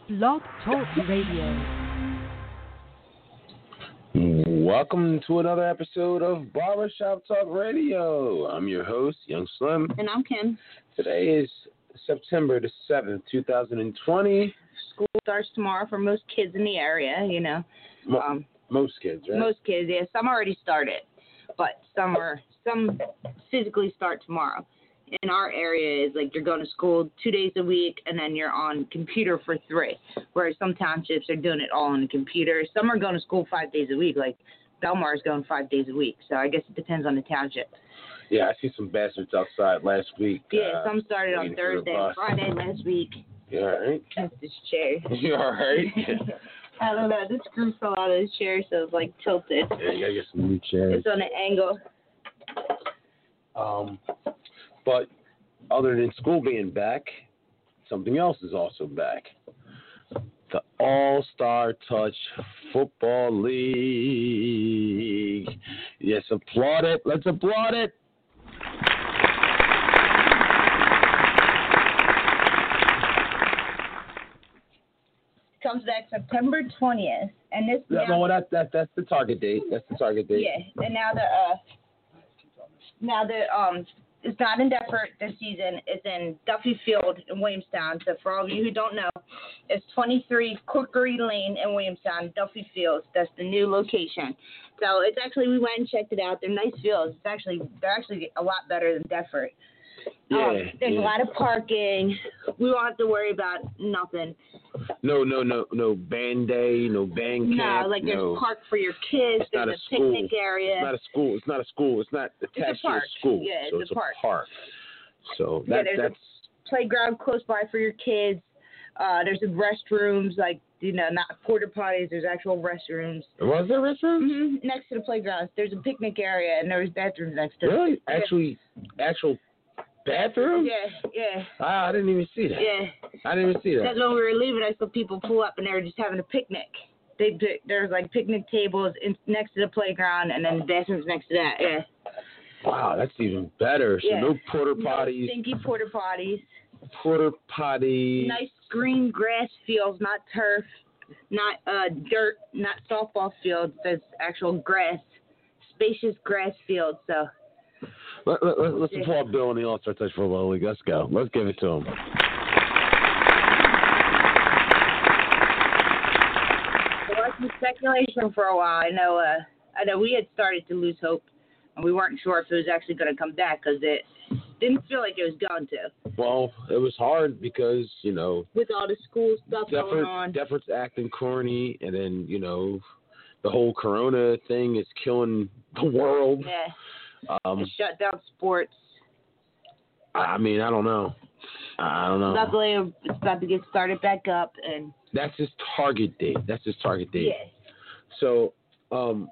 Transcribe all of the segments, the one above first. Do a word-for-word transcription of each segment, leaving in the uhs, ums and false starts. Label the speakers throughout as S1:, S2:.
S1: Blog Talk Radio.
S2: Welcome to another episode of Barbershop Talk Radio. I'm your host, Young Slim.
S3: And I'm Kim.
S2: Today is September the seventh, twenty twenty.
S3: School starts tomorrow for most kids in the area, you know.
S2: Mo-
S3: um,
S2: most kids, right?
S3: Most kids, yeah. Some already started, but some are some physically start tomorrow. In our area is like you're going to school two days a week and then you're on computer for three, whereas some townships are doing it all on the computer. Some are going to school five days a week, like Belmar is going five days a week. So I guess it depends on the township.
S2: Yeah, I see some bastards outside last week.
S3: Yeah,
S2: uh,
S3: some started on Thursday and Friday last week.
S2: You all right?
S3: That's this chair.
S2: You all right?
S3: I don't know. This screw fell out of this chair, so it's like tilted.
S2: Yeah, you gotta get some new chairs.
S3: It's on an angle.
S2: Um, but other than school being back, something else is also back. The All-Star Touch Football League. Yes, applaud it. Let's applaud it.
S3: Comes back September twentieth, and this
S2: No,
S3: now,
S2: no, that, that, that's the target date. That's the target date.
S3: yeah, and now the uh, now the um, it's not in Deptford this season. It's in Duffy Field in Williamstown. So for all of you who don't know, it's twenty-three Corkery Lane in Williamstown, Duffy Fields. That's the new location. So it's actually, we went and checked it out. They're nice fields. It's actually they're actually a lot better than Deptford.
S2: Yeah,
S3: um, there's
S2: yeah.
S3: a lot of parking. We won't have to worry about nothing.
S2: No, no, no, no band day, no band camp.
S3: No, like there's
S2: no.
S3: a park for your kids.
S2: It's not
S3: there's
S2: a
S3: a
S2: school.
S3: picnic area.
S2: It's not a school. It's not a school. It's not attached
S3: park.
S2: to a school.
S3: Yeah,
S2: so
S3: it's
S2: it's
S3: a park.
S2: a park. So
S3: Yeah,
S2: that,
S3: there's
S2: that's
S3: a playground close by for your kids. Uh, there's restrooms, like, you know, not porta potties. There's actual restrooms.
S2: Was there restrooms?
S3: Mm-hmm. Next to the playgrounds, there's a picnic area, and there's bathrooms next to it.
S2: Really? Actually, actual bathroom?
S3: Yeah, yeah,
S2: Ah, I didn't even see that.
S3: yeah.
S2: I didn't even see that.
S3: Because when we were leaving, I saw people pull up, and they were just having a picnic. They There's, like, picnic tables in, next to the playground, and then the bathrooms next to that, yeah.
S2: Wow, that's even better. So
S3: Yeah.
S2: no porta
S3: No
S2: potties.
S3: stinky porta potties.
S2: Porta potty.
S3: Nice green grass fields, not turf, not uh, dirt, not softball fields. There's actual grass, spacious grass fields. So
S2: Let, let, let, let's
S3: Yeah.
S2: applaud Bill in the All-Star Touch Football League. Let's go. Let's give it to him.
S3: there was some speculation for a while. I know. Uh, I know we had started to lose hope, and we weren't sure if it was actually going to come back because it didn't feel like it was going to.
S2: Well, it was hard because, you know,
S3: With all the school stuff going
S2: Deptford,
S3: on.
S2: Deptford's acting corny, and then, you know, the whole Corona thing is killing the world.
S3: Yeah.
S2: Um,
S3: It shut down sports.
S2: I mean, I don't know. I don't know.
S3: Luckily, it's about to get started back up, and
S2: That's his target date. That's his target date.
S3: yeah.
S2: So, um,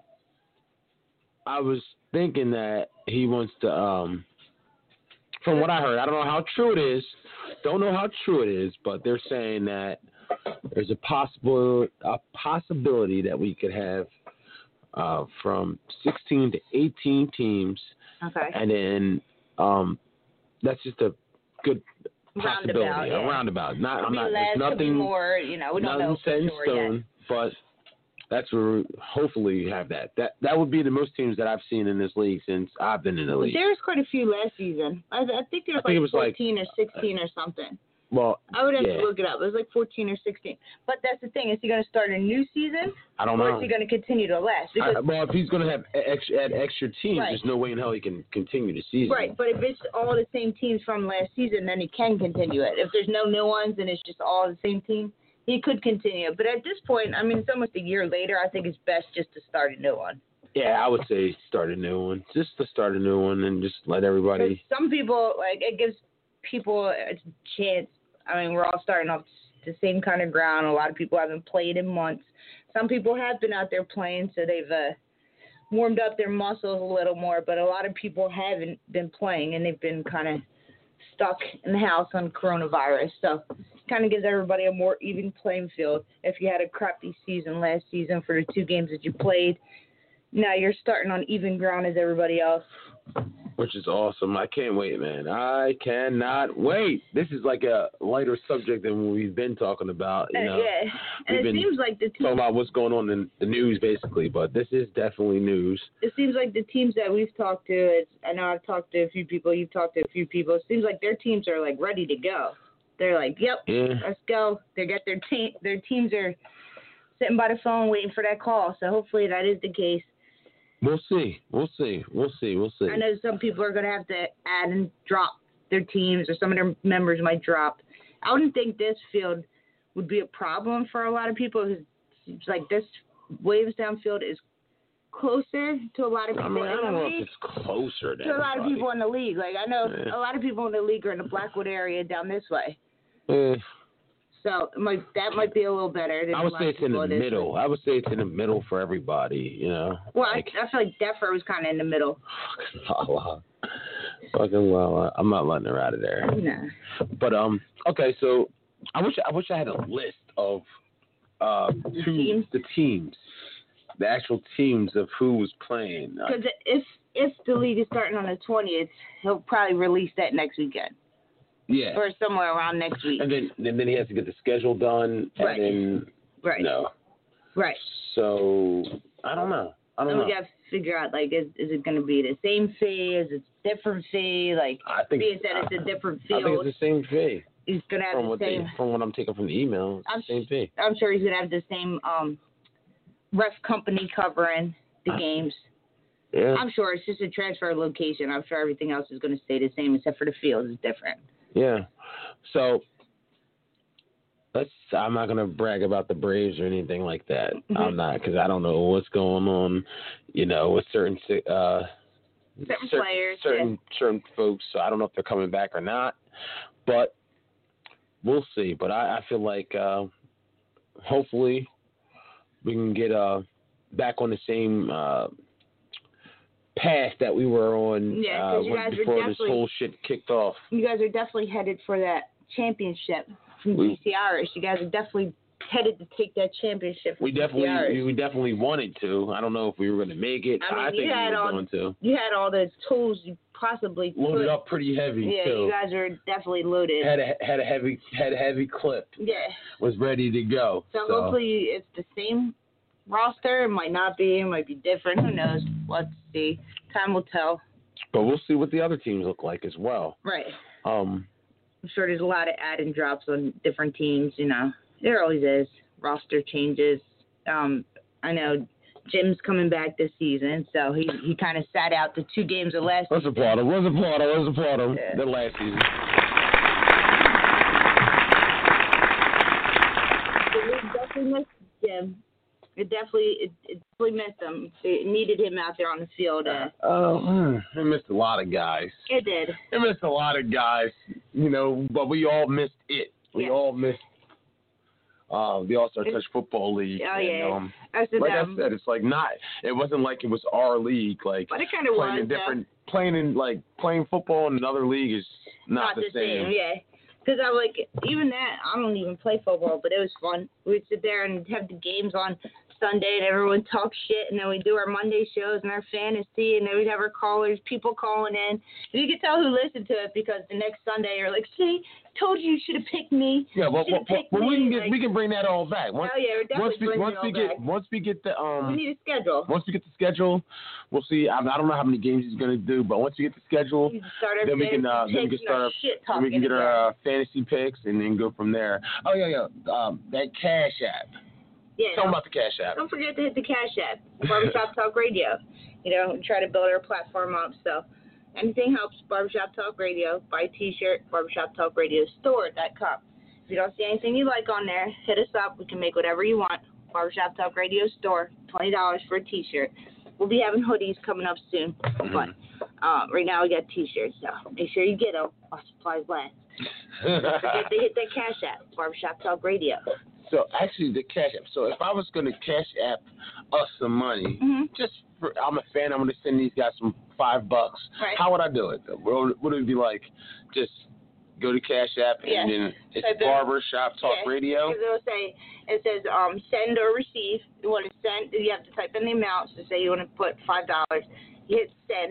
S2: I was thinking that he wants to, um, from what I heard, I don't know how true it is. Don't know how true it is, but they're saying that there's a possible a possibility that we could have uh, from sixteen to eighteen teams,
S3: Okay.
S2: and then um, that's just a good possibility,
S3: Roundabout, yeah.
S2: a roundabout. Not,
S3: Could
S2: I'm
S3: be
S2: not.
S3: less,
S2: It's
S3: could be
S2: nothing.
S3: more, you know, we don't
S2: Nothing
S3: know
S2: set
S3: for
S2: in
S3: sure
S2: stone,
S3: yet.
S2: but that's where hopefully you have that. That that would be the most teams that I've seen in this league since I've been in the league.
S3: There was quite a few last season. I, I think there was
S2: I think
S3: like
S2: it was like-
S3: fourteen or sixteen or something.
S2: Well,
S3: I would have
S2: yeah,
S3: to look it up. It was like fourteen or sixteen. But that's the thing. Is he going to start a new season,
S2: I don't
S3: or
S2: know.
S3: is he going to continue to last? Because
S2: I, well, if he's going to have extra, add extra teams,
S3: Right.
S2: there's no way in hell he can continue the season.
S3: Right, but if it's all the same teams from last season, then he can continue it. If there's no new ones and it's just all the same team, he could continue. But at this point, I mean, it's almost a year later. I think it's best just to start a new one.
S2: Yeah, I would say start a new one. Just to start a new one and just let everybody.
S3: Some people, like, it gives people a chance. I mean, we're all starting off the same kind of ground. A lot of people haven't played in months. Some people have been out there playing, so they've uh, warmed up their muscles a little more. But a lot of people haven't been playing, and they've been kind of stuck in the house on coronavirus. So it kind of gives everybody a more even playing field. If you had a crappy season last season for the two games that you played, now you're starting on even ground as everybody else.
S2: Which is awesome. I can't wait, man. I cannot wait. This is like a lighter subject than we've been talking about. You know,
S3: uh, yeah, and
S2: we've
S3: it
S2: been
S3: seems like the
S2: talking
S3: team,
S2: about what's going on in the news, basically. But this is definitely news.
S3: it seems like the teams that we've talked to. It's, I know I've talked to a few people. You've talked to a few people. It seems like their teams are like ready to go. They're like, yep,
S2: Yeah.
S3: let's go. They got their team. Their teams are sitting by the phone waiting for that call. So hopefully that is the case.
S2: We'll see. We'll see. We'll see. We'll see.
S3: I know some people are going to have to add and drop their teams, or some of their members might drop. I wouldn't think this field would be a problem for a lot of people. Cause it's like this Wavestown field is closer to a lot of
S2: I
S3: people
S2: mean, I
S3: in
S2: don't
S3: the
S2: know
S3: league.
S2: if it's closer to
S3: To a lot of
S2: everybody.
S3: people in the league. Like, I know
S2: Yeah.
S3: a lot of people in the league are in the Blackwood area down this way.
S2: Eh,
S3: So it might, that might be a little better. Than
S2: I would
S3: a lot
S2: say
S3: of
S2: it's in the
S3: people this
S2: middle.
S3: way.
S2: I would say it's in the middle for everybody. You know.
S3: Well,
S2: like,
S3: I, I feel like Deffer was kind of in the middle.
S2: Lala. Fucking Lala. I'm not letting her out of there.
S3: Nah.
S2: But um, okay. So I wish I wish I had a list of uh
S3: The
S2: two
S3: teams?
S2: the teams, the actual teams of who was playing. Uh,
S3: Because if if the league is starting on the twentieth, he'll probably release that next weekend
S2: yeah.
S3: or somewhere around next week.
S2: And then and then he has to get the schedule done.
S3: Right.
S2: And then
S3: Right.
S2: no.
S3: Right.
S2: So I don't know. I don't
S3: And
S2: know.
S3: we got to figure out, like, is is it going to be the same fee? Is it a different fee? Like,
S2: I think
S3: being said it's a different
S2: I think
S3: field,
S2: it's the same fee
S3: he's going to have
S2: from
S3: the
S2: what
S3: same.
S2: they, from what I'm taking from the email. It's
S3: I'm
S2: the same fee.
S3: I'm sure he's going to have the same um ref company covering the games.
S2: Yeah.
S3: I'm sure it's just a transfer location. I'm sure everything else is going to stay the same except for the field is different.
S2: Yeah. So let's. I'm not gonna brag about the Braves or anything like that.
S3: Mhm.
S2: I'm not, because I don't know what's going on. You know, with certain uh
S3: Certain
S2: cer-
S3: players,
S2: certain certain folks. So I don't know if they're coming back or not. But we'll see. But I, I feel like uh, hopefully we can get uh back on the same uh path that we were on
S3: Yeah,
S2: uh,
S3: 'cause you
S2: when-
S3: guys were
S2: before this
S3: definitely-
S2: whole shit kicked off.
S3: You guys are definitely headed for that championship from
S2: We-
S3: D C Irish. You guys are definitely headed to take that championship from
S2: We
S3: D C
S2: definitely
S3: Irish.
S2: we definitely wanted to. I don't know if we were going to make it.
S3: I mean, you
S2: think we
S3: had
S2: were
S3: all-
S2: going to.
S3: You had all the tools you possibly
S2: Loaded
S3: could.
S2: up pretty heavy
S3: Yeah,
S2: too.
S3: you guys are definitely loaded.
S2: had a had a heavy had a heavy clip.
S3: Yeah.
S2: Was ready to go.
S3: So, hopefully it's the same roster. It might not be. It might be different. Who knows? Let's see. Time will tell.
S2: But we'll see what the other teams look like as well.
S3: Right.
S2: Um.
S3: I'm sure there's a lot of add and drops on different teams. You know, there always is. Roster changes. Um, I know Jim's coming back this season, so he he kind of sat out the two games of last
S2: Let's
S3: season.
S2: applaud him. Let's applaud him. Let's applaud him.
S3: Yeah.
S2: The last season.
S3: The league definitely missed Jim. It definitely it, it definitely missed him. It needed him out there on the field. Uh,
S2: Oh, mm, we missed a lot of guys.
S3: it did.
S2: We missed a lot of guys. You know, but we all missed it. We
S3: Yeah.
S2: all missed. Uh, the All-Star Touch Football League.
S3: Oh,
S2: and,
S3: yeah.
S2: um,
S3: I said
S2: like
S3: that.
S2: I said, it's like not. It wasn't like it was our league. Like
S3: But it kind of
S2: playing
S3: was.
S2: in
S3: though.
S2: different, playing in like playing football in another league is not,
S3: Not the same, yeah. Because I like, even that, I don't even play football, but it was fun. We'd sit there and have the games on Sunday, and everyone talk shit, and then we do our Monday shows and our fantasy, and then we'd have our callers, people calling in. And you could tell who listened to it because the next Sunday you're like, see, told you you should have picked me.
S2: Yeah, well,
S3: You
S2: well,
S3: should've picked
S2: well, we
S3: me,
S2: can get
S3: like-
S2: we can bring that all back. Once,
S3: Oh, yeah, we're definitely
S2: once we
S3: bringing
S2: once
S3: it
S2: we
S3: all
S2: get
S3: back.
S2: once we get the
S3: We
S2: um
S3: need a schedule.
S2: once we get the schedule, we'll see. I, I don't know how many games he's gonna do, but once we get the schedule,
S3: We can start our
S2: then we can
S3: fantasy
S2: uh, then we
S3: picks
S2: can
S3: and our
S2: start
S3: shit
S2: our, then we can
S3: talking
S2: get
S3: again.
S2: our uh, fantasy picks and then go from there. Oh yeah, yeah. Um, that Cash App.
S3: Yeah,
S2: Tell
S3: no.
S2: them about the Cash App.
S3: Don't forget to hit the Cash App, Barbershop Talk Radio. You know, we try to build our platform up. So anything helps. Barbershop Talk Radio. Buy a T-shirt. Barbershop Talk Radio Store dot com. If you don't see anything you like on there, hit us up. We can make whatever you want. Barbershop Talk Radio Store. Twenty dollars for a T-shirt. We'll be having hoodies coming up soon, but uh, right now we got T-shirts. So make sure you get them. Our supplies last. Don't forget to hit that Cash App. Barbershop Talk Radio.
S2: So actually, the Cash App. So if I was gonna Cash App us some money,
S3: Mm-hmm.
S2: just for, I'm a fan. I'm gonna send these guys some five bucks.
S3: Right.
S2: How would I do it? Would, would it be like just go to Cash App and
S3: Yeah.
S2: then it's
S3: Type in-
S2: Barbershop Talk
S3: Yeah,
S2: Radio?
S3: Because it'll say, it says um, send or receive. You want to send, you have to type in the amount. So say you want to put five dollars. You hit send.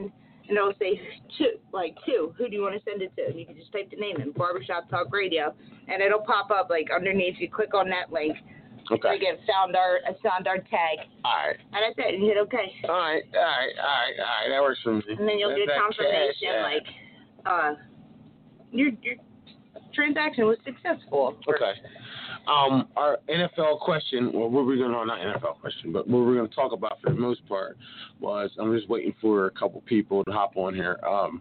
S3: and it'll say two, like two. Who do you want to send it to? And you can just type the name in, Barbershop Talk Radio, and it'll pop up like underneath. You click on that link.
S2: Okay.
S3: You get sound art, a sound art tag.
S2: All right.
S3: And that's it. And you hit OK.
S2: All right. All right. All right. All right. That works for me.
S3: And then you'll
S2: That's
S3: get
S2: that
S3: confirmation
S2: cash,
S3: like, uh, your your transaction was successful.
S2: Okay. Um, our N F L question, well, what we're going to, not N F L question, but what we're going to talk about for the most part was, I'm just waiting for a couple people to hop on here. Um,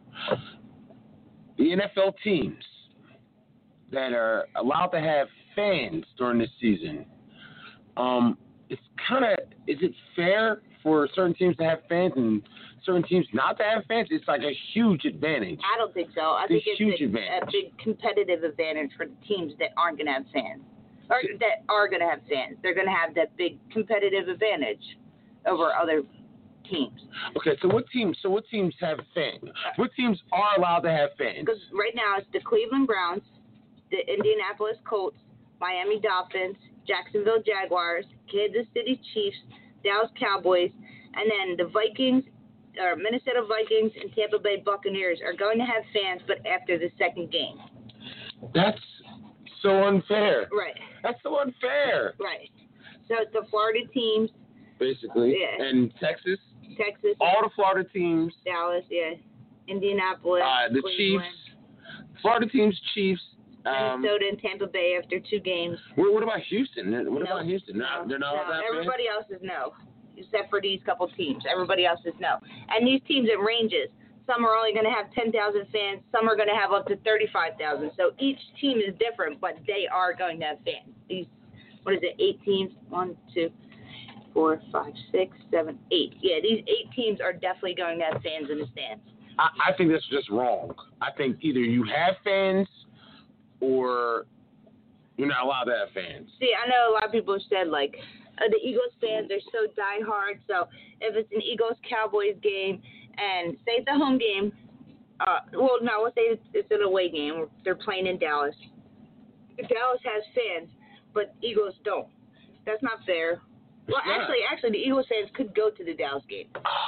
S2: the N F L teams that are allowed to have fans during this season, um, it's kind of, is it fair for certain teams to have fans and certain teams not to have fans? It's like a huge advantage.
S3: I don't think so. I
S2: It's
S3: think
S2: a
S3: it's
S2: huge
S3: a,
S2: advantage.
S3: a big competitive advantage for the teams that aren't going to have fans. Or that are going to have fans. They're going to have that big competitive advantage over other teams.
S2: Okay, so what teams? So what teams have fans? What teams are allowed to have fans?
S3: Because right now it's the Cleveland Browns, the Indianapolis Colts, Miami Dolphins, Jacksonville Jaguars, Kansas City Chiefs, Dallas Cowboys, and then the Vikings, or Minnesota Vikings, and Tampa Bay Buccaneers are going to have fans, but after the second game.
S2: That's so unfair.
S3: Right.
S2: That's so unfair.
S3: Right. So it's the Florida teams,
S2: Basically,
S3: Yeah.
S2: and Texas,
S3: Texas,
S2: all the Florida teams,
S3: Dallas, yeah, Indianapolis,
S2: uh, the
S3: Cleveland,
S2: Chiefs, Florida teams, Chiefs. Um,
S3: Minnesota, and Tampa Bay after two games.
S2: what, what about Houston? What
S3: No.
S2: about Houston? No,
S3: No,
S2: they're not
S3: no.
S2: allowed to have fans?
S3: Everybody else is no, except for these couple teams. Everybody else is no. And these teams it ranges. Some are only going to have ten thousand fans. Some are going to have up to thirty-five thousand. So each team is different, but they are going to have fans. These, what is it, eight teams? One, two, four, five, six, seven, eight. Yeah, these eight teams are definitely going to have fans in the stands.
S2: I, I think that's just wrong. I think either you have fans or you're not allowed to have fans.
S3: See, I know a lot of people have said, like, uh, the Eagles fans are so diehard. So if it's an Eagles-Cowboys game and say it's a home game, uh, well, no, let's say it's, it's an away game. They're playing in Dallas. Dallas has fans, but Eagles don't. That's not fair. Well,
S2: It's not.
S3: actually, actually, the Eagles fans could go to the Dallas game.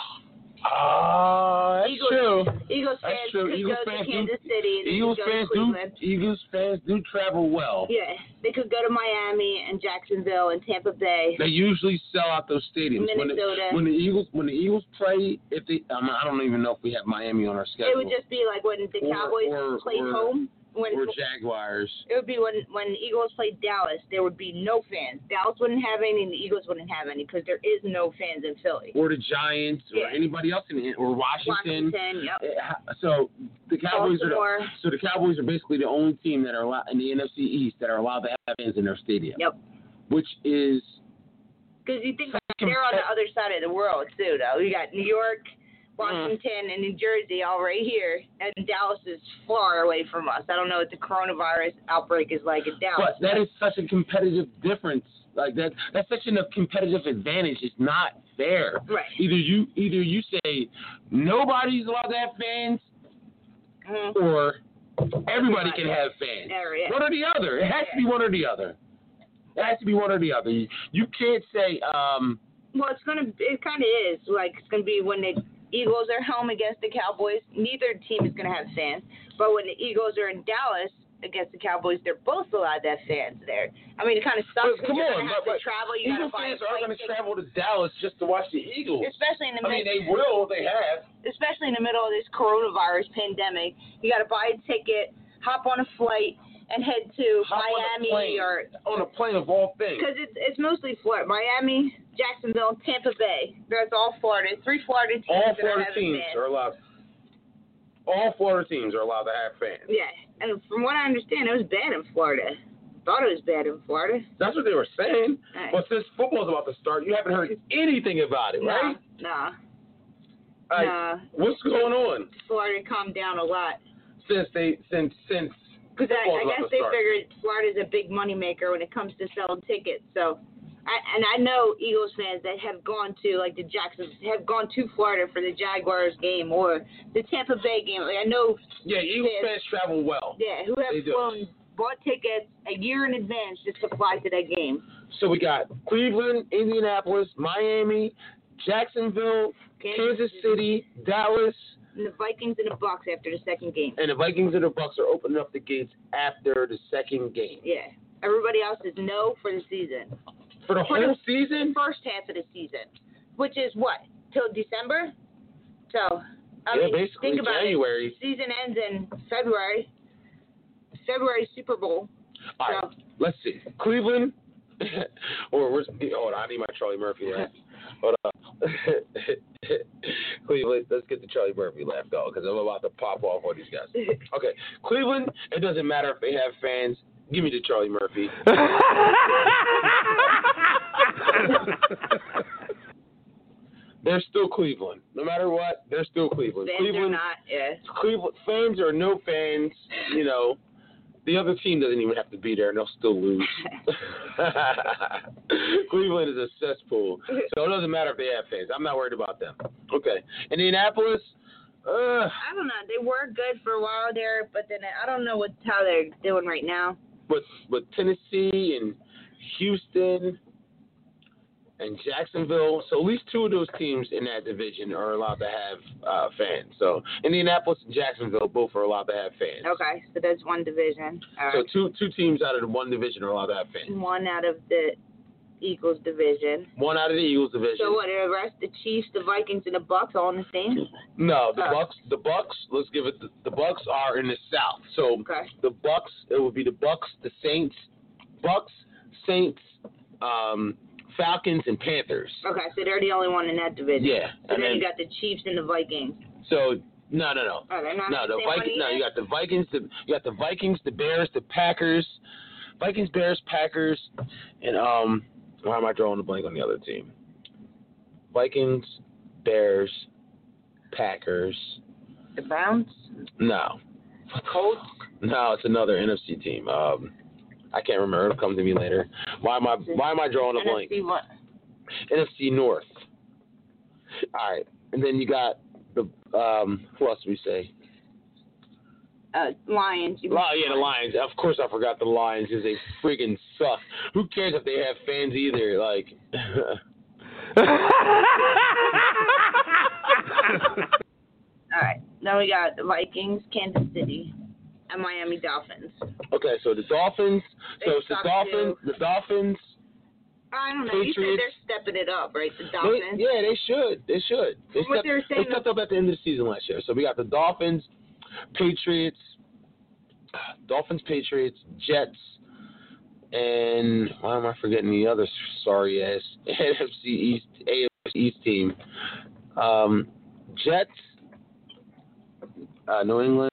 S2: Ah, that's
S3: Eagles,
S2: true.
S3: Eagles
S2: That's
S3: fans
S2: true.
S3: could
S2: Eagles
S3: go
S2: fans
S3: to
S2: do-
S3: Kansas City. They
S2: Eagles
S3: could go
S2: fans
S3: to
S2: do.
S3: Cleveland.
S2: Eagles fans do travel well.
S3: Yeah, they could go to Miami and Jacksonville and Tampa Bay.
S2: They usually sell out those stadiums.
S3: Minnesota.
S2: When the, when the Eagles when the Eagles play, if they I, mean, I don't even know if we have Miami on our schedule.
S3: It would just be like when the
S2: Or-
S3: Cowboys
S2: or-
S3: played
S2: or-
S3: home. When
S2: or Jaguars.
S3: it would be when when the Eagles played Dallas, there would be no fans. Dallas wouldn't have any, and the Eagles wouldn't have any because there is no fans in Philly.
S2: Or the Giants, or
S3: Yeah.
S2: anybody else in it, or Washington.
S3: Washington, yep.
S2: Uh, So the Cowboys are
S3: Baltimore.
S2: the, so the Cowboys are basically the only team that are allowed in the N F C East that are allowed to have fans in their stadium.
S3: Yep.
S2: Which is
S3: Because you think
S2: Such
S3: they're on the
S2: compet-
S3: other side of the world too, though. You got New York,
S2: Mm-hmm.
S3: Washington, and New Jersey all right here, and Dallas is far away from us. I don't know what the coronavirus outbreak is like in Dallas.
S2: but that is such a competitive difference. Like that that's such a competitive advantage. It's not fair.
S3: Right.
S2: Either you either you say nobody's allowed to have fans,
S3: Mhm.
S2: or everybody can have fans.
S3: Yeah, yeah.
S2: One or the other. It has to be one or the other. It has to be one or the other. You, you can't say, um,
S3: Well, it's gonna. It kind of is like it's gonna be when the Eagles are home against the Cowboys. Neither team is gonna have fans, but when the Eagles are in Dallas against the Cowboys, they're both allowed to have fans there. I mean, it kind of sucks
S2: But
S3: because
S2: come
S3: you're
S2: on,
S3: gonna have
S2: but-
S3: to travel. You
S2: Eagle
S3: gotta buy a
S2: fans are
S3: flight
S2: going to
S3: ticket,
S2: travel to Dallas just to watch the Eagles.
S3: especially in the
S2: I mean,
S3: mid-
S2: they will. They have.
S3: especially in the middle of this coronavirus pandemic. You got to buy a ticket, hop on a flight, and head to
S2: Hop on a
S3: Miami
S2: plane.
S3: or
S2: On a plane of all things.
S3: because it's it's mostly Florida, Miami, Jacksonville, Tampa Bay. That's all Florida. Three Florida teams.
S2: All
S3: that are
S2: Florida
S3: having
S2: teams
S3: fans.
S2: are allowed. All Florida teams are allowed to have fans.
S3: Yeah, and from what I understand, it was bad in Florida. Thought it was bad in Florida.
S2: That's what they were saying.
S3: Right.
S2: But since football's about to start, you haven't heard anything about it, right?
S3: Nah,
S2: Like,
S3: nah.
S2: what's going on
S3: Florida calmed down a lot.
S2: since they since since
S3: Because I,
S2: football's
S3: I
S2: about
S3: guess
S2: to
S3: they
S2: start?
S3: figured Florida's a big moneymaker when it comes to selling tickets. So, I, and I know Eagles fans that have gone to, like the Jacksons, have gone to Florida for the Jaguars game or the Tampa Bay game. Like, I know,
S2: Yeah, Eagles
S3: Yeah.
S2: fans travel well.
S3: yeah, who have
S2: They do.
S3: flown, bought tickets a year in advance just to fly to that game.
S2: So we got Cleveland, Indianapolis, Miami, Jacksonville,
S3: Kansas
S2: Kansas City, Dallas,
S3: And the Vikings and the Bucks after the second game.
S2: And the Vikings and the Bucks are opening up the gates after the second game.
S3: Yeah. Everybody else is no for the season.
S2: For the
S3: For
S2: whole
S3: the
S2: season?
S3: First half of the season, which is what? Till December? So, I
S2: yeah,
S3: mean,
S2: basically
S3: think about
S2: January.
S3: it. Season ends in February. February Super Bowl.
S2: All right,
S3: so.
S2: let's see. Cleveland, or where's, hold on, I need my Charlie Murphy laugh. Hold on. Cleveland, let's get the Charlie Murphy laugh going because I'm about to pop off on these guys. Okay, Cleveland, it doesn't matter if they have fans. Give me the Charlie Murphy. They're still Cleveland. No matter what, they're still Cleveland.
S3: Fans
S2: Cleveland,
S3: are not, yeah.
S2: Cleveland, fans or no fans, you know, the other team doesn't even have to be there and they'll still lose. Cleveland is a cesspool, so it doesn't matter if they have fans. I'm not worried about them. Okay. Indianapolis, uh,
S3: I don't know. They were good for a while there, but then I don't know what how they're doing right now.
S2: with, with Tennessee and Houston and Jacksonville, so at least two of those teams in that division are allowed to have uh, fans. So Indianapolis and Jacksonville both are allowed to have fans.
S3: Okay, so that's one division. All
S2: So
S3: right.
S2: two two teams out of the one division are allowed to have fans.
S3: One out of the Eagles division.
S2: One out of the Eagles division.
S3: So what? The rest, the Chiefs, the Vikings, and the Bucks all in the same?
S2: No, the
S3: Oh.
S2: Bucks. The Bucks. Let's give it. The, the Bucks are in the South. So
S3: Okay.
S2: the Bucks. It would be the Bucks, the Saints, Bucks, Saints, um, Falcons, and Panthers.
S3: Okay, so they're the only one in that division.
S2: Yeah,
S3: So
S2: and
S3: then
S2: then
S3: you got the Chiefs and the Vikings.
S2: so no, no, no.
S3: Oh, they're not
S2: No,
S3: in the
S2: the
S3: same one
S2: Vikings. No,
S3: either?
S2: you got the Vikings. The you got the Vikings, the Bears, the Packers, Vikings, Bears, Packers, and um. Why am I drawing a blank on the other team? Vikings, Bears, Packers.
S3: The Browns?
S2: No.
S3: Colts?
S2: No, it's another N F C team. Um, I can't remember. It'll come to me later. Why am I Why am I drawing a blank?
S3: N F C what?
S2: N F C North. All right, and then you got the um. Who else do we say?
S3: Uh, Lions. You
S2: Oh, yeah, the Lions. Of course, I forgot the Lions because they friggin' suck. Who cares if they have fans either? Like.
S3: All right. Then we got the Vikings, Kansas City, and Miami Dolphins.
S2: Okay, so the Dolphins.
S3: They
S2: So it's the
S3: suck,
S2: Dolphins.
S3: too.
S2: The Dolphins.
S3: I don't know. You said
S2: Patriots.
S3: they're stepping it up, right? The
S2: They,
S3: Dolphins.
S2: yeah, they should. They should. They
S3: What
S2: stepped,
S3: they were
S2: they
S3: saying
S2: stepped up at the end of the season last year. So we got the Dolphins, Patriots, Dolphins, Patriots, Jets, and why am I forgetting the other sorry ass N F C East, A F C East team? Um, Jets, uh, New England.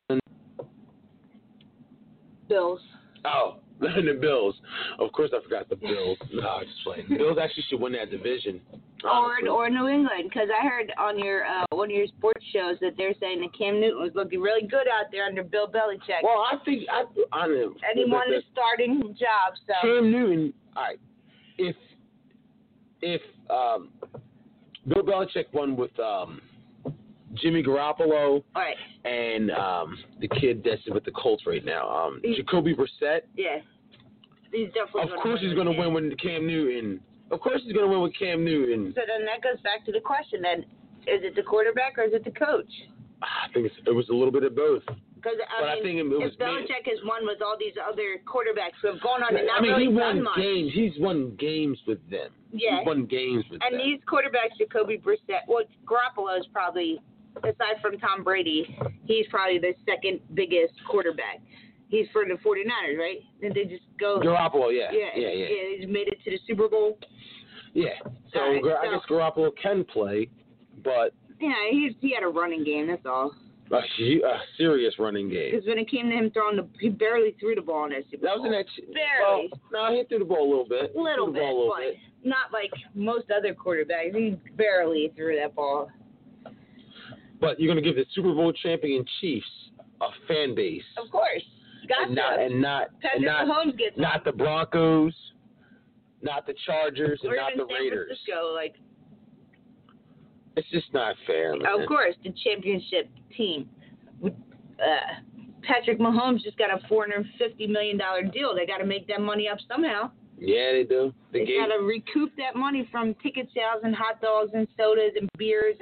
S3: Bills.
S2: Oh, the Bills. Of course, I forgot the Bills. No, I just playing. The Bills actually should win that division.
S3: Or
S2: honestly.
S3: or New England, because I heard on your uh, one of your sports shows that they're saying that Cam Newton was looking really good out there under Bill Belichick.
S2: Well, I think I, I know.
S3: and he wanted a starting job, so
S2: Cam Newton. All right. If if um, Bill Belichick won with um, Jimmy Garoppolo
S3: all right,
S2: and um, the kid that's with the Colts right now, um,
S3: He-
S2: Jacoby Brissett.
S3: yeah, he's definitely.
S2: Of
S3: gonna
S2: course,
S3: win
S2: he's going to
S3: with
S2: win with Cam Newton. Of course, he's going to win with Cam Newton.
S3: So then that goes back to the question: then is it the quarterback or is it the coach?
S2: I think it's, it was a little bit of both.
S3: Because I
S2: But I
S3: mean,
S2: think it was
S3: if Belichick has won with all these other quarterbacks who have gone on and not
S2: I mean,
S3: really
S2: he
S3: done
S2: won
S3: much.
S2: games. He's won games with them.
S3: Yeah.
S2: He's won games with
S3: And
S2: them.
S3: these quarterbacks, Jacoby Brissett, well, Garoppolo is probably, aside from Tom Brady, he's probably the second biggest quarterback. He's for the 49ers, right? Did they just go?
S2: Garoppolo, yeah,
S3: yeah,
S2: yeah, yeah,
S3: yeah. He's made it to the Super Bowl.
S2: yeah. So,
S3: All right,
S2: Gar- I
S3: so-
S2: guess Garoppolo can play, but
S3: Yeah, he's he had a running game. That's all.
S2: a, hu- a serious running game.
S3: Because when it came to him throwing the, he barely threw the ball in that Super
S2: That
S3: Bowl.
S2: was an ex-
S3: Barely.
S2: Well, no, he threw the ball a little bit.
S3: A little
S2: threw the
S3: bit,
S2: ball a little
S3: but
S2: bit.
S3: not like most other quarterbacks. He barely threw that ball.
S2: But you're going to give the Super Bowl champion Chiefs a fan base,
S3: Of course, got
S2: and not
S3: to.
S2: and not and
S3: Patrick
S2: not,
S3: Mahomes gets
S2: not the Broncos, not the Chargers, and
S3: Or
S2: not
S3: even
S2: the
S3: San
S2: Raiders.
S3: Francisco, like.
S2: It's just not fair, man.
S3: Of course, the championship team. With, uh, Patrick Mahomes just got a four hundred fifty million dollars deal. They got to make that money up somehow.
S2: Yeah, they do. They
S3: They
S2: gave
S3: got to recoup that money from ticket sales and hot dogs and sodas and beers and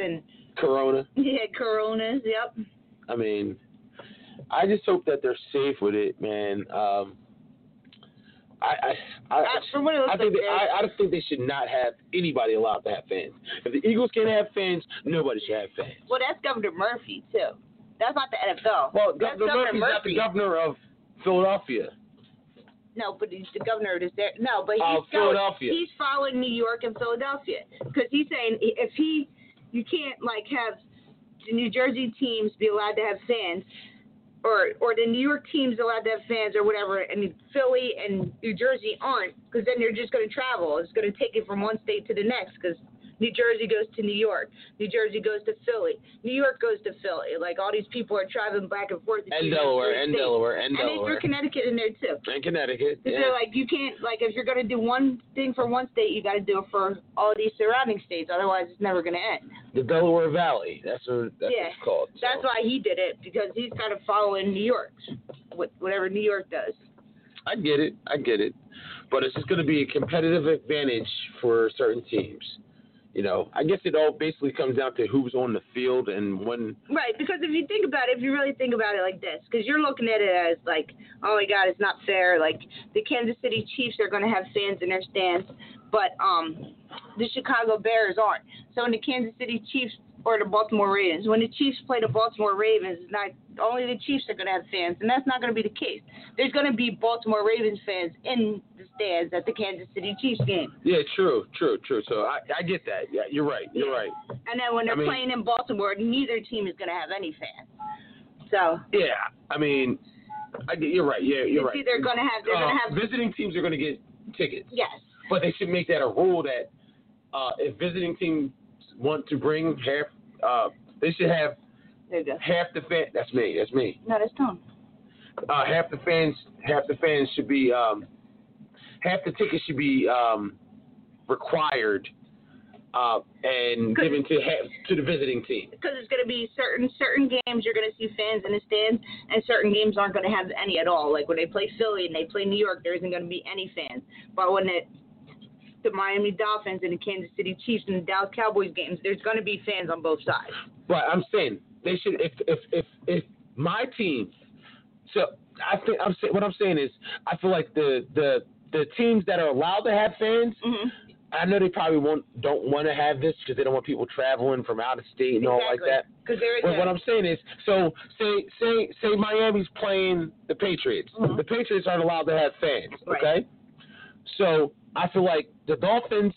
S2: Corona.
S3: Yeah, Coronas. Yep.
S2: I mean, I just hope that they're safe with it, man. Um, I I I,
S3: Uh, from what it looks
S2: I think
S3: like
S2: they, I, I think they should not have anybody allowed to have fans. If the Eagles can't have fans, nobody should have fans.
S3: Well, that's Governor Murphy too. That's not the N F L.
S2: Well,
S3: that's
S2: Governor Murphy's not the governor of Philadelphia.
S3: No, but he's the governor of this area. No, but he's
S2: Oh, Philadelphia.
S3: Going, he's following New York and Philadelphia because he's saying if he, you can't like have the New Jersey teams be allowed to have fans, or or the New York teams allowed to have fans or whatever, and Philly and New Jersey aren't, because then they're just going to travel. It's going to take it from one state to the next because New Jersey goes to New York. New Jersey goes to Philly. New York goes to Philly. Like, all these people are traveling back and forth.
S2: And Delaware, and Delaware, and Delaware.
S3: And they threw Connecticut in there, too.
S2: And Connecticut,
S3: Because
S2: yeah.
S3: they're like, you can't, like, if you're going to do one thing for one state, you got to do it for all these surrounding states. Otherwise, it's never going to end.
S2: The Delaware Valley. That's what, that's
S3: yeah,
S2: what it's called. So.
S3: That's why he did it, because he's kind of following New York, whatever New York does.
S2: I get it. I get it. But it's just going to be a competitive advantage for certain teams. You know, I guess it all basically comes down to who's on the field and when.
S3: Right, because if you think about it, if you really think about it like this, because you're looking at it as like, oh my God, it's not fair. Like, the Kansas City Chiefs are going to have fans in their stands, but um, the Chicago Bears aren't. So when the Kansas City Chiefs or the Baltimore Ravens, when the Chiefs play the Baltimore Ravens, it's not only the Chiefs are going to have fans, and that's not going to be the case. There's going to be Baltimore Ravens fans in the stands at the Kansas City Chiefs game.
S2: Yeah, true, true, true. So I, I get that. Yeah, you're right. You're
S3: yeah.
S2: right.
S3: And then when they're
S2: I mean,
S3: playing in Baltimore, neither team is going to have any fans. So
S2: yeah, I mean, I get, you're right. Yeah, you're
S3: it's
S2: right.
S3: either going to have they're
S2: uh,
S3: going to have
S2: visiting teams are going to get tickets.
S3: yes,
S2: but they should make that a rule that uh, if visiting teams want to bring half, uh, they should have
S3: there you go.
S2: half the fan. That's me. That's me.
S3: No, that's Tom.
S2: Uh, half the fans, half the fans should be, um, half the tickets should be um, required uh, and given to half, to the visiting team.
S3: Because it's going to be certain certain games you're going to see fans in the stands, and certain games aren't going to have any at all. Like when they play Philly and they play New York, there isn't going to be any fans. But when it the Miami Dolphins and the Kansas City Chiefs and the Dallas Cowboys games, there's going to be fans on both sides.
S2: Right, I'm saying they should. If if if if my team, so I think I'm saying what I'm saying is I feel like the the the teams that are allowed to have fans.
S3: Mm-hmm.
S2: I know they probably won't don't want to have this because they don't want people traveling from out of state and
S3: exactly.
S2: all like that.
S3: There is
S2: but
S3: a,
S2: what I'm saying is, so say say say Miami's playing the Patriots.
S3: Mm-hmm.
S2: The Patriots aren't allowed to have fans.
S3: Right.
S2: Okay. So I feel like the Dolphins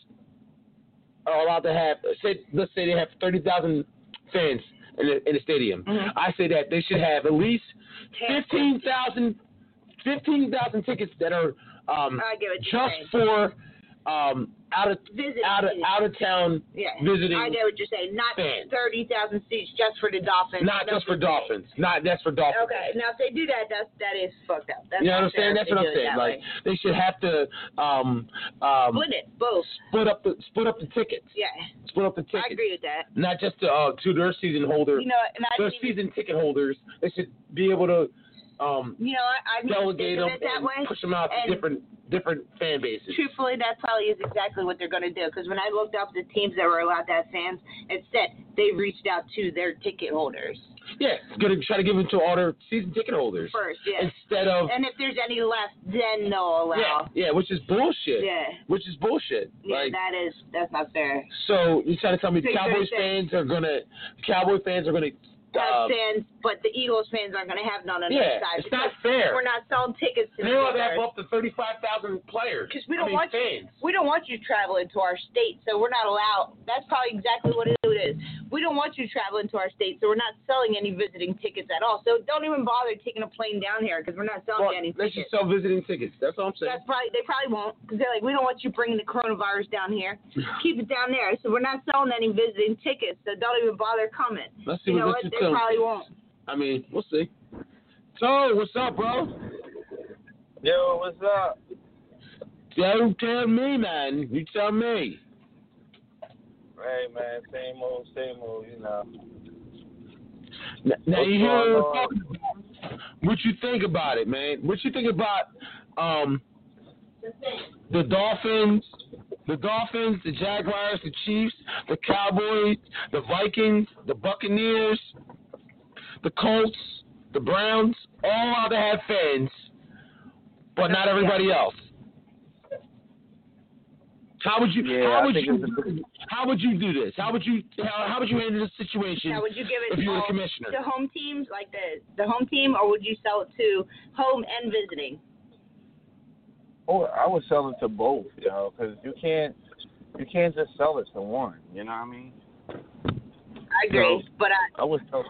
S2: are allowed to have, say, let's say they have thirty thousand fans in the, in the stadium.
S3: Mm-hmm.
S2: I say that they should have at least fifteen thousand fifteen thousand tickets that are um,
S3: I get what you're
S2: just
S3: saying.
S2: for um, out of
S3: Visiting
S2: out of
S3: teams.
S2: out of town
S3: yeah.
S2: visiting.
S3: I get what you're saying. Not
S2: fans.
S3: thirty thousand seats just for the Dolphins.
S2: Not just for Dolphins. Not that's for Dolphins.
S3: Okay, now if they do that, that's that is fucked up. That's
S2: You know what I'm
S3: not fair
S2: saying?
S3: if
S2: That's
S3: they
S2: what
S3: do
S2: I'm
S3: it
S2: saying.
S3: that
S2: Like
S3: way.
S2: they should have to um um
S3: Split it, both.
S2: split up the split up the tickets.
S3: Yeah,
S2: Split up the tickets.
S3: I agree with that.
S2: Not just to uh to their season holder.
S3: You know, and I
S2: their
S3: didn't even,
S2: season ticket holders. They should be able to um
S3: you know, I, I
S2: delegate them
S3: it that
S2: and
S3: way.
S2: push them out
S3: and
S2: to different different fan bases.
S3: Truthfully, that probably is exactly what they're going to do. Because when I looked up the teams that were allowed to have fans, it said they reached out to their ticket holders
S2: Yeah, gonna try to give them to all their season ticket holders
S3: first. Yeah.
S2: instead of
S3: And if there's any left, then they'll allow.
S2: yeah yeah, which is bullshit.
S3: Yeah.
S2: Which is bullshit.
S3: Yeah,
S2: like,
S3: that is that's not fair.
S2: so you're trying to tell me
S3: So you're
S2: Cowboys
S3: saying-
S2: fans are gonna Cowboy fans are gonna
S3: Have
S2: uh,
S3: fans, but the Eagles fans aren't going to have none on
S2: yeah,
S3: their side.
S2: it's not
S3: because
S2: fair.
S3: We're not selling tickets to
S2: They
S3: the
S2: ought to
S3: Eagles.
S2: have up to thirty-five thousand players.
S3: Because we
S2: I
S3: don't
S2: mean,
S3: want
S2: fans.
S3: you, we don't want you traveling to our state, so we're not allowed. That's probably exactly what it is. We don't want you traveling to our state, so we're not selling any visiting tickets at all. So don't even bother taking a plane down here because we're not selling
S2: Well,
S3: any
S2: they should
S3: tickets.
S2: sell visiting tickets. That's all I'm saying.
S3: That's probably they probably won't because they're like we don't want you bringing the coronavirus down here. Keep it down there. So we're not selling any visiting tickets. So don't even bother coming.
S2: Let's see
S3: You know
S2: what
S3: what?
S2: this
S3: They
S2: is.
S3: probably won't.
S2: I mean, we'll see. So, what's up, bro?
S4: Yo, what's up?
S2: Don't tell me, man. You tell me.
S4: Hey, man, same old, same old, you know.
S2: Now, now
S4: What's
S2: you hear
S4: going
S2: what
S4: on?
S2: I'm talking about. What you think about it, man? What you think about um the Dolphins The Dolphins, the Jaguars, the Chiefs, the Cowboys, the Vikings, the Buccaneers, the Colts, the Browns, all allowed to have fans, but not everybody else. How would you?
S4: Yeah,
S2: how
S4: I
S2: would
S4: think
S2: you?
S4: it's a-
S2: How would you do this? How would you? How, how would you handle this situation?
S3: Now, would you give it
S2: if you were the
S3: all
S2: commissioner?
S3: to home teams, like the the home team, or would you sell it to home and visiting?
S4: Or I would sell it to both, you know, because you can't you can't just sell it to one. You know what I mean?
S3: I agree,
S4: So,
S3: but I,
S4: I would sell.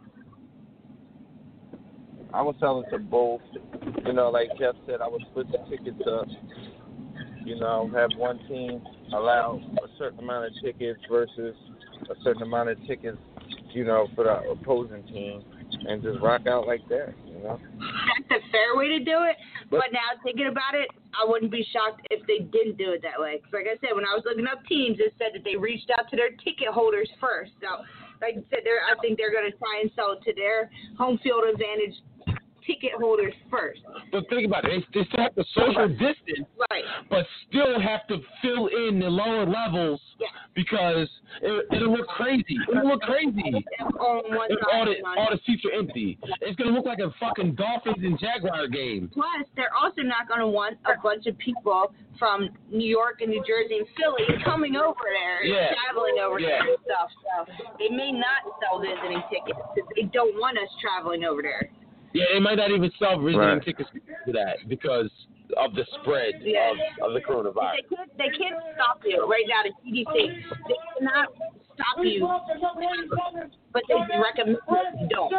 S4: I would sell it to both. You know, like Jeff said, I would split the tickets up. You know, have one team allow a certain amount of tickets versus a certain amount of tickets, you know, for the opposing team, and just rock out like that. You know.
S3: that's a fair way to do it. But now thinking about it, I wouldn't be shocked if they didn't do it that way. 'Cause like I said, when I was looking up teams, it said that they reached out to their ticket holders first. So, like I said, they're, I think they're going to try and sell it to their home field advantage ticket holders first.
S2: But think about it. They, they still have to social distance,
S3: Right.
S2: but still have to fill in the lower levels
S3: Yeah.
S2: because it, it'll look crazy. It'll look crazy.
S3: On one
S2: If all the,
S3: side.
S2: all the seats are empty. It's going to look like a fucking Dolphins and Jaguar game.
S3: Plus, they're also not going to want a bunch of people from New York and New Jersey and Philly coming over there,
S2: Yeah.
S3: traveling over
S2: Yeah.
S3: there and stuff. So they may not sell visiting tickets because they don't want us traveling over there.
S2: Yeah, they might not even sell visiting
S4: Right.
S2: tickets to that because of the spread
S3: Yeah.
S2: of, of the coronavirus.
S3: They can't, they can't stop you right now. The C D C, they cannot stop you, but they recommend that you don't.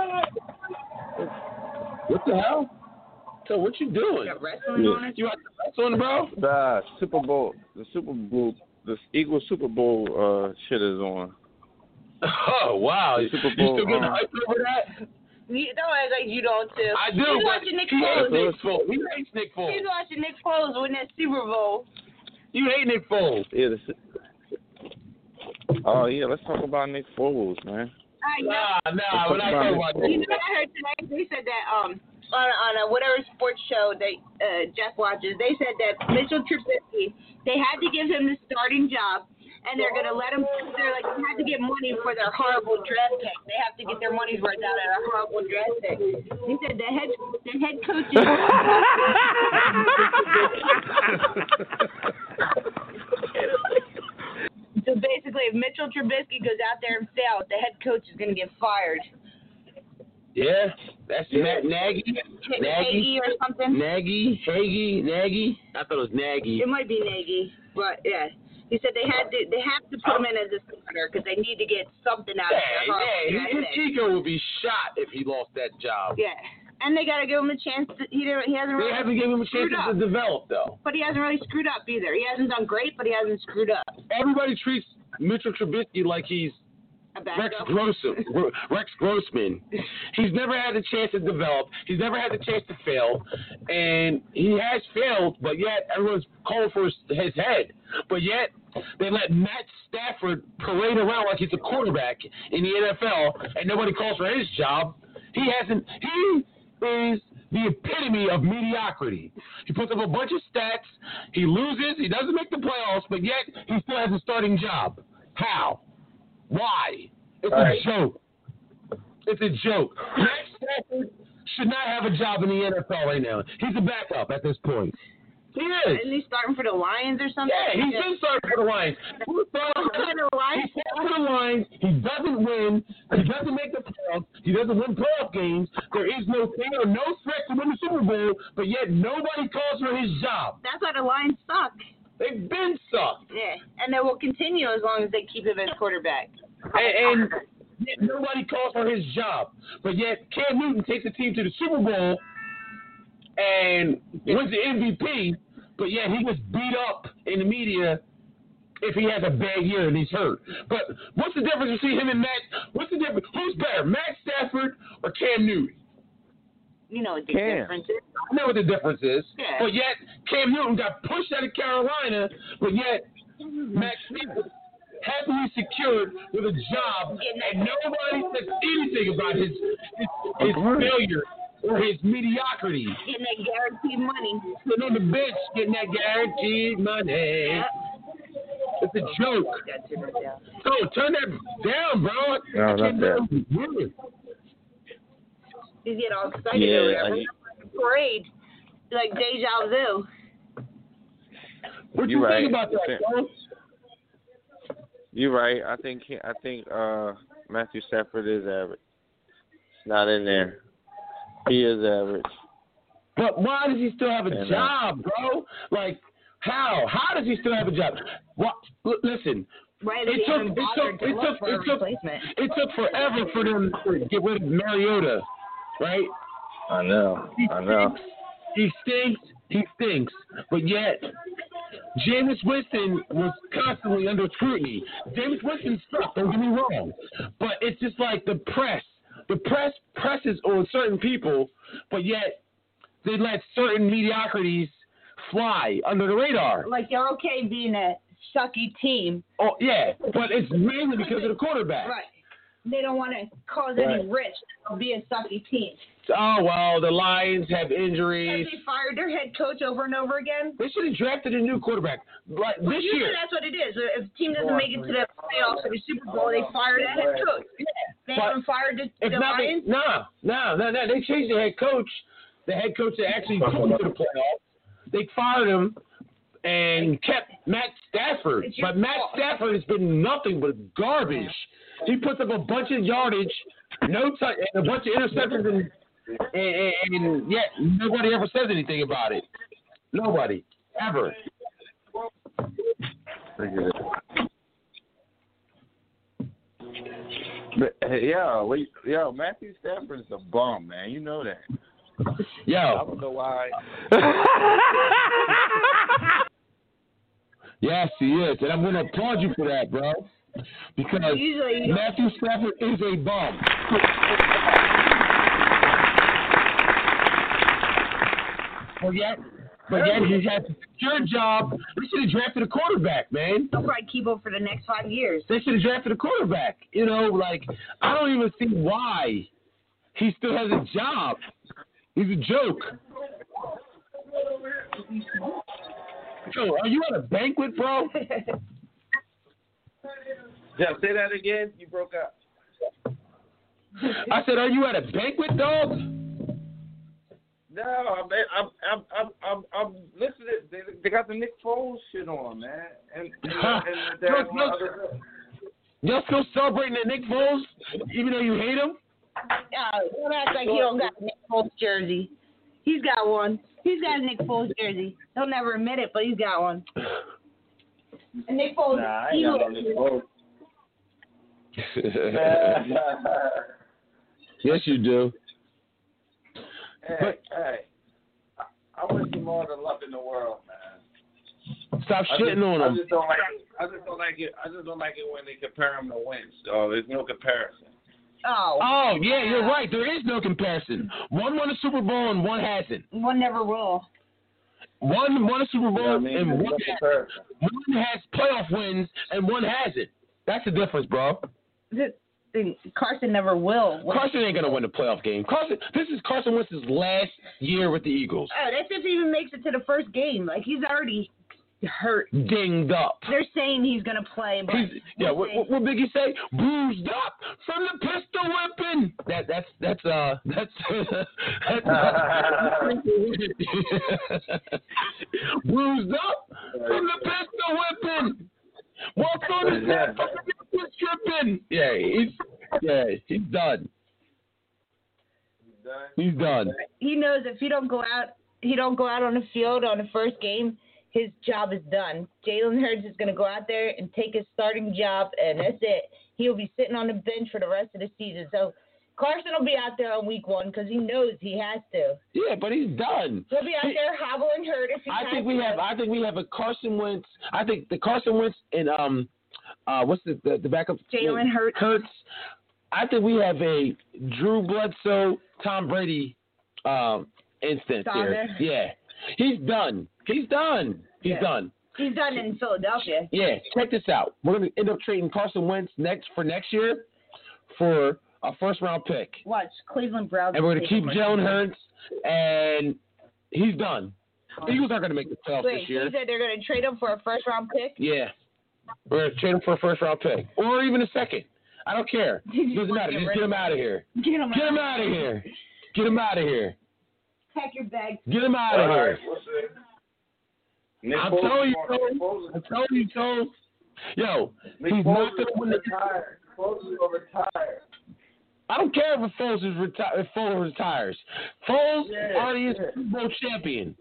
S2: What the hell? So what you doing?
S3: You got wrestling on it?
S2: You got the bets on, bro?
S4: The Super Bowl, the Super Bowl, the Eagles Super Bowl uh, shit is on.
S2: Oh, wow.
S4: The
S2: You
S4: Super
S2: still
S4: Bowl,
S2: getting
S4: uh,
S2: hyped over that?
S3: You don't act like you don't too.
S2: I do,
S3: He's
S2: but
S3: watching Nick
S2: he hates
S3: Foles.
S2: Nick Foles. He hates Nick Foles.
S3: He's watching Nick Foles win that Super Bowl.
S2: You hate Nick Foles.
S4: Yeah. The, oh yeah, let's talk about Nick Foles, man.
S3: I know.
S2: Nah, nah, we're not talking about
S3: You
S2: Nick.
S3: know what I heard today? They said that um on on a whatever sports show that uh, Jeff watches, they said that Mitchell Trubisky, they had to give him the starting job, and they're gonna let him. They're like they had to get money for their horrible draft pick. They have to get their money's worth out of their horrible draft pick. He said the head the head coach is. So basically, if Mitchell Trubisky goes out there and fails, the head coach is gonna get fired.
S2: Yeah, that's Na- Nagy.
S3: Nagy
S2: Nagy.
S3: or something.
S2: Nagy. Hagee. Nagy. I thought it was Nagy.
S3: It might be Nagy, but yeah. He said they had to they have to put him in as a starter because they need to get something out of
S2: Yeah,
S3: their horrible
S2: yeah,
S3: draft
S2: his
S3: pick.
S2: ego would be shot if he lost that job.
S3: Yeah, and they got to give him a chance. To, he didn't, he hasn't
S2: They
S3: really
S2: haven't given him a chance
S3: screwed up,
S2: to develop, though.
S3: but he hasn't really screwed up either. He hasn't done great, but he hasn't screwed up.
S2: Everybody treats Mitchell Trubisky like he's
S3: A
S2: Rex
S3: backup.
S2: Grossman. Rex Grossman. He's never had a chance to develop. He's never had the chance to fail, and he has failed. But yet everyone's calling for his, his head. But yet they let Matt Stafford parade around like he's a quarterback in the N F L, and nobody calls for his job. He hasn't. He is the epitome of mediocrity. He puts up a bunch of stats. He loses. He doesn't make the playoffs, but yet he still has a starting job. How? Why? It's
S4: Right.
S2: a joke. It's a joke. Matt Stafford should not have a job in the N F L right now. He's a backup at this point. He is.
S3: Isn't he starting for the Lions or something?
S2: Yeah, he's been starting for the Lions. Who thought-
S3: For the Lions?
S2: He starts for the Lions. He doesn't win. He doesn't make the playoffs. He doesn't win playoff games. There is no thing or no threat to win the Super Bowl, but yet nobody calls for his job.
S3: That's why the Lions suck.
S2: They've been sucked.
S3: Yeah, and they will continue as long as they keep him as quarterback.
S2: And, and yet nobody calls for his job. But yet Cam Newton takes the team to the Super Bowl and wins the M V P, but yet he gets beat up in the media if he has a bad year and he's hurt. But what's the difference between him and Matt? What's the difference? Who's better, Matt Stafford or Cam Newton?
S3: You know what the
S4: Cam.
S3: difference is.
S2: I know what the difference is.
S3: Yeah.
S2: But yet Cam Newton got pushed out of Carolina, but yet Matt Stafford happily secured with a job, and nobody says anything about his his, his failure or his mediocrity.
S3: Getting that guaranteed money.
S2: Sitting on the bench getting that guaranteed money.
S3: Yeah.
S2: It's a joke. No, turn that down, bro.
S4: No, not that.
S3: He's getting all excited
S4: Yeah,
S3: over there.
S4: I-
S3: Parade. Like deja vu.
S2: What
S4: You
S2: you
S4: right.
S2: think about that, bro?
S4: You're right. I think he, I think uh, Matthew Stafford is average. Not in there. He is average.
S2: But why does he still have a
S4: And, uh,
S2: job, bro? Like, how? How does he still have a job? What? L- listen,
S3: Right,
S2: it
S3: they
S2: took,
S3: haven't
S2: it
S3: bothered
S2: took,
S3: to
S2: it
S3: look
S2: took,
S3: for a
S2: it took,
S3: replacement.
S2: it took forever for them to get rid of Mariota, right?
S4: I know. I know.
S2: He stinks. He stinks. But yet, Jameis Winston was constantly under scrutiny. Jameis Winston sucked. Don't get me wrong, but it's just like the press. The press presses on certain people, but yet they let certain mediocrities fly under the radar.
S3: Like, you're okay being a sucky team.
S2: Oh yeah, but it's mainly because of the quarterback.
S3: Right. They don't want to cause
S2: Right.
S3: any risk of being a sucky team.
S2: Oh well, the Lions have
S3: Have
S2: injuries.
S3: they fired their head coach over and over again?
S2: They should have drafted a new quarterback. Like
S3: Well,
S2: this
S3: usually
S2: year.
S3: that's what it is. If a team doesn't make it to the playoffs or the Super Bowl, they fire that head coach. They
S2: But
S3: haven't fired the,
S2: If
S3: the
S2: not, they,
S3: Lions.
S2: no, no, no, no. They changed the head coach. The head coach that actually took them to the playoffs. They fired him and kept Matt Stafford.
S3: It's your
S2: But Matt
S3: fault.
S2: Stafford has been nothing but garbage. He puts up a bunch of yardage, no touch, and a bunch of interceptions, and, and, and, and yet nobody ever says anything about it. Nobody ever.
S4: But, hey, yo, we, yo, Matthew Stafford is a bum, man. You know that. I
S2: Yo,
S4: don't know why.
S2: yes, he is, and I'm going to applaud you for that, bro. Because
S3: Usually-
S2: Matthew Stafford is a bum. But yet, but yet he has a secure job. They should have drafted a quarterback, man.
S3: They'll probably keep him for the next five years.
S2: They should have drafted a quarterback. You know, like, I don't even see why he still has a job. He's a joke. Yo, are you at a banquet, bro?
S4: Yeah, say that again. You broke up.
S2: I said, are you at a banquet, dog?
S4: No, I'm, I'm, I'm, I'm, I'm, I'm listening. They, they got the Nick Foles shit on, man. And, and, and,
S2: Yo,
S4: and,
S2: yo, Y'all still celebrating that Nick Foles, even though you hate him?
S3: Uh, don't act like he don't got Nick Foles jersey. He's got one. He's got a Nick Foles jersey. He'll never admit it, but he's got one. And Nick Foles,
S4: Nah, I
S3: he
S4: ain't got
S3: was,
S4: no Nick Foles.
S2: Yes, you do.
S4: Hey,
S2: But-
S4: hey, I, I wish him all the luck in the world, man.
S2: Stop
S4: I
S2: shitting
S4: just,
S2: on
S4: I
S2: him.
S4: just don't like it. I just don't like it. I just don't like it when they compare him to Wentz. Oh, there's no comparison.
S3: oh,
S2: Oh, yeah, you're right. There is no comparison. One won a Super Bowl and one hasn't.
S3: one never will.
S2: One won a Super Bowl
S4: You know what I mean?
S2: and
S4: There's
S2: one,
S4: no
S2: has,
S4: comparison.
S2: one has playoff wins and one hasn't. That's the difference, bro.
S3: The- the- Carson never will. win.
S2: Carson ain't going to win the playoff game. Carson, this is Carson Wentz's last year with the Eagles.
S3: Oh, that's if he even makes it to the first game. Like, he's already hurt.
S2: Dinged up.
S3: They're saying he's going to play, but
S2: He's, yeah, what, what, what Biggie say? Bruised up from the pistol whipping. That that's that's uh that's that's bruised up from the pistol whipping. Walked on his neck, was tripping. Yeah, he's yeah he's done. He's done.
S3: he knows if he don't go out, he don't go out on the field on the first game, his job is done. Jalen Hurts is going to go out there and take his starting job, and that's it. He'll be sitting on the bench for the rest of the season. So Carson will be out there on week one because he knows he has to.
S2: Yeah, but he's done.
S3: He'll be out there hobbling hurt if he
S2: I
S3: has
S2: think we
S3: to.
S2: have. I think we have a Carson Wentz. I think the Carson Wentz and um, uh, what's the the, the backup?
S3: Jalen Hurts.
S2: Hurts. I think we have a Drew Bledsoe, Tom Brady um, instance here.
S3: Saga.
S2: Yeah, he's done. He's done. He's
S3: Yeah.
S2: done.
S3: He's done in Philadelphia.
S2: Yeah, check this out. We're gonna end up trading Carson Wentz next for next year for a first round pick,
S3: Watch, Cleveland Browns.
S2: and we're gonna keep
S3: Wait,
S2: Jalen Hurts, and he's done. Eagles aren't gonna make the playoffs
S3: Wait,
S2: this
S3: so
S2: year.
S3: you said they're going to trade him for a first round pick?
S2: Yeah. We're going to trade him for a first-round pick or even a second. I don't care. It doesn't matter. Just get him out of here.
S3: Get him
S2: Get him
S3: out
S2: out of here. Get him out of here.
S3: Pack your bags.
S2: Get him out of here.
S4: Nick
S2: I'm
S4: Foles
S2: telling you,
S4: Nick
S2: so.
S4: Foles-
S2: I'm telling you, so. Yo,
S4: Nick
S2: he's
S4: Foles
S2: not going to
S4: is
S2: win the.
S4: retired. Foles is gonna retire.
S2: I don't care if Foles is reti- if Foles retires. Foles
S4: Yeah,
S2: already is
S4: yeah.
S2: Super Bowl champion.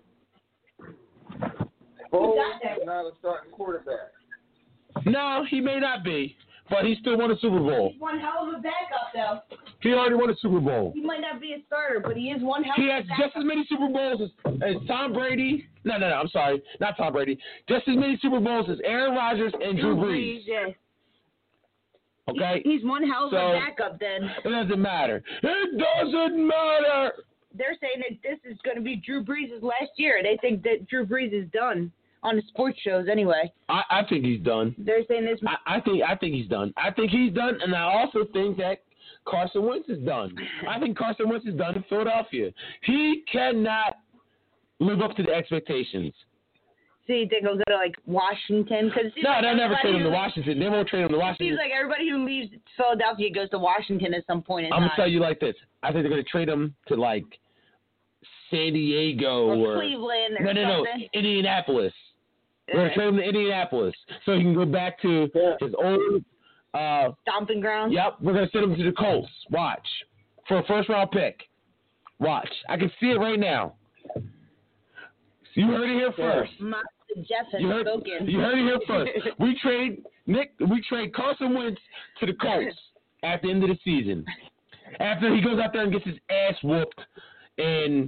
S4: Foles is not a starting quarterback.
S2: No, he may not be, but he still won a Super Bowl.
S3: He's one hell of a backup, though.
S2: He already won a Super Bowl.
S3: He might not be a starter, but he is one hell
S2: He
S3: of a
S2: has
S3: backup.
S2: just as many Super Bowls as, as Tom Brady. No, no, no. I'm sorry, not Tom Brady. Just as many Super Bowls as Aaron Rodgers and Drew Brees.
S3: Yeah.
S2: Okay,
S3: He- He's one hell of
S2: So-
S3: a backup, then.
S2: it doesn't matter. It doesn't matter.
S3: They're saying that this is going to be Drew Brees' last year. They think that Drew Brees is done on the sports shows anyway.
S2: I, I think he's done.
S3: They're saying this.
S2: I, I think I think he's done. I think he's done, and I also think that Carson Wentz is done. I think Carson Wentz is done in Philadelphia. He cannot live up to the expectations.
S3: So you think he'll go to like Washington? Cause it seems
S2: No,
S3: like
S2: they'll never
S3: everybody
S2: trade him to
S3: who-
S2: Washington. They won't trade him to
S3: It
S2: Washington.
S3: seems like everybody who leaves Philadelphia goes to Washington at some point in
S2: I'm
S3: time.
S2: gonna tell you like this. I think they're gonna trade him to like San Diego
S3: or
S2: or,
S3: Cleveland or
S2: no, no, no,
S3: something.
S2: Indianapolis. We're gonna trade him to Indianapolis so he can go back to
S4: Yeah.
S2: his old. Uh,
S3: Stomping ground.
S2: yep, we're gonna send him to the Colts. Watch for a first round pick. Watch, I can see it right now. You heard it here first.
S3: Master Jeff has
S2: You heard,
S3: spoken.
S2: you heard it here first. We trade Nick. We trade Carson Wentz to the Colts at the end of the season. After he goes out there and gets his ass whooped and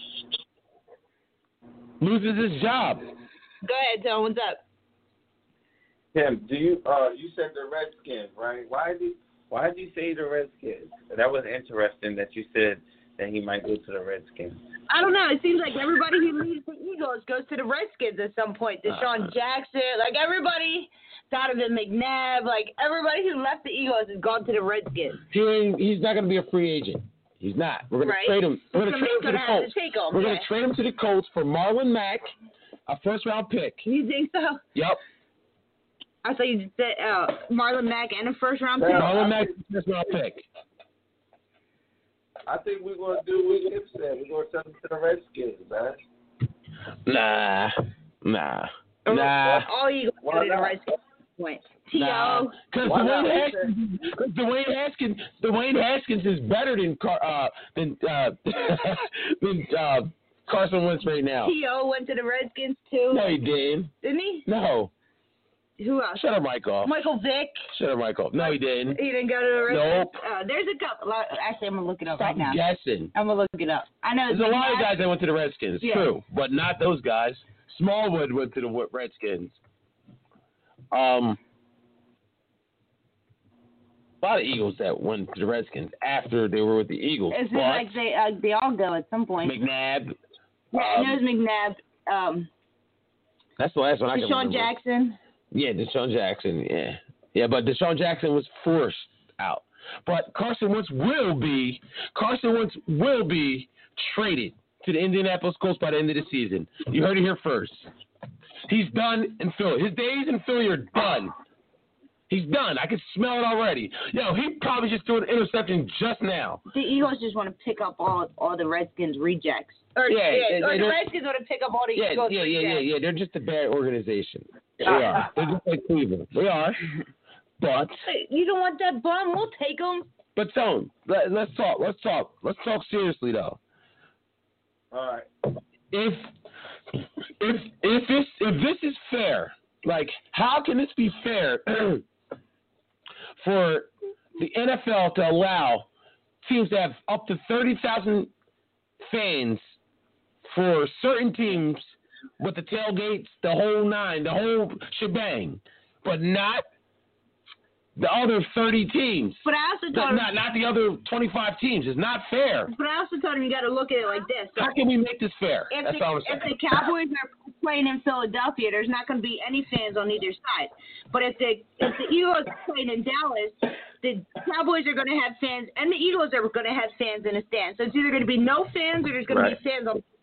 S2: loses his job.
S3: Go ahead, Tom. What's up?
S4: Tim, do you uh you said the Redskins, right? Why did why did you say the Redskins? That was interesting that you said that he might go to the Redskins.
S3: I don't know. It seems like everybody who leaves the Eagles goes to the Redskins at some point. Deshaun
S2: Uh.
S3: Jackson, like everybody, Donovan McNabb, like everybody who left the Eagles has gone to the Redskins.
S2: He ain't, he's not going to be a free agent. He's not. We're going
S3: Right.
S2: to trade him. We're going to
S3: Somebody's
S2: trade him to
S3: gonna
S2: the
S3: have
S2: Colts.
S3: to take him,
S2: We're going
S3: yeah.
S2: to trade him to the Colts for Marlon Mack, a first round pick.
S3: You think so?
S2: Yep.
S3: I thought you said uh, Marlon Mack and a first round pick.
S4: Yeah.
S2: Marlon Mack, first round pick.
S4: I think we're gonna do what Kip said. We're gonna send him to the Redskins, man.
S2: Nah. Nah. Nah.
S3: All Eagles go
S4: Why
S3: to the
S4: not?
S3: Redskins at this point. T O
S2: Nah, because
S4: Why not?
S2: Dwayne Haskins, cause Dwayne Haskins, Dwayne Haskins is better than Car, uh, than uh, than uh, Carson Wentz right now.
S3: T O went to the Redskins too,
S2: No, he didn't.
S3: didn't he?
S2: No,
S3: Who else?
S2: shut her mic off.
S3: Michael Vick.
S2: Shut her mic off. No, he didn't.
S3: He didn't go to the Redskins.
S2: Nope.
S3: Uh, there's a couple. Actually, I'm gonna look it up
S2: Stop
S3: right now.
S2: guessing.
S3: I'm gonna look it up. I know.
S2: There's a lot of
S3: McNabb-
S2: guys that went to the Redskins.
S3: Yeah.
S2: True, but not those guys. Smallwood went to the Redskins. Um. A lot of Eagles that went to the Redskins after they were with the Eagles.
S3: It seems
S2: but
S3: like they uh, they all go at some point.
S2: McNabb.
S3: yeah, I
S2: um,
S3: know it's McNabb. Um,
S2: That's the last one I can
S3: Deshaun
S2: remember.
S3: Jackson.
S2: Yeah, Deshaun Jackson. Yeah, yeah, but Deshaun Jackson was forced out. But Carson Wentz will be Carson Wentz will be traded to the Indianapolis Colts by the end of the season. You heard it here first. He's done in Philly. His days in Philly are done. He's done. I can smell it already. Yo, he probably just threw an interception just now.
S3: The Eagles just want to pick up all all the Redskins rejects. Or,
S2: Yeah,
S3: yeah,
S2: they-
S3: or
S2: they
S3: the
S2: don't-
S3: Redskins want to pick up all the
S2: Yeah,
S3: Eagles
S2: yeah, yeah, yeah,
S3: rejects.
S2: yeah. They're just a bad organization. They are. They're just like Cleveland. They are. But
S3: Hey, you don't want that bum? We'll take him.
S2: but Tone, let, let's talk. Let's talk. Let's talk seriously though.
S4: All right.
S2: If if if this if this is fair, like how can this be fair for the N F L to allow teams to have up to thirty thousand fans for certain teams with the tailgates, the whole nine, the whole shebang, but not the other thirty teams?
S3: But I also
S2: Not,
S3: told him.
S2: not, not the other twenty-five teams. It's not fair.
S3: But I also told him you got to look at it like this. So
S2: How can we make this fair?
S3: if
S2: That's
S3: the,
S2: all I'm
S3: if
S2: saying.
S3: the Cowboys are playing in Philadelphia, there's not going to be any fans on either side. But if the if the Eagles are playing in Dallas, the Cowboys are going to have fans, and the Eagles are going to have fans in the stands. So it's either going to be no fans or there's going
S4: Right.
S3: to be fans on both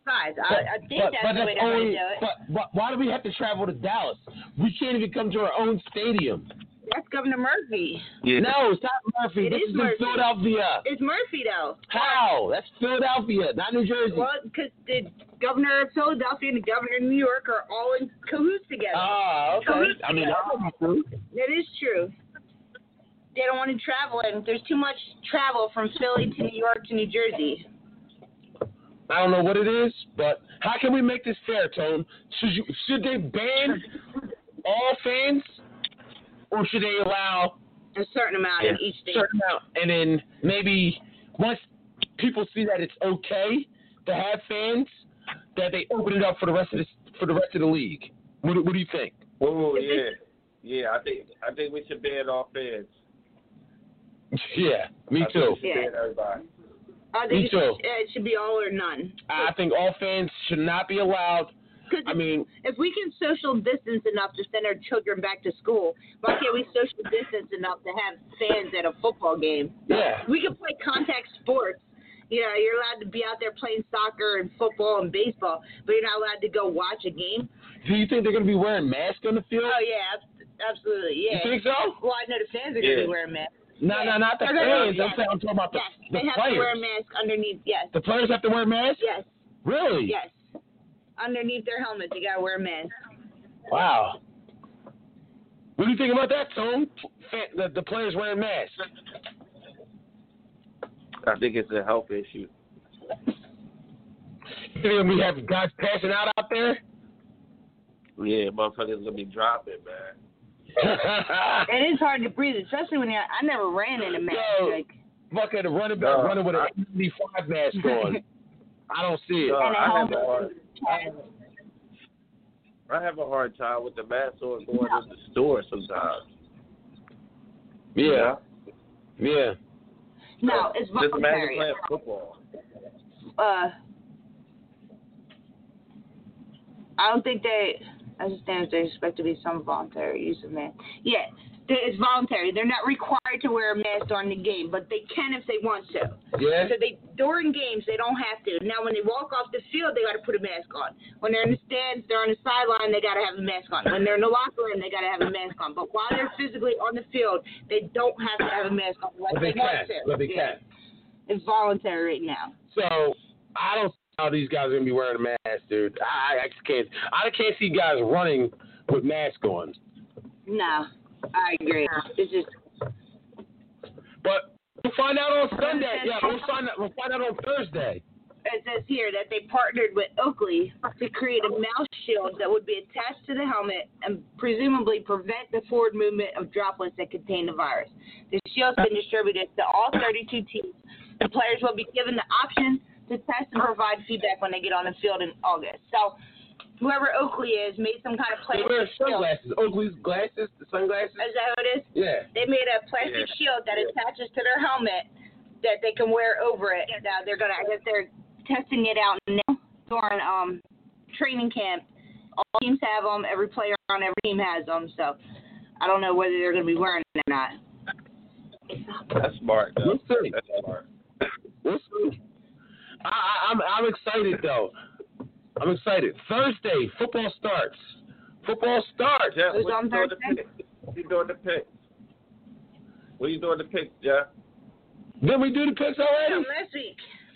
S3: five.
S2: But,
S3: I, I think
S2: but,
S3: that's
S2: but
S3: the way
S2: that's
S3: they're
S2: only,
S3: going to do it.
S2: but, but why do we have to travel to Dallas? We can't even come to our own stadium.
S3: That's Governor Murphy.
S4: Yeah.
S2: No, it's not Murphy.
S3: It
S2: this
S3: is
S2: is
S3: Murphy.
S2: in Philadelphia.
S3: It's Murphy, though.
S2: How? That's Philadelphia, not New Jersey.
S3: Well, because the governor of Philadelphia and the governor of New York are all in cahoots together.
S2: Ah, okay.
S3: Cahoots
S2: I mean,
S3: together.
S2: that's true.
S3: That is true. They don't want to travel, and there's too much travel from Philly to New York to New Jersey.
S2: I don't know what it is, but how can we make this fair, Tone? Should you, should they ban all fans, or should they allow
S3: A certain amount
S2: yeah,
S3: in each state.
S2: certain amount, and then maybe once people see that it's okay to have fans, that they open it up for the rest of the for the rest of the league? What, do- what do you think?
S4: Oh yeah, yeah. I think I think we should ban all fans.
S2: Yeah, me
S4: I
S2: too.
S4: think we should
S3: Yeah.
S4: ban everybody.
S3: I
S2: Me
S3: think it
S2: too.
S3: should, it should be all or none.
S2: I think all fans should not be allowed.
S3: Because
S2: I mean,
S3: if we can social distance enough to send our children back to school, why can't we social distance enough to have fans at a football game?
S2: yeah.
S3: We can play contact sports. You know, you're allowed to be out there playing soccer and football and baseball, but you're not allowed to go watch a game.
S2: Do you think they're going to be wearing masks on the field?
S3: Oh, yeah, ab- absolutely, yeah.
S2: You think so?
S3: Well, I know the fans are going to
S4: Yeah.
S3: be wearing masks.
S2: No,
S3: Yeah.
S2: no, not the
S3: No, no, no,
S2: fans.
S3: yes.
S2: I'm, saying, I'm talking about the,
S3: Yes,
S2: the
S3: they have
S2: players.
S3: to wear a mask underneath, yes.
S2: The players have to wear masks?
S3: Yes,
S2: Really?
S3: yes. Underneath their helmet, they got to wear a mask.
S2: Wow. What do you think about that, Tone? Fa- The, the players wearing masks.
S4: I think it's a health issue.
S2: You think we have guys passing out out there?
S4: Yeah, motherfuckers gonna be dropping, man.
S3: It is hard to breathe, especially when you're, I never ran in a mask.
S2: Yo.
S3: Like,
S2: Fucking running back,
S4: No,
S2: running with an
S4: I-
S2: eighty-five mask on. I don't see it.
S4: No,
S3: And a
S4: I have a
S3: helmet.
S4: hard, I have, I have a hard time with the mask on going to the store sometimes.
S2: Yeah,
S4: You know?
S2: yeah.
S3: no, it's
S4: Just imagine
S3: voluntary.
S4: playing football.
S3: Uh, I don't think they, as it stands, they expect to be some voluntary use of mask. Yeah, they- it's voluntary. They're not required to wear a mask during the game, but they can if they want to.
S2: Yeah?
S3: So they during games they don't have to. Now when they walk off the field, they got to put a mask on. When they're in the stands, they're on the sideline, they got to have a mask on. When they're in the locker room, they got to have a mask on. But while they're physically on the field, they don't have to have a mask on. Like
S2: But they
S3: they want
S2: can.
S3: to.
S2: But they
S3: Yeah.
S2: can.
S3: It's voluntary right now.
S2: So I don't see how these guys are gonna be wearing a mask, dude. I, I just can't. I can't see guys running with masks on.
S3: No, I agree. It's just
S2: But we'll find out on Sunday. Yeah, we'll find out. We'll find out on Thursday.
S3: it says here that they partnered with Oakley to create a mouth shield that would be attached to the helmet and presumably prevent the forward movement of droplets that contain the virus. The shield's been distributed to all thirty-two teams. The players will be given the option to test and provide feedback when they get on the field in August. So whoever Oakley is made some kind of
S2: They
S3: plastic
S2: wear
S3: shield.
S2: sunglasses. Oakley's glasses, the sunglasses.
S3: Is that what it is?
S2: Yeah.
S3: They made a plastic
S4: Yeah.
S3: shield that attaches to their helmet that they can wear over it. Now they're gonna, I guess they're testing it out now during um training camp. All teams have them. Every player on every team has them. So I don't know whether they're gonna be wearing it or not.
S4: That's smart, though.
S2: We'll see.
S4: That's smart.
S2: We'll see. I, I, I'm I'm excited though. I'm excited. Thursday, football starts. Football starts.
S4: Jeff,
S3: Who's
S4: what
S3: on
S4: you doing the
S3: Thursday?
S4: pick? What you doing the pick? What you doing the pick, Jeff?
S2: Did we do the picks
S3: From
S2: already?
S3: last week.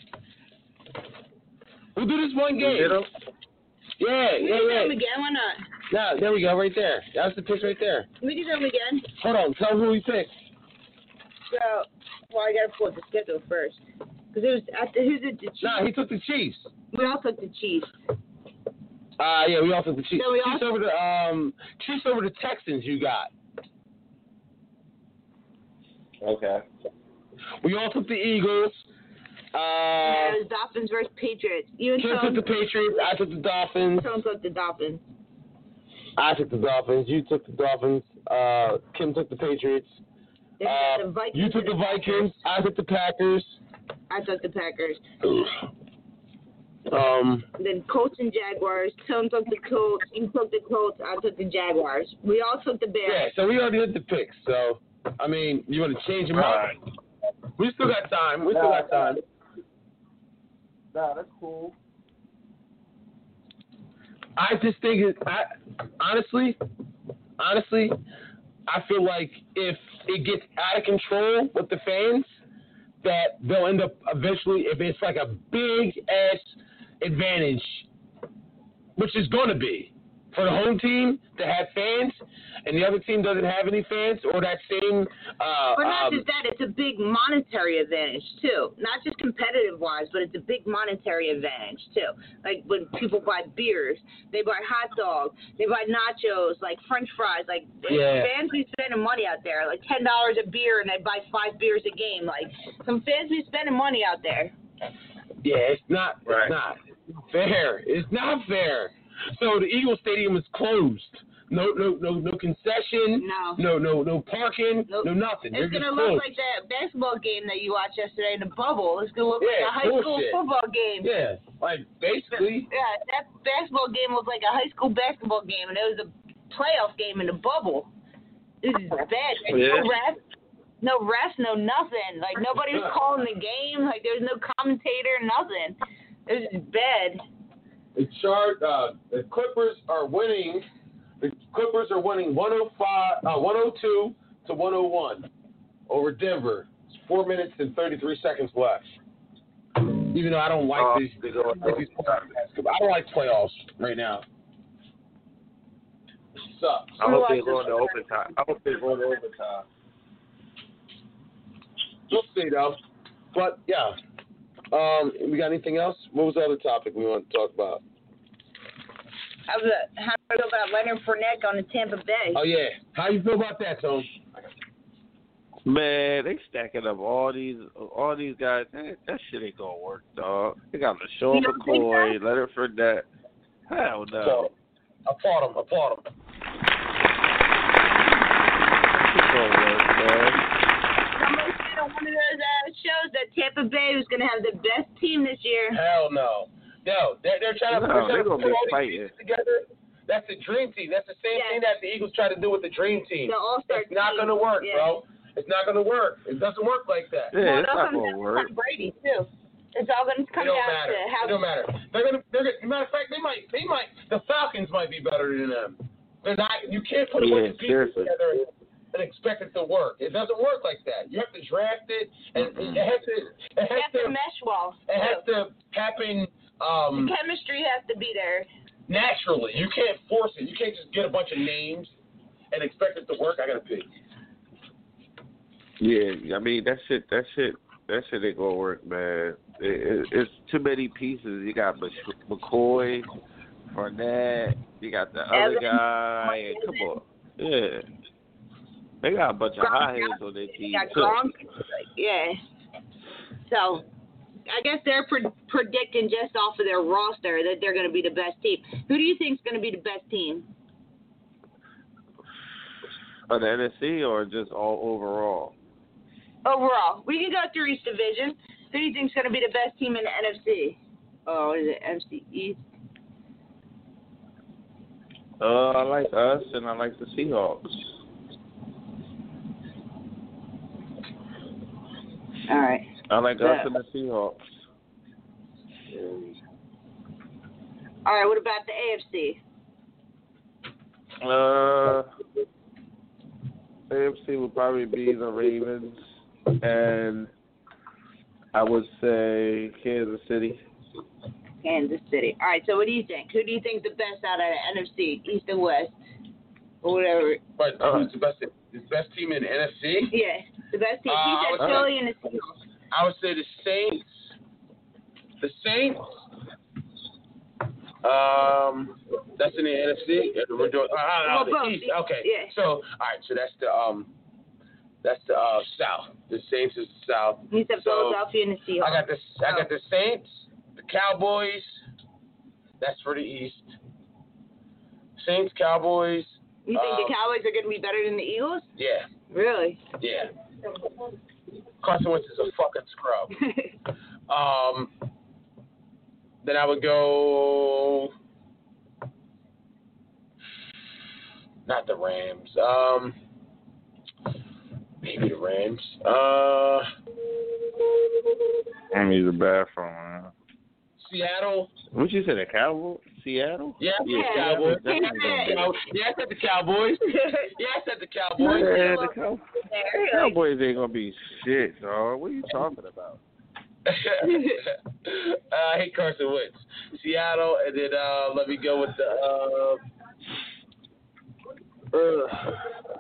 S2: We'll do this one
S4: You
S2: game.
S4: did 'em?
S2: Yeah,
S3: We
S2: yeah,
S3: can do
S2: yeah.
S3: them again. Why not?
S2: No, there we go, right there. That's the picks right there.
S3: We can do them again.
S2: Hold on, tell them who we picked.
S3: So, well, I gotta pull up the schedule first. Because it was at the, who's it? The Chiefs.
S2: Nah, he took the Chiefs.
S3: We all took the Chiefs.
S2: Uh, yeah, we all took the Chiefs.
S3: So we all-
S2: Chiefs over the um, Chiefs over the Texans. You got.
S4: Okay.
S2: We all took the Eagles.
S3: And
S2: Uh,
S3: it was Dolphins versus Patriots. You and
S2: Kim took
S3: Tone,
S2: the Patriots. I took the Dolphins.
S3: Tone took the Dolphins.
S2: I took the Dolphins. You took the Dolphins. Uh, Kim took the Patriots.
S3: Then we
S2: Uh,
S3: got the Vikings
S2: you took
S3: and
S2: the Vikings. I took the Packers.
S3: I took the Packers.
S2: Um,
S3: Then Colts and Jaguars. Tone took the Colts. You took the Colts. I took the Jaguars. We all took the
S2: yeah.
S3: Bears.
S2: So we already did the picks. So I mean, you want to change them
S4: All
S2: up?
S4: right.
S2: We still got time. We still got time.
S4: Nah, that's cool.
S2: I just think it. I honestly, honestly, I feel like if it gets out of control with the fans, that they'll end up eventually, if it's like a big ass advantage, which is going to be for the home team to have fans, and the other team doesn't have any fans, or that same. Uh,
S3: but not
S2: um,
S3: just that, it's a big monetary advantage too. Not just competitive wise, but it's a big monetary advantage too. Like when people buy beers, they buy hot dogs, they buy nachos, like French fries. Like
S2: yeah.
S3: fans be spending money out there, like ten dollars a beer, and they buy five beers a game. Like some fans be spending money out there.
S2: Yeah, it's not.
S4: Right.
S2: It's not fair. It's not fair. So the Eagle Stadium is closed. No, no, no, no concession.
S3: No.
S2: No, no, no parking.
S3: Nope.
S2: No nothing.
S3: It's
S2: They're
S3: gonna
S2: just
S3: look
S2: closed.
S3: like that basketball game that you watched yesterday in the bubble. It's gonna look
S2: Yeah,
S3: like a high school
S2: bullshit.
S3: football game.
S2: Yeah, like basically.
S3: Yeah, that basketball game was like a high school basketball game, and it was a playoff game in the bubble. This is bad. There's
S4: Yeah.
S3: no refs, no refs, no nothing. Like nobody was calling the game. Like there's no commentator, nothing. This is bad.
S2: The chart. Uh, the Clippers are winning. The Clippers are winning one oh five, uh, one oh two to one oh one over Denver. It's four minutes and thirty-three seconds left. Even though I don't like
S4: Uh,
S2: these,
S4: they go-
S2: like these basketball. I don't like playoffs right now. It sucks.
S4: I hope they go into overtime. I hope they go into overtime.
S2: We'll see though. But yeah. Um, we got anything else? What was the other topic we want to talk about?
S3: How do how do you feel about Leonard Fournette on the Tampa Bay?
S2: Oh yeah. How you feel about that, Tone?
S4: Man, they stacking up all these all these guys. That, that shit ain't gonna work, dog. They got LaShawn
S3: You don't think
S4: McCoy,
S3: so?
S4: Leonard Fournette. Hell no.
S2: Applaud him. Applaud him.
S4: It's gonna work, man.
S3: Somebody said on one of those uh, shows that Tampa Bay was going to have the best team this year.
S2: Hell no. No, they're, they're trying to,
S4: No,
S2: they're
S4: they're
S2: trying to
S4: gonna
S2: put
S4: be
S2: all these
S4: fighting.
S2: pieces together. That's the dream team. That's the same
S3: Yeah.
S2: thing that the Eagles try to do with the dream team.
S3: The All-Star
S2: It's not
S3: team.
S2: going to work,
S3: Yeah.
S2: bro. It's not going to work. It doesn't work like that.
S4: Yeah,
S3: Well,
S4: it's
S3: it all
S4: not
S3: comes
S4: gonna
S3: down to
S4: work.
S3: Tom Brady too. It's all going to
S2: It
S3: come
S2: don't
S3: down
S2: matter.
S3: to how.
S2: It don't matter. They're gonna. They're gonna. Matter of fact, they might. They might. The Falcons might be better than them. They're not. You can't put a
S4: Yeah,
S2: bunch of pieces
S4: seriously.
S2: together and expect it to work. It doesn't work like that. You have to draft it, and
S4: Mm-hmm.
S2: it has to. It
S3: You
S2: has
S3: have to
S2: to.
S3: mesh well.
S2: It has
S3: too.
S2: to happen. Um,
S3: The chemistry has to be there.
S2: naturally. You can't force it. You can't just get a bunch of names and expect it to work. I gotta pick.
S4: Yeah, I mean that shit. That shit. That shit ain't gonna work, man. It, it, it's too many pieces. You got Mc- McCoy, Fournette. You got the other
S3: Evans.
S4: guy. And come on, yeah. They got a bunch of high heads on their
S3: You
S4: team
S3: got
S4: too.
S3: Gronk. Yeah. So, I guess they're pre- predicting just off of their roster that they're going to be the best team. Who do you think is going to be the best team?
S4: On the N F C or just all overall?
S3: Overall, we can go through each division. Who do you think is going to be the best team in the N F C? Oh, what is it? N F C East.
S4: Uh, I like us and I like the Seahawks.
S3: All right.
S4: I like
S3: Yeah.
S4: us and the Seahawks.
S3: All right. What about the A F C?
S4: Uh, A F C would probably be the Ravens, and I would say Kansas City.
S3: Kansas City. All right. So, what do you think? Who do you think is the best out of the N F C, East and West, or whatever?
S2: But uh, who's the best? The best team in the N F C?
S3: Yeah, the best team.
S2: Uh,
S3: He said
S2: I would-
S3: Philly and the Seahawks.
S2: I would say the Saints. The Saints. Um, that's in the N F C. Yeah, we're doing, uh, uh,
S3: Well,
S2: the
S3: both.
S2: East. Okay.
S3: Yeah.
S2: So, all right. So that's the um, that's the uh, South. The Saints is the South.
S3: He said
S2: So,
S3: Philadelphia and the Seahawks.
S2: I got the I got the Saints, the Cowboys. That's for the East. Saints, Cowboys.
S3: You think
S2: um,
S3: the Cowboys are going to be better than the Eagles?
S2: Yeah,
S3: Really?
S2: yeah. Carson Wentz is a fucking scrub. Um, then I would go, not the Rams. Um, maybe the Rams. Uh,
S4: I need the bathroom, man.
S2: Seattle.
S4: What you say, the Cowboys?
S5: Seattle?
S2: Yeah,
S5: yeah,
S2: yeah, Cowboys.
S5: Seattle
S2: Yeah,
S5: definitely gonna
S2: yeah, I said the Cowboys. Yeah, I said the
S5: be-
S2: Cowboys.
S5: Yeah, the Cow- Cowboys ain't gonna be shit, dog. What are you talking about?
S2: uh, I hate Carson Wentz. Seattle, and then uh, let me go with the uh, uh,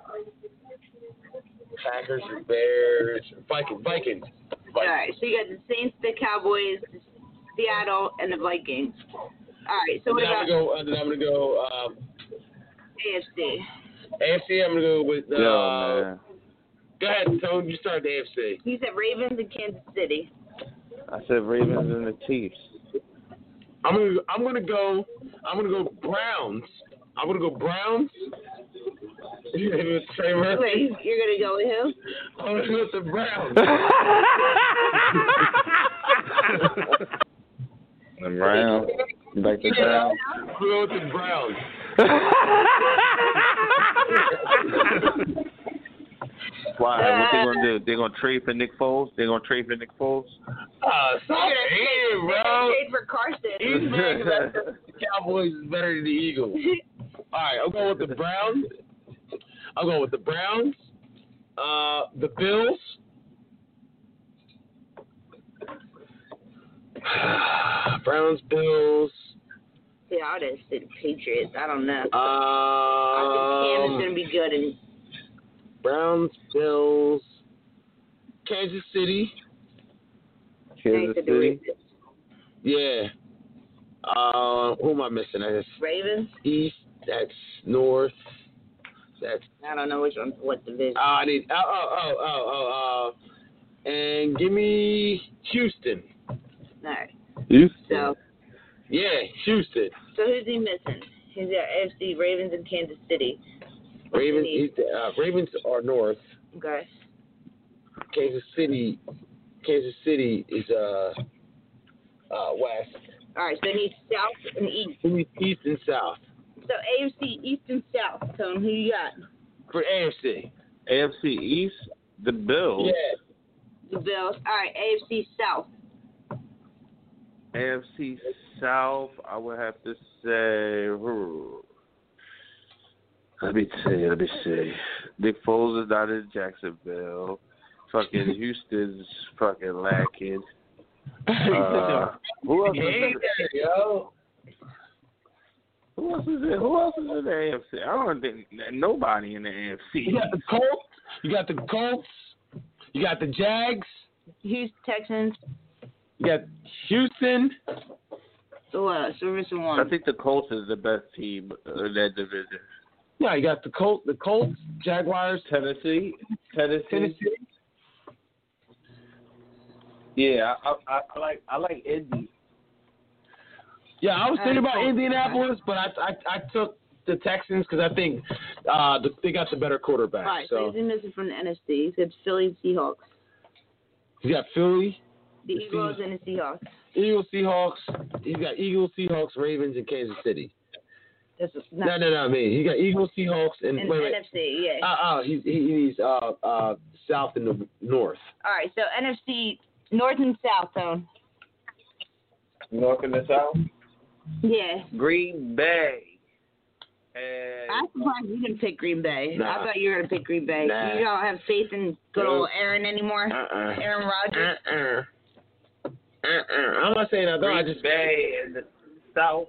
S2: Packers or Bears, Vikings, Vikings. Vikings.
S3: All right, so you got the Saints, the Cowboys, Seattle, and the Vikings. All right, so what
S2: then I'm
S3: about
S2: gonna go. Uh, then I'm gonna go um,
S3: A F C?
S2: A F C. I'm gonna go with. Uh,
S5: Yo, man.
S2: Go ahead, Tone. You start the A F C.
S3: You said Ravens and Kansas City.
S5: I said Ravens and the Chiefs.
S2: I'm gonna. I'm gonna go. I'm gonna go Browns. I'm gonna go Browns. Trey Murphy.
S3: Wait, you're gonna go with who?
S2: I'm gonna go with the Browns.
S5: The Browns. You like the Browns?
S2: I'm gonna go with the Browns.
S5: Why? What they gonna do? They gonna trade for Nick Foles? They gonna trade for Nick Foles?
S2: Uh, stop
S3: They're
S2: it,
S3: gonna
S2: bro.
S3: trade for Carson.
S2: He's mad because the Cowboys is better than the Eagles. All right, I'm going with the Browns. I'm going with the Browns. Uh, the Bills. Browns, Bills.
S3: Yeah, I would have said Patriots. I don't know. I think Cam is
S2: Um,
S3: gonna be good. And
S2: Browns, Bills, Kansas City.
S5: Kansas
S3: said the
S5: City.
S3: Ravens.
S2: Yeah. Uh, who am I missing? That's
S3: Ravens.
S2: East. That's North. That's.
S3: I don't know which one. What division?
S2: Uh, I need. Oh, oh, oh, oh, oh. Uh, and give me Houston.
S3: All right.
S5: Houston.
S3: So,
S2: Yeah, Houston.
S3: so who's he missing? He's got A F C, Ravens, and Kansas City.
S2: Ravens.
S3: City.
S2: Uh, Ravens are North.
S3: Okay.
S2: Kansas City. Kansas City is uh, uh West.
S3: All right. So he needs South and East.
S2: Give me East and South.
S3: So A F C, East and South. Tone, who you got?
S2: For A F C.
S5: A F C East, the Bills.
S2: Yeah.
S3: The Bills. All right. A F C South.
S5: A F C South, I would have to say. Let me see. Let me see. Nick Foles is not in Jacksonville. Fucking Houston's fucking lacking. Uh, who else is in,
S2: yo.
S5: who else is in, who else is in the A F C? I don't think nobody in the A F C.
S2: You got the Colts. You got the Colts. You got the Jags.
S3: Houston Texans.
S2: You got Houston.
S3: So uh, so we're missing one.
S5: I think the Colts is the best team in that division.
S2: Yeah, you got the Colts, the Colts, Jaguars,
S5: Tennessee, Tennessee.
S2: Tennessee.
S5: Yeah, I, I, I like I like Indy.
S2: Yeah, I was thinking about
S3: Colts.
S2: Indianapolis, but I I, I took the Texans because I think uh, the, they got the better quarterback.
S3: All right. So
S2: So
S3: who's he missing from the N F C? He's got Philly Seahawks.
S2: you got Philly,
S3: The
S2: The
S3: Eagles and the Seahawks.
S2: Eagles, Seahawks. He's got Eagles, Seahawks, Ravens, and Kansas City.
S3: That's
S2: No,
S3: not
S2: no, no, me. He got Eagles, Seahawks, and
S3: in
S2: wait,
S3: the
S2: wait.
S3: N F C. Yeah.
S2: Uh, uh, he he needs uh uh South and the North.
S3: All right. So N F C North and South Zone.
S5: North and the South.
S3: Yeah.
S5: Green Bay. And
S3: I'm surprised you didn't pick Green Bay.
S2: Nah.
S3: I thought you were gonna pick Green Bay.
S2: Nah.
S3: You don't have faith in good old Aaron anymore.
S2: Uh-uh.
S3: Aaron Rodgers.
S2: Uh-uh. Uh-uh. I'm not saying I don't. I
S5: Green
S2: just
S5: Bay and the South.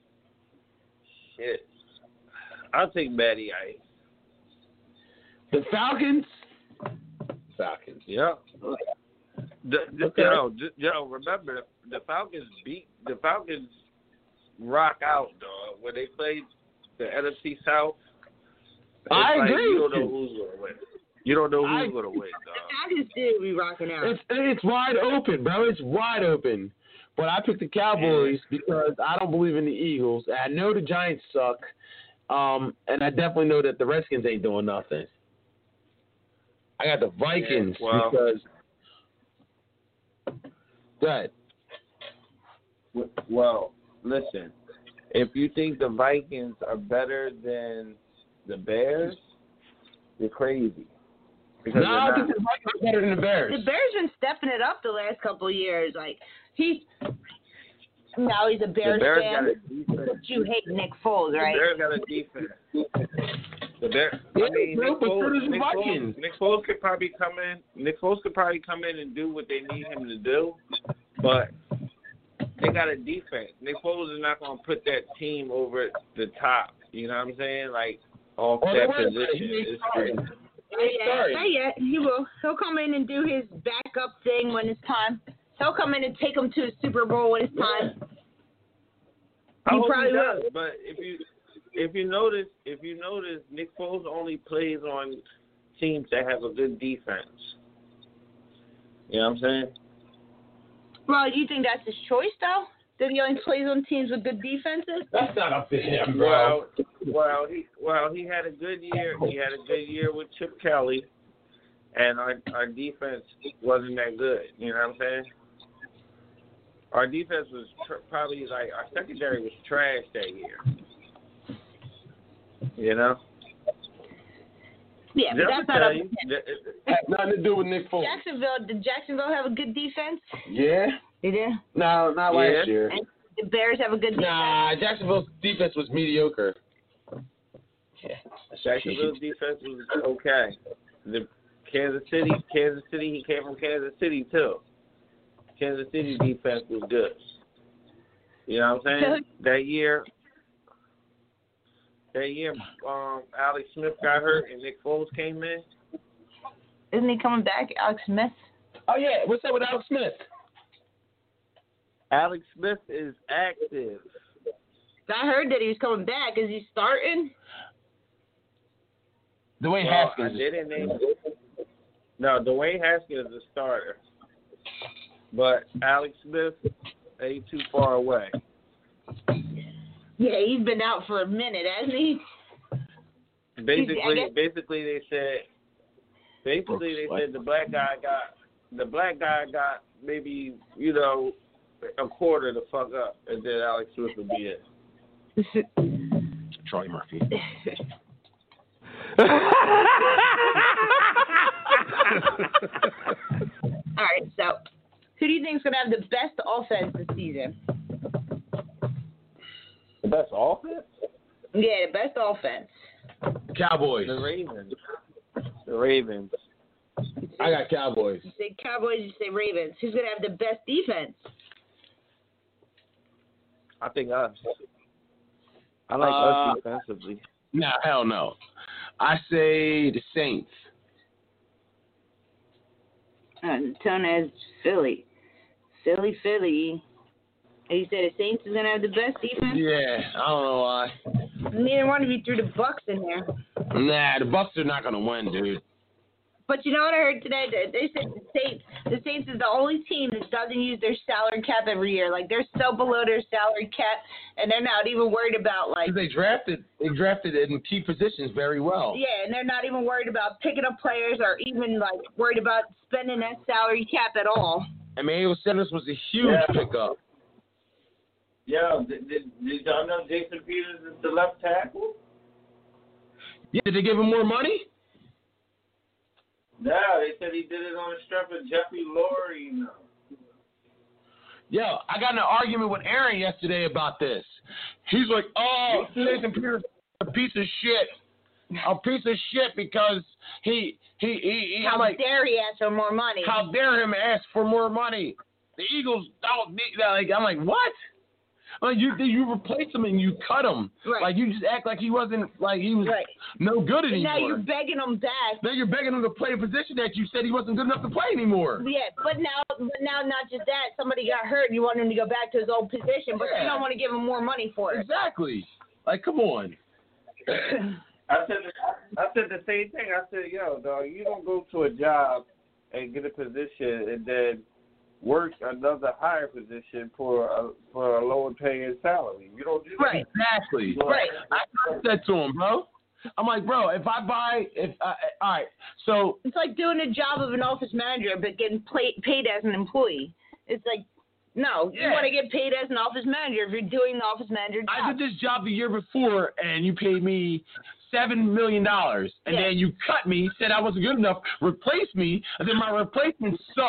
S5: Shit. I'll take Matty Ice.
S2: the Falcons. Falcons.
S5: Yeah. The, the,
S2: Okay.
S5: You know, ju- you know, remember the, the Falcons beat the Falcons rock out, dog. When they played the N F C South. It's
S2: I
S5: like
S2: agree
S5: You
S2: with
S5: don't know
S2: you.
S5: who's gonna win. You don't know
S2: I-
S5: who's gonna win,
S3: The
S5: dog.
S3: Falcons do be rocking out.
S2: It's it's wide open, bro. It's wide open. But I picked the Cowboys because I don't believe in the Eagles. I know the Giants suck, um, and I definitely know that the Redskins ain't doing nothing. I got the Vikings
S5: Yeah, well-
S2: because. Go ahead.
S5: Well, listen. If you think the Vikings are better than the Bears, you're crazy. Because
S2: No, I
S5: they're
S2: think
S5: not.
S2: the Vikings are better than the Bears.
S3: The Bears been stepping it up the last couple of years. Like he's Now he's a Bears,
S5: the Bears
S3: fan.
S5: got a defense.
S3: But you hate Nick Foles, right?
S5: The Bears got a defense. The Bears.
S2: Yeah,
S5: I mean,
S2: bro,
S5: Nick
S2: but so
S5: Foles,
S2: does the
S5: Nick Foles.
S2: Vikings.
S5: Nick Foles could probably come in. Nick Foles could probably come in and do what they need him to do, but they got a defense. Nick Foles is not going to put that team over the top. You know what I'm saying? Like off
S2: Well,
S5: that
S2: wait,
S5: position.
S2: he
S5: It's
S2: started.
S5: pretty-
S3: Yeah, yeah, yeah, he will. He'll come in and do his backup thing when it's time. He'll come in and take them to a Super Bowl when it's time.
S5: I
S3: He
S5: hope
S3: probably
S5: he does,
S3: will.
S5: but if you if you notice if you notice Nick Foles only plays on teams that have a good defense. You know what I'm saying?
S3: Well, you think that's his choice, though? That he only plays on teams with good defenses?
S2: That's not up to him, bro.
S5: Well, well, he well he had a good year. He had a good year with Chip Kelly, and our our defense wasn't that good. You know what I'm saying? Our defense was tr- probably like our secondary was trash that year. You know?
S3: Yeah, but
S5: Just
S3: that's
S5: to
S3: not
S5: tell
S3: up to
S5: you,
S3: him.
S5: that-
S2: Has nothing to do with Nick Foles.
S3: Jacksonville, did Jacksonville have a good defense?
S2: Yeah?
S3: They did.
S2: No, not
S5: Yeah.
S2: last year.
S3: And the Bears have a good defense?
S2: Nah, Jacksonville's defense was mediocre. Yeah.
S5: Jacksonville's defense was okay. The Kansas City, Kansas City, he came from Kansas City too. Kansas City defense was good. You know what I'm saying? That year, that year, um, Alex Smith got hurt and Nick Foles came in.
S3: Isn't he coming back, Alex Smith?
S2: Oh, yeah. What's up with Alex Smith?
S5: Alex Smith is active.
S3: I heard that he was coming back. Is he starting?
S2: Dwayne
S5: Well, I
S2: Haskins.
S5: didn't name. No, Dwayne Haskins is the starter, but Alex Smith ain't too far away.
S3: Yeah, he's been out for a minute, hasn't he?
S5: Basically,
S3: I guess-
S5: basically they said, basically they said the black guy got the black guy got maybe you know a quarter to fuck up, and then Alex Smith would be it.
S2: Charlie Murphy.
S3: All right, so who do you think is going to have the best offense this season?
S5: The best offense?
S3: Yeah, the best offense.
S2: Cowboys.
S5: The Ravens. The Ravens.
S2: I got Cowboys.
S3: You say Cowboys, you say Ravens. Who's going to have the best defense?
S5: I think us. I like
S2: Uh,
S5: us defensively.
S2: No, hell no. I say the Saints.
S3: Uh, Tone has Philly. Philly, Philly. And you said the Saints is going to have the best defense?
S2: Yeah, I don't know why.
S3: Neither one of you threw the Bucks in there.
S2: Nah, the Bucks are not gonna win, dude.
S3: But you know what I heard today? That they said the Saints, the Saints is the only team that doesn't use their salary cap every year. Like they're so below their salary cap, and they're not even worried about like.
S2: They drafted, they drafted in key positions very well.
S3: Yeah, and they're not even worried about picking up players or even like worried about spending that salary cap at all.
S2: Emmanuel Sanders was a huge
S5: Yeah.
S2: pickup.
S5: Yeah, did, did, did y'all know Jason Peters is the left tackle?
S2: Yeah, did they give him more money?
S5: No, they said he did it on the strength of Jeffrey Lurie. You know.
S2: Yo, I got in an argument with Aaron yesterday about this. He's like, oh, Jason Peters is a piece of shit. A piece of shit because he, he, he, he
S3: How
S2: I'm like,
S3: dare he ask for more money?
S2: how dare him ask for more money? The Eagles don't need that. Like, I'm like, what? Like you, you replace him and you cut him.
S3: Right.
S2: Like you just act like he wasn't, like he was
S3: Right.
S2: no good
S3: And
S2: anymore.
S3: now you're begging him back.
S2: Now you're begging him to play a position that you said he wasn't good enough to play anymore.
S3: Yeah, but now, but now not just that. Somebody got hurt. and You want him to go back to his old position, but
S2: Yeah.
S3: you don't want to give him more money for it.
S2: Exactly. Like, come on.
S5: I said the, I said the same thing. I said, yo, dog, you don't go to a job and get a position and then work another higher position for a, for a lower paying salary. You don't do that.
S3: Right.
S2: Exactly.
S3: Right.
S2: I said to him, bro. I'm like, bro, if I buy, if I, all right, so
S3: It's like doing the job of an office manager, but getting play, paid as an employee. It's like, no, you
S2: Yeah.
S3: want to get paid as an office manager if you're doing the office manager job.
S2: I did this job the year before, and you paid me seven million dollars, and
S3: Yeah.
S2: then you cut me, said I wasn't good enough, replaced me, and then my replacement sucks,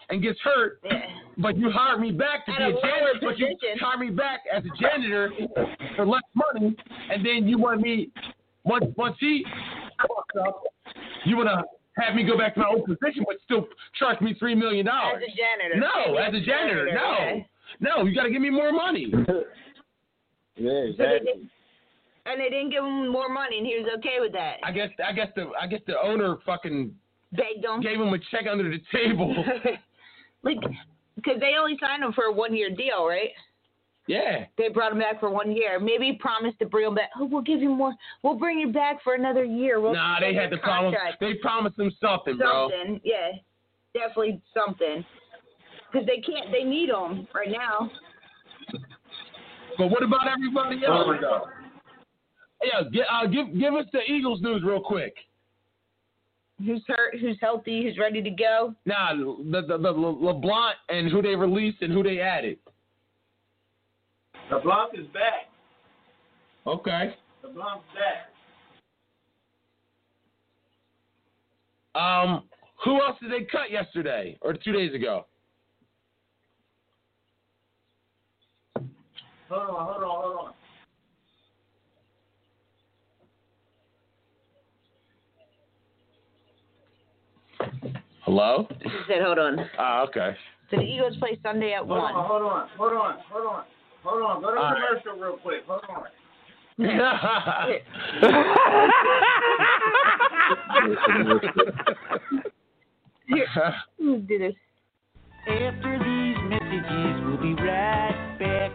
S2: and gets hurt,
S3: Yeah.
S2: but you hired me back to
S3: At
S2: be
S3: a
S2: a
S3: lower
S2: janitor, but you
S3: position.
S2: hired me back as a janitor for less money, and then you want me, once once he fucks up, you want to have me go back to my old position, but still charge me three million dollars.
S3: As a janitor.
S2: No,
S3: Yeah,
S2: as a janitor, no.
S3: yeah.
S2: No, you got to give me more money.
S4: Yeah,
S3: So they
S4: exactly.
S3: did, and they didn't give him more money, and he was okay with that.
S2: I guess I guess the I guess the owner fucking
S3: Begged him.
S2: gave him a check under the table.
S3: Like, because they only signed him for a one-year deal, right?
S2: Yeah.
S3: They brought him back for one year. Maybe he promised to bring him back. Oh, we'll give you more. We'll bring you back for another year. We'll
S2: Nah, they had
S3: the
S2: to promise. They promised him something, bro.
S3: Something, yeah. Definitely something. Because they can't, they need him right now.
S2: But what about everybody else? Yeah, get, uh, give give us the Eagles news real quick.
S3: Who's hurt, who's healthy, who's ready to go.
S2: Nah, the the, the Le- LeBlanc and who they released and who they added.
S5: LeBlanc is back.
S2: Okay.
S5: LeBlanc's back.
S2: Um, who else did they cut yesterday or two days ago?
S5: Hold on, hold on, hold on.
S2: Hello?
S3: She said, hold on.
S2: Ah, okay.
S3: So the Eagles play Sunday at
S5: Hold
S3: one.
S5: on, hold on, hold on, hold on, hold on. Go to
S2: All right.
S5: commercial real quick. Hold on.
S3: Here, let's do this.
S1: After these messages, we'll be right back.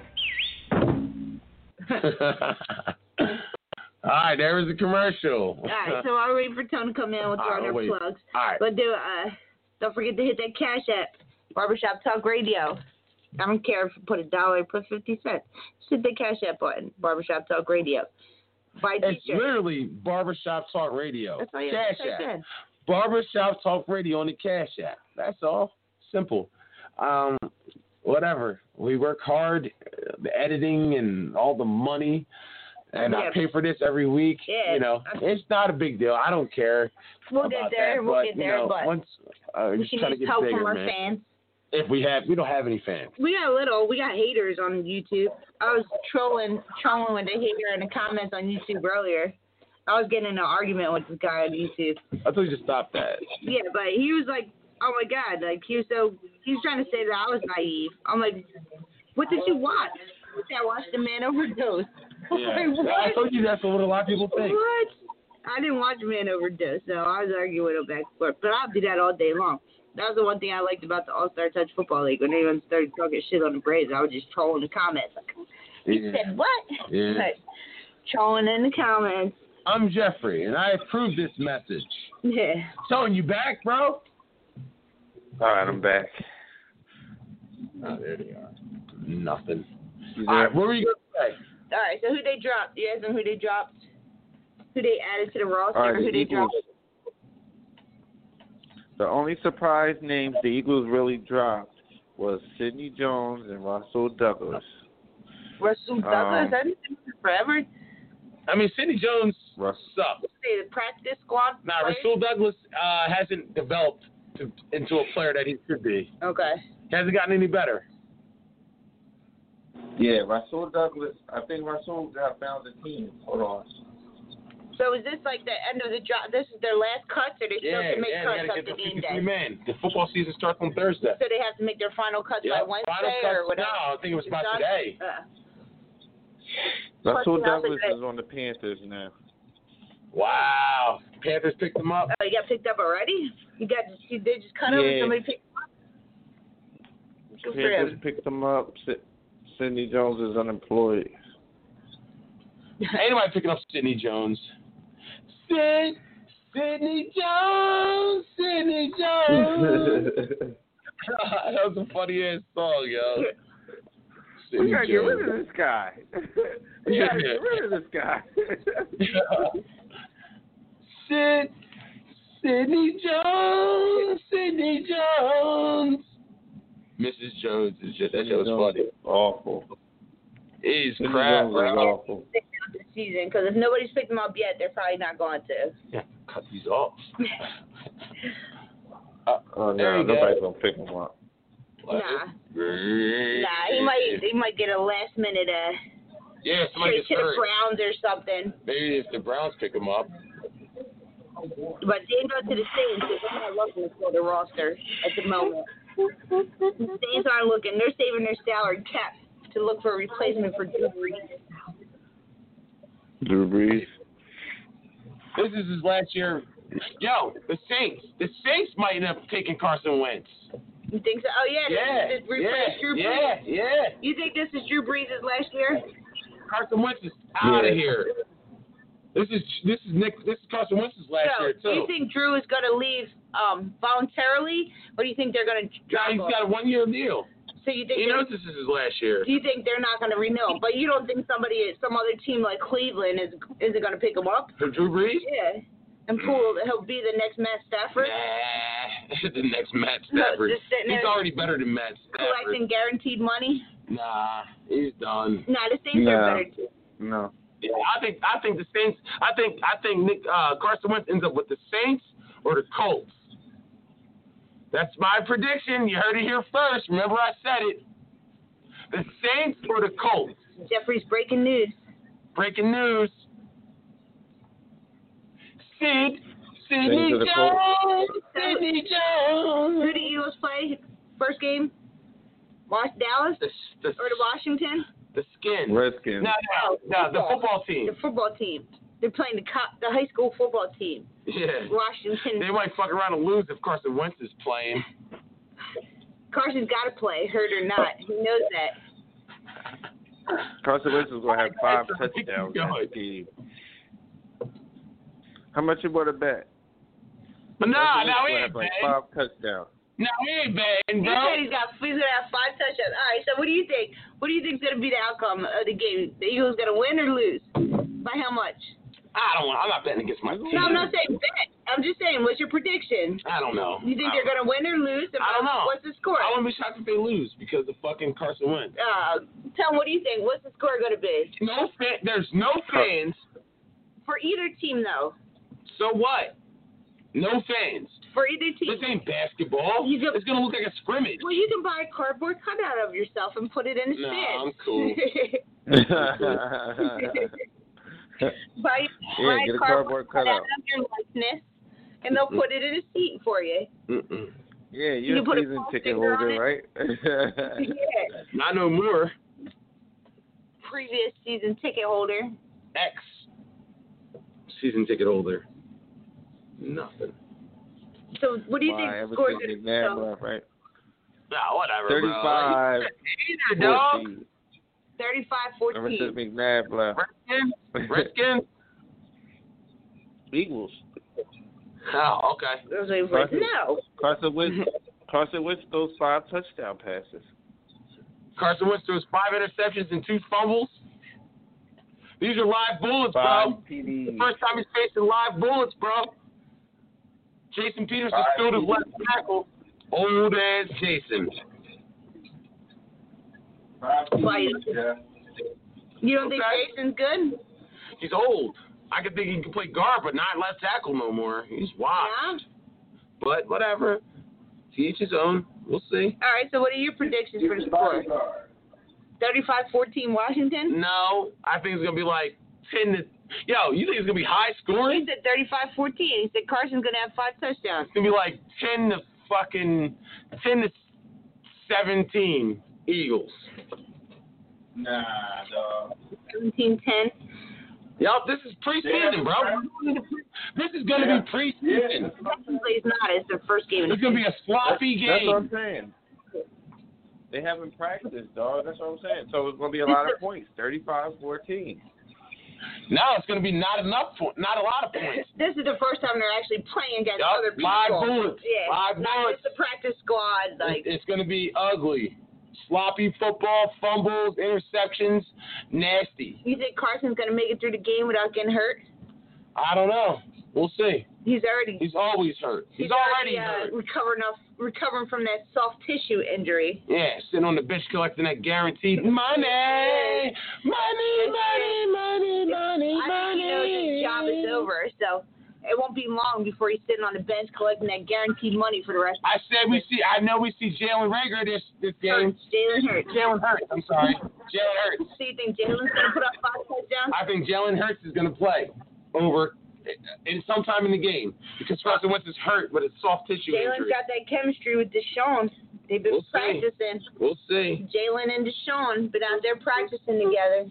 S2: All right, there was the commercial.
S3: All right, so I'll wait for Tone to come in with
S2: All right,
S3: all their
S2: wait.
S3: plugs.
S2: All right.
S3: But do uh, don't forget to hit that Cash App, Barbershop Talk Radio. I don't care if you put a dollar or put fifty cents. Just hit the Cash App button, Barbershop Talk Radio. Buy
S2: It's
S3: t-shirts.
S2: literally Barbershop Talk Radio.
S3: That's all you
S2: Cash
S3: have to
S2: App.
S3: say.
S2: Barbershop Talk Radio on the Cash App. That's all. Simple. Um, whatever. We work hard, uh, the editing and all the money, and I
S3: Yeah.
S2: pay for this every week.
S3: Yeah.
S2: You know, it's not a big deal. I don't care.
S3: We'll
S2: about
S3: get there.
S2: That,
S3: We'll
S2: but,
S3: get
S2: you
S3: there.
S2: know,
S3: But
S2: once uh,
S3: we
S2: just
S3: can
S2: trying to
S3: use
S2: get
S3: help
S2: bigger,
S3: from our
S2: man.
S3: fans.
S2: If we have, we don't have any fans.
S3: We got a little. We got haters on YouTube. I was trolling, trolling with a hater in the comments on YouTube earlier. I was getting in an argument with this guy on YouTube.
S2: I thought you just stopped that.
S3: Yeah, but he was like, "Oh my God!" Like he was so he was trying to say that I was naive. I'm like, "What did you watch?" He said, "I watched The Man Overdose."
S2: Yeah.
S3: Like, what?
S2: I told you that's what a lot of people think.
S3: What? I didn't watch Man Overdose, so I was arguing with him back and forth. But I'll do that all day long. That was the one thing I liked about the All-Star Touch Football League. When anyone started talking shit on the Braves, I would just troll in the comments. Like, he
S2: Yeah.
S3: said, what?
S2: Yeah.
S3: Like, trolling in the comments.
S2: I'm Jeffrey, and I approve this message.
S3: Yeah.
S2: Tone, you back, bro?
S5: All right, I'm back.
S2: Oh, there they are. Nothing.
S5: You
S2: All
S5: there?
S2: right, what were you going to say?
S3: All right, so who they dropped? You guys know who they dropped? Who they added to the roster?
S5: All right,
S3: who
S5: the
S3: they
S5: Eagles.
S3: dropped?
S5: The only surprise names the Eagles really dropped was Sidney Jones and Russell Douglas.
S3: Russell Douglas?
S5: Um,
S3: That been forever.
S2: I mean, Sidney Jones
S5: Russ.
S2: sucked.
S3: Say the practice squad.
S2: Now,
S3: player?
S2: Rasul Douglas uh, hasn't developed to, into a player that he should be.
S3: Okay.
S2: He hasn't gotten any better.
S5: Yeah, Russell Douglas. I think Russell got found the team. Hold on.
S3: So is this like the end of the drop? This is their last cuts, or they still
S2: Yeah,
S3: have to make
S2: yeah, they
S3: cuts
S2: got to
S3: up
S2: get
S3: to
S2: the
S3: game
S2: fifty-three
S3: day?
S2: man. The football season starts on Thursday.
S3: So they have to make their final cuts
S2: Yeah,
S3: by Wednesday
S2: final cuts,
S3: or whatever?
S2: No, I think it was by
S3: Done?
S2: today.
S3: Uh,
S5: Russell
S3: Plus,
S5: Douglas
S3: today.
S5: is on the Panthers now.
S2: Wow. Panthers picked him up.
S3: oh, you got picked up already? You got? You, they just cut him and
S5: Yeah.
S3: somebody picked him up? Good for
S5: Panthers
S3: him.
S5: picked him up. Sid- Sidney Jones is unemployed.
S2: Ain't nobody picking up Sidney Jones. Sid, Sidney Jones, Sidney Jones. That was a funny ass song, yo.
S5: We
S2: Sidney
S5: gotta get rid
S2: Jones.
S5: of this guy. We gotta get rid of this guy.
S2: Sid, Sidney Jones, Sidney Jones. Missus Jones is just that shit was funny.
S5: Awful.
S2: It's
S5: Sidney
S2: crap,
S5: Jones is
S2: bro.
S5: awful.
S3: This season, because if nobody's picked them up yet, they're probably not going to.
S2: Yeah, cut these off. Uh,
S5: Oh
S2: there
S5: no,
S2: you go.
S5: nobody's gonna pick him up.
S3: Nah. Nah, he might he might get a last minute uh
S2: Yeah, somebody
S3: trade
S2: gets
S3: to the
S2: hurt.
S3: Browns or something.
S2: Maybe if the Browns pick him up.
S3: But they go to the Saints because they're not looking to fill the roster at the moment. The Saints aren't looking. They're saving their salary cap to look for a replacement for Drew Brees.
S5: Drew Brees.
S2: This is his last year. Yo, the Saints. The Saints might end up taking Carson Wentz.
S3: You think so? Oh, yeah.
S2: Yeah,
S3: This is replace
S2: yeah,
S3: Drew Brees.
S2: yeah, yeah.
S3: You think this is Drew Brees' last year?
S2: Carson Wentz is out
S5: Yeah.
S2: of here. This is this is Nick. This is Carson Wentz's last
S3: So,
S2: year
S3: do
S2: too.
S3: you think Drew is going to leave um, voluntarily, or do you think they're going to
S2: Nah,
S3: drop
S2: he's
S3: him?
S2: got a one-year deal.
S3: So you think
S2: He
S3: they're-
S2: knows this is his last year.
S3: Do you think they're not going to renew him? But you don't think somebody, some other team like Cleveland is isn't going to pick him up?
S2: For Drew Brees?
S3: Yeah. And Poole, he'll be the next Matt Stafford,
S2: Nah, the next Matt Stafford.
S3: Just sitting
S2: He's
S3: there
S2: already better than Matt Stafford.
S3: collecting guaranteed money.
S2: Nah, he's done.
S3: Nah, the Saints
S5: Nah.
S3: are better too.
S5: No.
S2: Yeah, I think I think the Saints. I think I think Nick uh, Carson Wentz ends up with the Saints or the Colts. That's my prediction. You heard it here first. Remember I said it. The Saints or the Colts.
S3: Jeffrey's breaking news.
S2: Breaking news. Sid, Sidney
S5: Saints or the
S2: Jones, Sidney Jones.
S3: Who do Eagles play first game? Was Dallas
S2: The, the,
S3: or the Washington?
S2: the skin.
S5: Redskins.
S2: No, no, no, the football team.
S3: The football team. They're playing the co- the high school football team.
S2: Yeah.
S3: Washington.
S2: They might fuck around and lose if Carson Wentz is playing.
S3: Carson's got to play, hurt or not. He knows that.
S5: Carson Wentz is gonna have five touchdowns in the game. How much you want to bet?
S2: But nah,
S5: Carson
S2: now
S5: Wentz
S2: he
S5: gonna
S2: ain't
S5: have like
S2: bad.
S5: five touchdowns.
S2: Now he ain't bad,
S3: He
S2: bro.
S3: said he's got he's gonna have five touchdowns. All right, so what do you think? What do you think's gonna be the outcome of the game? The Eagles gonna win or lose? By how much?
S2: I don't want. I'm not betting against my team.
S3: No, I'm not saying bet. I'm just saying, what's your prediction?
S2: I don't know.
S3: You think
S2: I
S3: they're gonna win or lose? And
S2: I don't know.
S3: What's the score?
S2: I wouldn't be shocked if they lose because of fucking Carson Wentz.
S3: Uh, tell them what do you think? What's the score gonna be
S2: No fan. There's no fans.
S3: for either team though?
S2: So what? No fans.
S3: For either team.
S2: This ain't basketball.
S3: You go-
S2: It's gonna look like a scrimmage.
S3: Well, you can buy a cardboard cutout of yourself and put it in a
S2: No,
S3: stand.
S2: I'm cool.
S3: buy
S5: Yeah,
S3: buy
S5: get a
S3: a
S5: cardboard cutout.
S3: of your likeness, and they'll put it in a seat for you.
S2: Mm-mm.
S5: Yeah,
S3: You
S5: you're
S3: put
S5: a
S3: a
S5: season
S3: false
S5: ticket
S3: finger on
S5: holder,
S3: it?
S5: right?
S3: Yeah.
S2: Not no more.
S3: Previous season ticket holder.
S2: X. Season ticket holder. Nothing.
S3: So what do you
S5: Why,
S3: think
S5: ever
S3: the score's
S5: since
S3: going to
S5: McNabb
S3: be?
S5: left, right?
S2: Nah, whatever,
S5: Thirty-five,
S2: bro. Either, dog.
S5: fourteen.
S3: thirty-five
S5: Ever since
S3: fourteen.
S5: McNabb left.
S2: Redskins? Redskins?
S5: Eagles.
S2: Oh, okay.
S3: I was like,
S5: Carson-
S3: no.
S5: Carson Wentz. Carson Wentz throws five touchdown passes.
S2: Carson Wentz throws five interceptions and two fumbles. These are live bullets,
S5: Five
S2: bro.
S5: T Ds.
S2: First time he's facing live bullets, bro. Jason Peters is still his left tackle. Old ass Jason.
S3: Why? You don't think
S2: Okay.
S3: Jason's good?
S2: He's old. I could think he can play guard, but not left tackle no more. He's washed.
S3: Yeah.
S2: But whatever. To each his own. We'll see.
S3: All right, so what are your predictions for the score? thirty-five fourteen Washington?
S2: No, I think it's gonna be like ten to. Yo, you think it's gonna be high
S3: He
S2: scoring?
S3: said thirty-five fourteen. He said Carson's going to have five touchdowns.
S2: It's gonna be like ten to fucking ten to seventeen Eagles.
S6: Nah, dog.
S3: seventeen ten.
S2: Yup, this is preseason, bro. This is gonna be preseason.
S3: Technically, it's not. It's the first game.
S2: It's gonna be a sloppy
S5: That's what I'm
S2: game.
S5: saying. They haven't practiced, dog. That's what I'm saying. So it's going to be a lot of points. thirty-five fourteen.
S2: No, it's gonna be not enough, po- not a lot of points.
S3: This is the first time they're actually playing against
S2: Yup,
S3: other people.
S2: live bullets.
S3: Yeah,
S2: Live
S3: not
S2: bullets.
S3: just the practice squad. Like,
S2: It's, it's gonna be ugly. Sloppy football, fumbles, interceptions, nasty.
S3: you think Carson's going to make it through the game without getting hurt?
S2: I don't know. We'll see.
S3: He's already
S2: He's always hurt. He's,
S3: he's
S2: already,
S3: already uh,
S2: hurt.
S3: recovering off, recovering from that soft tissue injury.
S2: Yeah, sitting on the bench collecting that guaranteed money, money, money, money, money,
S3: I think he knows his
S2: money.
S3: job is over. So it won't be long before he's sitting on the bench collecting that guaranteed money for the rest.
S7: I said we see. I know we see Jalen Rager this this game.
S3: Jalen Hurts.
S7: Jalen Hurts. I'm sorry, Jalen Hurts.
S3: So you think Jalen's gonna put up five touchdowns?
S7: I think Jalen Hurts is going to play over in sometime in the game because Carson Wentz is hurt with a soft tissue
S3: Jalen's
S7: injury.
S3: got that chemistry with Deshaun. They've been
S7: We'll see.
S3: practicing.
S7: We'll see.
S3: Jalen and Deshaun been out there practicing together.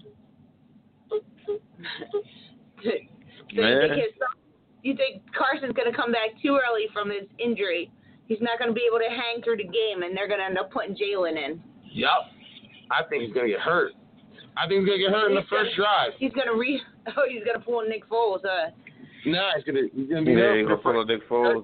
S3: So you
S5: Man.
S3: think, his, you think Carson's going to come back too early from his injury? He's not going to be able to hang through the game, and they're going to end up putting Jalen in.
S7: Yep. I think he's going to get hurt. I think he's going to get hurt in the
S3: He's
S7: first
S3: gonna,
S7: drive.
S3: He's going to re. Oh, he's going to pull Nick Foles. Uh,
S7: Nah, he's going to he's going to be
S5: Yeah,
S7: there
S5: he's
S7: for
S5: gonna pull a Nick Foles.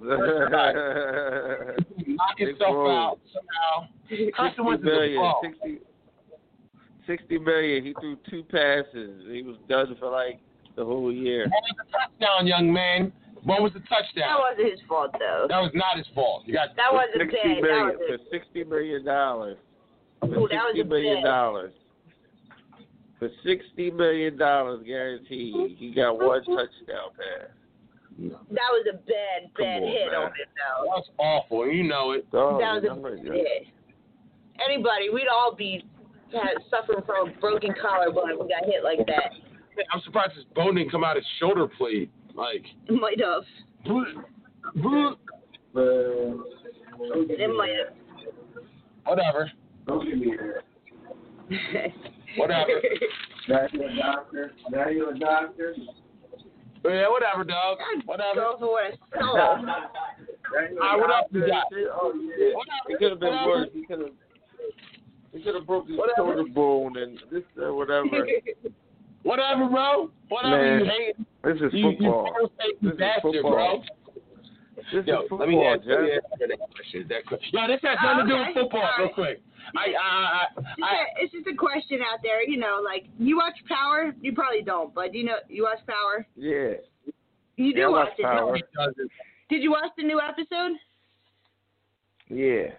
S7: knock
S5: Nick
S7: himself
S5: Foles.
S7: out somehow. Carson Wentz
S5: sixty
S7: is a
S5: million,
S7: ball.
S5: sixty, sixty million. He threw two passes. He was done for like the whole year.
S7: One was a touchdown, young man. One was a
S3: that
S7: touchdown.
S3: wasn't his fault, though.
S7: That was not his fault. You got
S3: That wasn't
S5: sixty
S3: bad.
S5: million
S3: That was
S5: for sixty million dollars. For
S3: Ooh, that was
S5: sixty
S3: a
S5: million
S3: bad.
S5: dollars. For sixty million dollars guaranteed, he got one touchdown pass.
S3: That was a bad, bad
S5: Come on,
S3: hit
S5: man.
S3: on it, though.
S7: That's awful. You know it.
S5: Dog,
S3: That was a
S5: number-
S3: hit. Anybody, we'd all be had, suffering from a broken collarbone if we got hit like that.
S7: I'm surprised his bone didn't come out his shoulder blade. Like,
S3: It might have. It might have.
S7: whatever.
S6: Don't give me that.
S7: Whatever.
S6: Now you're a doctor. Now you're a doctor.
S7: Yeah, whatever, dog. Whatever.
S3: Go for what it's sold.
S7: All right, what else you got?
S6: Oh, yeah.
S5: It could have been
S7: Whatever.
S5: worse. He could have. He could have broke his
S7: Whatever.
S5: shoulder bone and this, uh, whatever.
S7: Whatever, bro. Whatever.
S5: Man,
S7: You hate.
S5: This is
S7: You,
S5: football.
S7: you fake
S5: This is
S7: bastard,
S5: football.
S7: bro.
S5: This
S7: Yo,
S5: is
S7: let me
S5: football,
S7: ask, let me
S5: Jeff.
S7: ask you that question. That quick. Yo, this has nothing to do with
S3: okay.
S7: football,
S3: All
S7: real
S3: right.
S7: quick. I, I, I,
S3: Just
S7: I,
S3: a, it's just a question out there, you know, like, you watch Power? You probably don't, but you know, you watch Power?
S5: Yeah.
S3: You do
S5: Yeah, I
S3: watch
S5: watch
S3: it,
S5: Power.
S3: don't you? Did you watch the new episode?
S5: Yeah.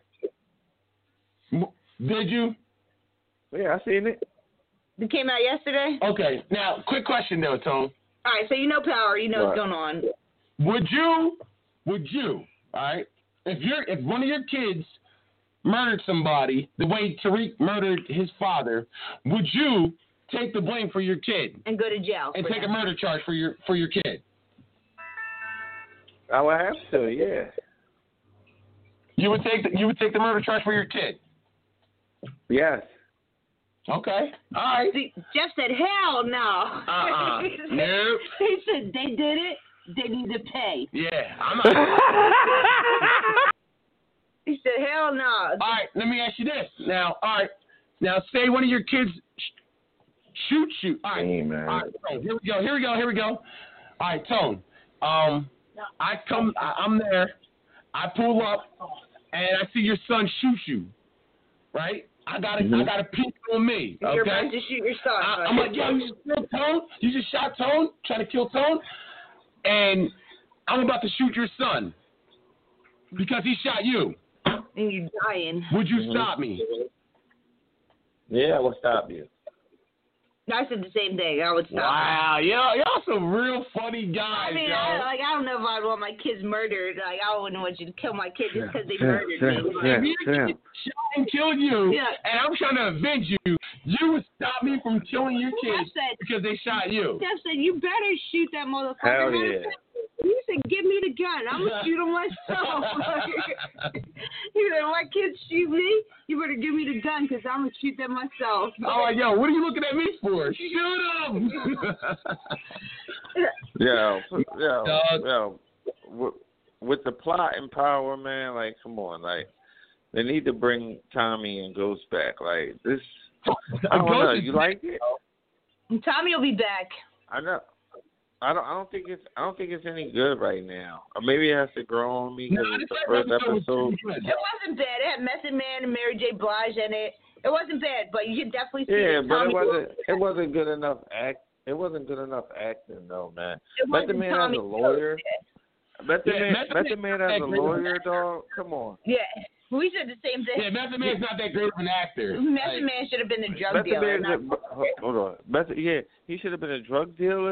S7: did you?
S5: Yeah, I seen it.
S3: It came out yesterday?
S7: Okay. Now, quick question though, Tone.
S3: All right, so you know Power, you know
S5: Right.
S3: what's going on.
S7: Would you? Would you? All right. If you're, if one of your kids murdered somebody the way Tariq murdered his father, would you take the blame for your kid
S3: And go to jail.
S7: and
S3: for
S7: take
S3: that.
S7: a murder charge for your for your kid?
S5: I would have to, yeah.
S7: You would take the, you would take the murder charge for your kid.
S5: Yes.
S7: Okay. All right.
S3: See, Jeff said, hell no.
S7: Uh-uh.
S3: he, said,
S7: Nope.
S3: he said, they did it. They need to pay.
S7: Yeah. I'm not.
S3: He said, hell no.
S7: All right. Let me ask you this. Now, all right. Now, say one of your kids sh- shoots you. All right.
S5: Hey, man.
S7: All right. Tone, here we go. Here we go. Here we go. All right, Tone. Um, I come. I, I'm there. I pull up, and I see your son shoot you. Right. I got a,
S5: Mm-hmm.
S7: I got a peek on me. Okay.
S3: You're about to shoot your son.
S7: I,
S3: right?
S7: I'm like, yo, you just killed Tone? You just shot Tone? Trying to kill Tone? And I'm about to shoot your son because he shot you.
S3: And you're dying.
S7: Would you
S5: Mhm.
S7: stop me?
S5: Yeah, I will stop you.
S3: I said the same thing. I would stop.
S7: Wow, yo, y'all some real funny guys,
S3: I mean,
S7: yo.
S3: I, like, I don't know if I'd want my kids murdered. Like, I wouldn't want you to kill my kid just because they
S5: Yeah,
S3: murdered
S5: yeah,
S3: me.
S5: yeah.
S7: If your kid shot and killed you,
S3: Yeah.
S7: and I'm trying to avenge you, you would stop me from killing your
S3: Jeff
S7: kids
S3: said,
S7: because they shot you.
S3: Jeff said, you better shoot that motherfucker.
S5: Hell
S3: Matter of
S5: yeah.
S3: fact, He said, give me the gun. I'm going to shoot him myself. He said, my kids shoot me, you better give me the gun because I'm going to shoot them myself.
S7: I'm like, yo, what are you looking at me for? Shoot him!
S5: Yeah, yeah,
S7: Dog.
S5: yeah. With, with the plot and Power, man, like, come on, like, they need to bring Tommy and Ghost back. Like, this, I don't know, you like it?
S3: Tommy will be back.
S5: I know. I don't. I don't think it's. I don't think it's any good right now. Or maybe it has to grow on me because
S7: Nah,
S5: it's the
S7: this
S5: first
S7: episode was
S5: episode.
S7: pretty good.
S3: It wasn't bad. It had Method Man and Mary J. Blige in it. It wasn't bad, but you could definitely see
S5: Yeah,
S3: that
S5: but it
S3: Tommy
S5: wasn't. It wasn't good enough act. It wasn't good enough acting though, man.
S3: It
S5: Method
S3: wasn't
S5: Man
S3: Tommy
S5: as a lawyer. Method
S7: Yeah,
S5: Man.
S7: Method
S5: Method
S7: Man
S5: Man as a
S7: acted great.
S5: lawyer, dog. Come on.
S3: Yeah, we said the same thing.
S7: Yeah, Method Man's not that great of an actor.
S3: Method
S7: Like,
S3: Man should have been a drug
S5: Method
S3: dealer.
S5: Man.
S3: Not,
S5: Hold on. Method. Yeah, he should have been a drug dealer,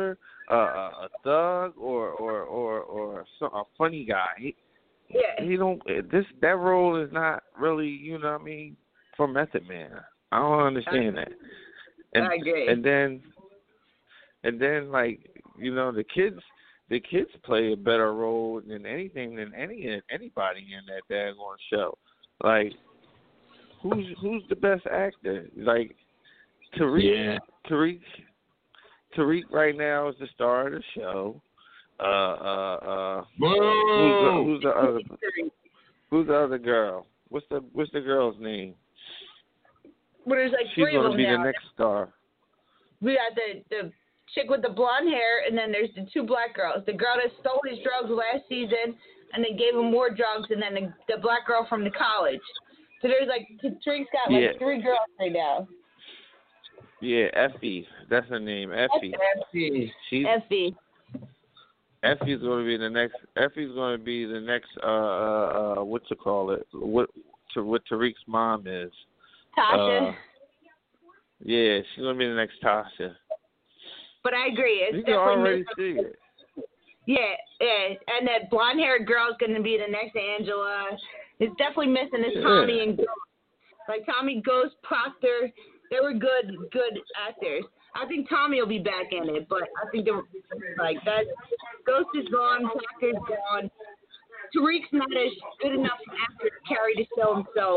S5: a, a thug or or or or so, a funny guy. He,
S3: Yeah.
S5: he don't this that role is not really, you know what I mean, for Method Man. I don't understand that. And,
S3: I agree.
S5: And then and then like, you know, the kids the kids play a better role than anything than any anybody in that daggone show. Like, who's who's the best actor? Like Tariq
S2: Yeah.
S5: Tariq Tariq right now is the star of the show. Uh uh uh who's the,
S7: Boo!
S5: who's the other who's the other girl? What's the what's the girl's name?
S3: But there's like
S5: She's
S3: three of
S5: gonna
S3: them
S5: be
S3: now.
S5: the next star.
S3: We got the the chick with the blonde hair, and then there's the two black girls. The girl that stole his drugs last season, and then gave him more drugs, and then the, the black girl from the college. So there's like Tariq's got like
S5: Yeah.
S3: three girls right now.
S5: Yeah, Effie. That's her name, Effie. She's
S3: Effie.
S5: Effie's gonna be the next Effie's gonna be the next uh uh, uh what you call it? What to what Tariq's mom is.
S3: Tasha.
S5: Uh, yeah, she's gonna be the next Tasha.
S3: But I agree. It's
S5: You can
S3: definitely
S5: already
S3: missing-
S5: see it.
S3: Yeah, yeah, and that blonde-haired girl's going to be the next Angela. It's definitely missing is
S5: Yeah.
S3: Tommy and Ghost. Like Tommy, Ghost, Proctor, they were good, good actors. I think Tommy will be back in it, but I think they're like that. Ghost is gone, Proctor's gone. Tariq's not a good enough actor to carry the show himself.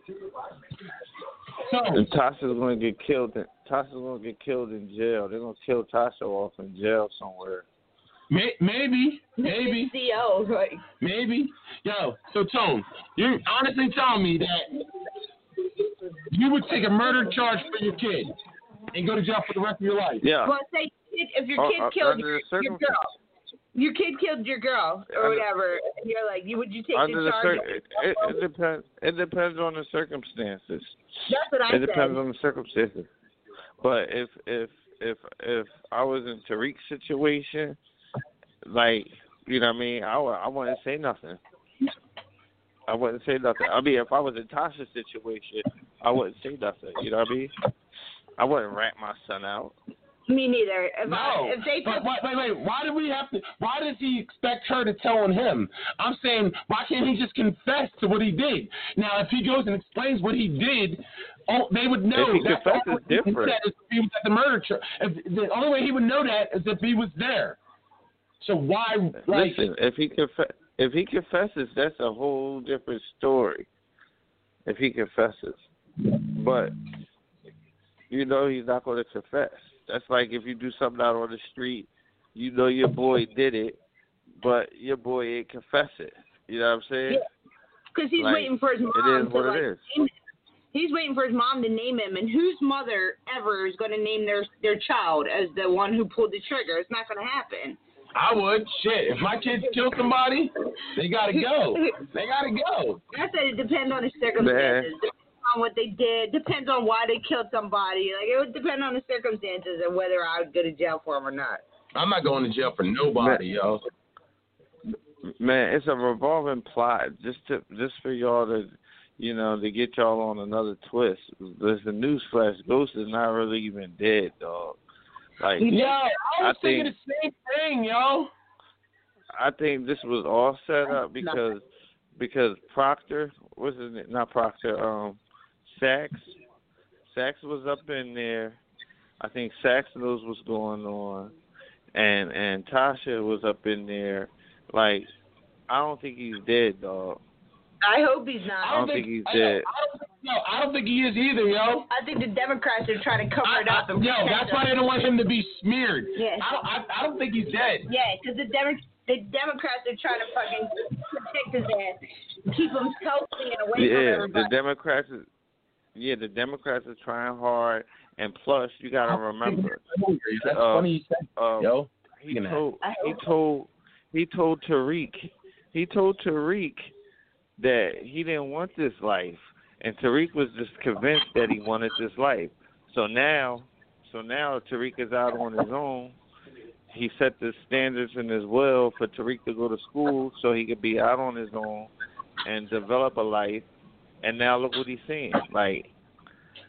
S7: So,
S5: And Tasha's gonna get killed. In, Tasha's gonna get killed in jail. They're gonna kill Tasha off in jail somewhere.
S7: may, maybe, maybe,
S3: C O, like
S7: maybe. Yo, so Tone, you're honestly telling me that you would take a murder charge for your kid and go to jail for the rest of your life?
S5: Yeah.
S3: well, say if your
S5: Uh,
S3: kid
S5: uh,
S3: killed
S5: under
S3: your,
S5: the circum-
S3: your girl. Your kid killed your girl or
S5: Under-
S3: whatever. And you're like, you would you take
S5: Under
S3: the
S5: the
S3: charge?
S5: cir- it, it, it depends. It depends on the circumstances.
S3: That's what I
S5: It
S3: said.
S5: depends on the circumstances. But if if if if I was in Tariq's situation, like, you know what I mean, I w- I wouldn't say nothing. I wouldn't say nothing. I mean, if I was in Tasha's situation, I wouldn't say nothing. You know what I mean? I wouldn't rat my son out.
S3: Me neither. If,
S7: No,
S3: I, if they
S7: but
S3: took,
S7: wait, wait, wait. Why do we have to? Why does he expect her to tell on him? I'm saying, why can't he just confess to what he did? Now, if he goes and explains what he did, oh, they would know.
S5: If he
S7: That's
S5: confesses,
S7: all he
S5: different.
S7: said is if he was at the murder trial. If, the only way he would know that is if he was there. So why, like,
S5: Listen, if he conf- if he confesses, that's a whole different story. If he confesses, but you know he's not going to confess. That's like if you do something out on the street, you know your boy did it, but your boy ain't confess it. You know what I'm saying?
S3: because he's
S5: Like,
S3: waiting for his mom
S5: it is
S3: to
S5: what
S3: like
S5: it is.
S3: name him. He's waiting for his mom to name him, and whose mother ever is going to name their their child as the one who pulled the trigger? It's not going to happen.
S7: I would. Shit, if my kids kill somebody, they gotta go. They gotta go.
S3: I said it depends on the circumstances. Depends on what they did. Depends on why they killed somebody. Like it would depend on the circumstances and whether I would go to jail for him or not.
S7: I'm not going to jail for nobody, yo.
S5: Man, it's a revolving plot just to just for y'all to, you know, to get y'all on another twist. There's a newsflash: Ghost is not really even dead, dog. Like,
S7: Yo, I was
S5: I
S7: thinking
S5: think-
S7: the same thing, yo.
S5: I think this was all set up because because Proctor, what's his name? Not Proctor, um, Sachs. Sachs was up in there. I think Sachs knows what's going on, and and Tasha was up in there. Like, I don't think he's dead, dog.
S3: I hope he's
S5: I
S3: not.
S5: don't think he's
S7: I
S5: dead.
S7: I don't, no, I don't think he is either, yo.
S3: I think the Democrats are trying to cover
S7: I,
S3: it up.
S7: I,
S3: and
S7: yo,
S3: protect
S7: that's
S3: him.
S7: why they don't want him to be smeared.
S3: Yeah.
S7: I don't, I, I don't think he's dead.
S3: Yeah, because the Demo- the Democrats are trying to fucking protect his ass, keep him healthy and away from
S5: Yeah,
S3: everybody.
S5: the Democrats. Is, yeah, the Democrats are trying hard, and plus you got to remember.
S7: That's
S5: uh,
S7: funny you said,
S5: Um,
S7: yo.
S5: He
S7: Speaking of
S5: told
S3: I
S5: he
S3: hope-
S5: told he told Tariq he told Tariq that he didn't want this life, and Tariq was just convinced that he wanted this life. So now, so now Tariq is out on his own. He set the standards in his will for Tariq to go to school so he could be out on his own and develop a life. And now look what he's saying. Like,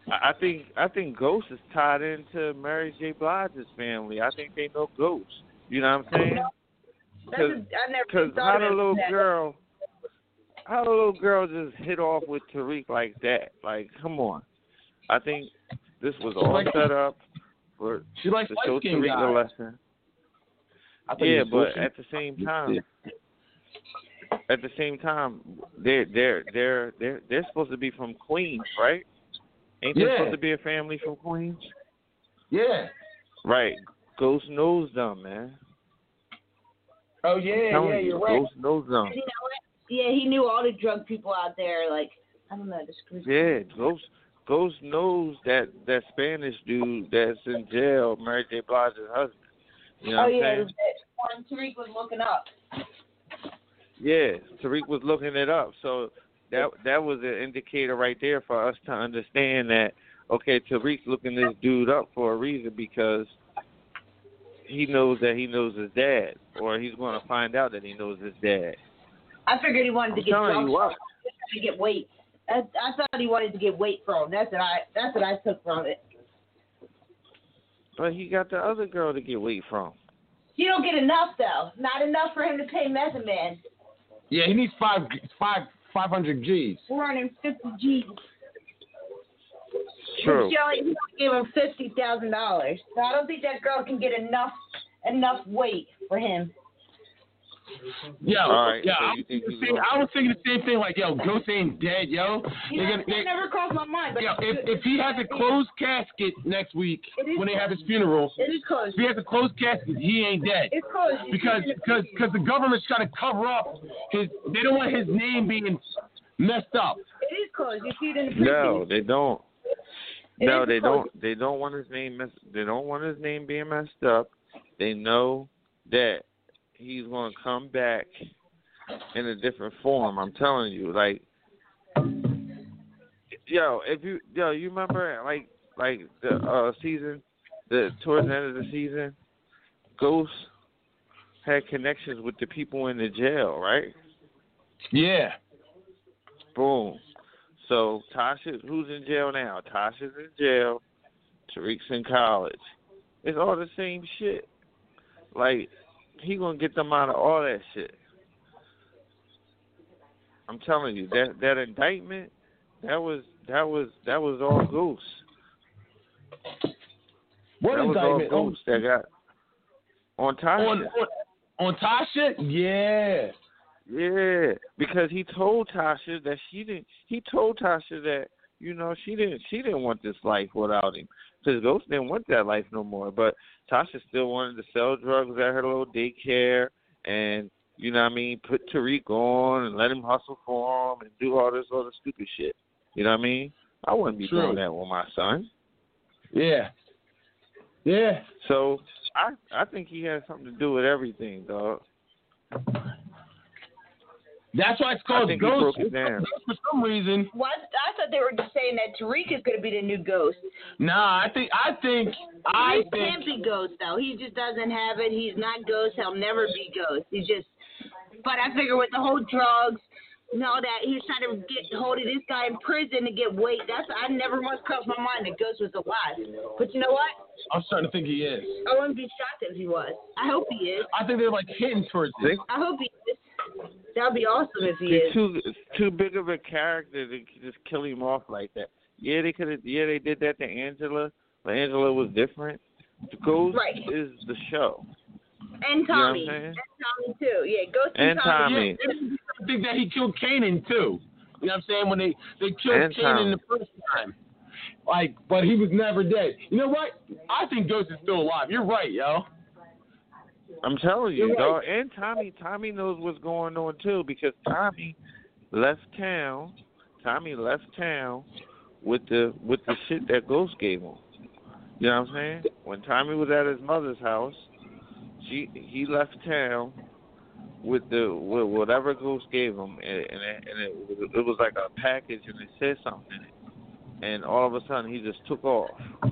S5: I I think I think Ghost is tied into Mary J. Blige's family. I think they know Ghost. You know what I'm saying?
S3: That's a, I never
S5: Because
S3: thought
S5: how the
S3: of it
S5: little
S3: that.
S5: girl, how the little girl just hit off with Tariq like that? Like, come on. I think this was all
S7: like-
S5: set up for
S7: She likes
S5: to show
S7: light-skinned
S5: Tariq a
S7: guys.
S5: lesson.
S7: I thought
S5: Yeah,
S7: you were
S5: but
S7: bullshitting.
S5: at the same time, at the same time, they're they're they're they're they're supposed to be from Queens, right? Ain't they
S7: Yeah.
S5: supposed to be a family from Queens?
S7: Yeah.
S5: Right. Ghost knows them, man.
S7: Oh yeah,
S5: Telling
S7: yeah,
S5: you,
S7: you're right.
S5: Ghost knows them.
S3: You know what? Yeah, he knew all the drug people out there. Like, I don't know, this
S5: Yeah, Ghost Ghost knows that that Spanish dude that's in jail, Mary J. Blige's husband. You know
S3: Oh
S5: what I'm
S3: yeah,
S5: saying?
S3: that one Tariq was looking up.
S5: Yeah, Tariq was looking it up. So that that was an indicator right there for us to understand that, okay, Tariq's looking this dude up for a reason because he knows that he knows his dad, or he's going to find out that he knows his dad.
S3: I figured he wanted to
S5: I'm
S3: get
S5: telling
S3: drugs
S5: you what.
S3: from him, to get weight. I, I thought he wanted to get weight from him. That's what I. That's what I took from it.
S5: But he got the other girl to get weight from.
S3: He don't get enough though. Not enough for him to pay Method Man.
S7: Yeah, he needs five, five, five hundred G's.
S3: four hundred fifty G's.
S5: True.
S3: Joey, he gave him fifty thousand dollars. So I don't think that girl can get enough enough weight for him.
S7: Yo,
S5: All right,
S7: yeah,
S5: so
S7: I,
S5: you
S7: was
S5: think
S7: thinking,
S5: he's
S7: the same-
S5: gonna-
S7: I was thinking the same thing. Like, yo, Ghost ain't dead, yo.
S3: You
S7: They
S3: know,
S7: gonna- they-
S3: that never crossed my mind. But
S7: yo, if if he has a closed casket next week
S3: It is
S7: when they have his
S3: closed.
S7: funeral,
S3: it is close.
S7: if he has a closed casket, he ain't dead.
S3: It's close.
S7: Because because because the government's trying to cover up his. They don't want his name being messed up.
S3: It is close. You see it in the preview.
S5: No, they don't.
S3: It
S5: No,
S3: is
S5: they
S3: close.
S5: don't. They don't want his name. Mess, they don't want his name being messed up. They know that he's going to come back in a different form. I'm telling you, like, yo, if you, yo, you remember, like, like the uh, season, the towards the end of the season, Ghost had connections with the people in the jail, right?
S7: Yeah.
S5: Boom. So Tasha, who's in jail now? Tasha's in jail. Tariq's in college. It's all the same shit. Like, he gonna get them out of all that shit. I'm telling you, that that indictment, that was that was that was all Ghost.
S7: What
S5: that
S7: indictment?
S5: was all Ghost that got on Tasha.
S7: On, on on Tasha? Yeah.
S5: Yeah, because he told Tasha that she didn't. He told Tasha that, you know, she didn't. She didn't want this life without him. Because Ghost didn't want that life no more. But Tasha still wanted to sell drugs at her little daycare, and, you know what I mean, put Tariq on and let him hustle for him and do all this other stupid shit. You know what I mean? I wouldn't be
S7: True.
S5: doing that with my son.
S7: Yeah. Yeah.
S5: So I I think he has something to do with everything, dog.
S7: That's why it's
S5: I
S7: called
S5: think he
S7: Ghost.
S5: broke it down.
S7: For some reason.
S3: What? I thought they were just saying that Tariq is going to be the new Ghost.
S7: Nah, I think I think I
S3: He
S7: think
S3: can't be Ghost though. He just doesn't have it. He's not Ghost. He'll never be Ghost. He's just. But I figure with the whole drugs, and all that, he's trying to get hold of this guy in prison to get weight. That's I never once crossed my mind that Ghost was alive. But you know what?
S7: I'm starting to think he is.
S3: I wouldn't be shocked if he was. I hope he is.
S7: I think they're like hitting towards
S5: See?
S7: it.
S3: I hope he is. That would be awesome if he
S5: He's
S3: is.
S5: too too big of a character to just kill him off like that. Yeah, they could have. Yeah, they did that to Angela, but Angela was different. The Ghost
S3: Right.
S5: is the show.
S3: And Tommy.
S5: You know what I'm saying?
S3: and Tommy too. Yeah, Ghost and,
S5: And
S3: Tommy.
S5: Tommy.
S7: Yeah, I think that he killed Kanan too. You know what I'm saying? When they they killed
S5: And
S7: Kanan
S5: Tom.
S7: the first time, like, but he was never dead. You know what? I think Ghost is still alive. You're right, yo.
S5: I'm telling you,
S7: You're
S5: dog. And Tommy, Tommy knows what's going on too because Tommy left town. Tommy left town with the with the shit that Ghost gave him. You know what I'm saying? When Tommy was at his mother's house, she he left town with the with whatever Ghost gave him, and, and, it, and it, was- it was like a package, and it said something in it. And all of a sudden, he just took off.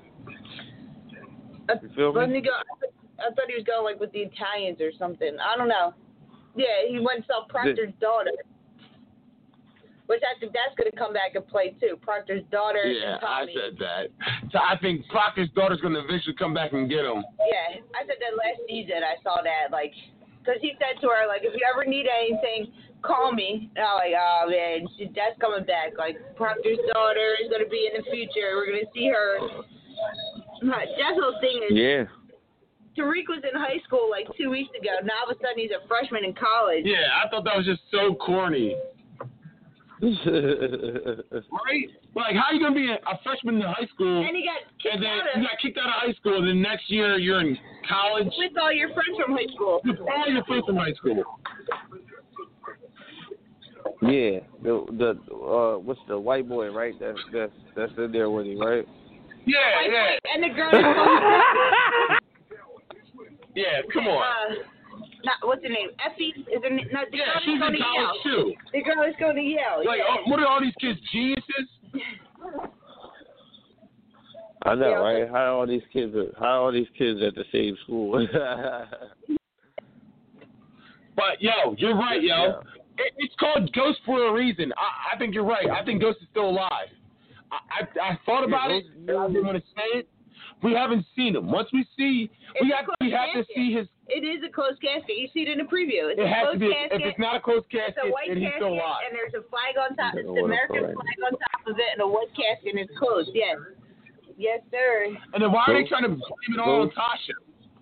S5: You feel
S3: Wasn't
S5: me?
S3: he go? I thought he was going like with the Italians or something. I don't know. Yeah, he went and saw Proctor's daughter. which I think that's going to come back and play too. Proctor's daughter
S7: Yeah,
S3: and Tommy.
S7: I said that. So I think Proctor's daughter's going to eventually come back and get him.
S3: Yeah, I said that last season. I saw that, like, because he said to her, like, if you ever need anything, call me. And I'm like, oh, man, she, that's coming back. Like, Proctor's daughter is going to be in the future. We're going to see her. That's the whole thing is,
S5: Yeah.
S3: Tariq was in high school, like, two weeks ago. Now, all of a sudden, he's a freshman in college.
S7: Yeah, I thought that was just so corny. Right? Like, how you going to be a, a freshman in high school,
S3: And he got kicked
S7: and then
S3: out of
S7: you got kicked out of high school, and then next year you're in college
S3: with all your friends from high school.
S7: with all your friends from high school?
S5: Yeah, the the uh, what's the white boy, right? That's that's that's in there with him, right?
S7: Yeah,
S3: Like,
S7: yeah.
S3: wait, and the girl is going
S7: Yeah, come on.
S3: uh, not, what's her name? Effie? Is her name? No, the
S7: Yeah,
S3: girl
S7: she's
S3: is going
S7: in
S3: to Yale.
S7: college, too.
S3: The girl is going to Yale.
S7: Like,
S3: yeah.
S7: uh, what are all these kids, geniuses?
S5: I know,
S3: Yeah,
S5: right? How all these kids are? How all these kids at the same school?
S7: But, yo, you're right, yo.
S5: Yeah.
S7: It, it's called Ghost for a reason. I, I think you're right. I think Ghost is still alive. I, I, I thought about
S5: Yeah,
S7: it, and I didn't want to say it. We haven't seen him. Once we see, we
S3: It's a
S7: have, we have to
S3: closed
S7: see his.
S3: It is a closed casket. You see it in the preview. It's
S7: It
S3: a
S7: has to
S3: closed
S7: be.
S3: casket.
S7: If it's not a closed
S3: It's
S7: casket,
S3: a white
S7: then he's
S3: casket,
S7: still alive.
S3: and there's a flag on top.
S5: I
S3: It's
S5: don't
S3: the
S5: wanna
S3: American
S5: play.
S3: flag on top of it, and a white casket, and it's closed. Yes. Yes, sir.
S7: And then why are they
S5: Ghost-
S7: trying to blame it all on Tasha?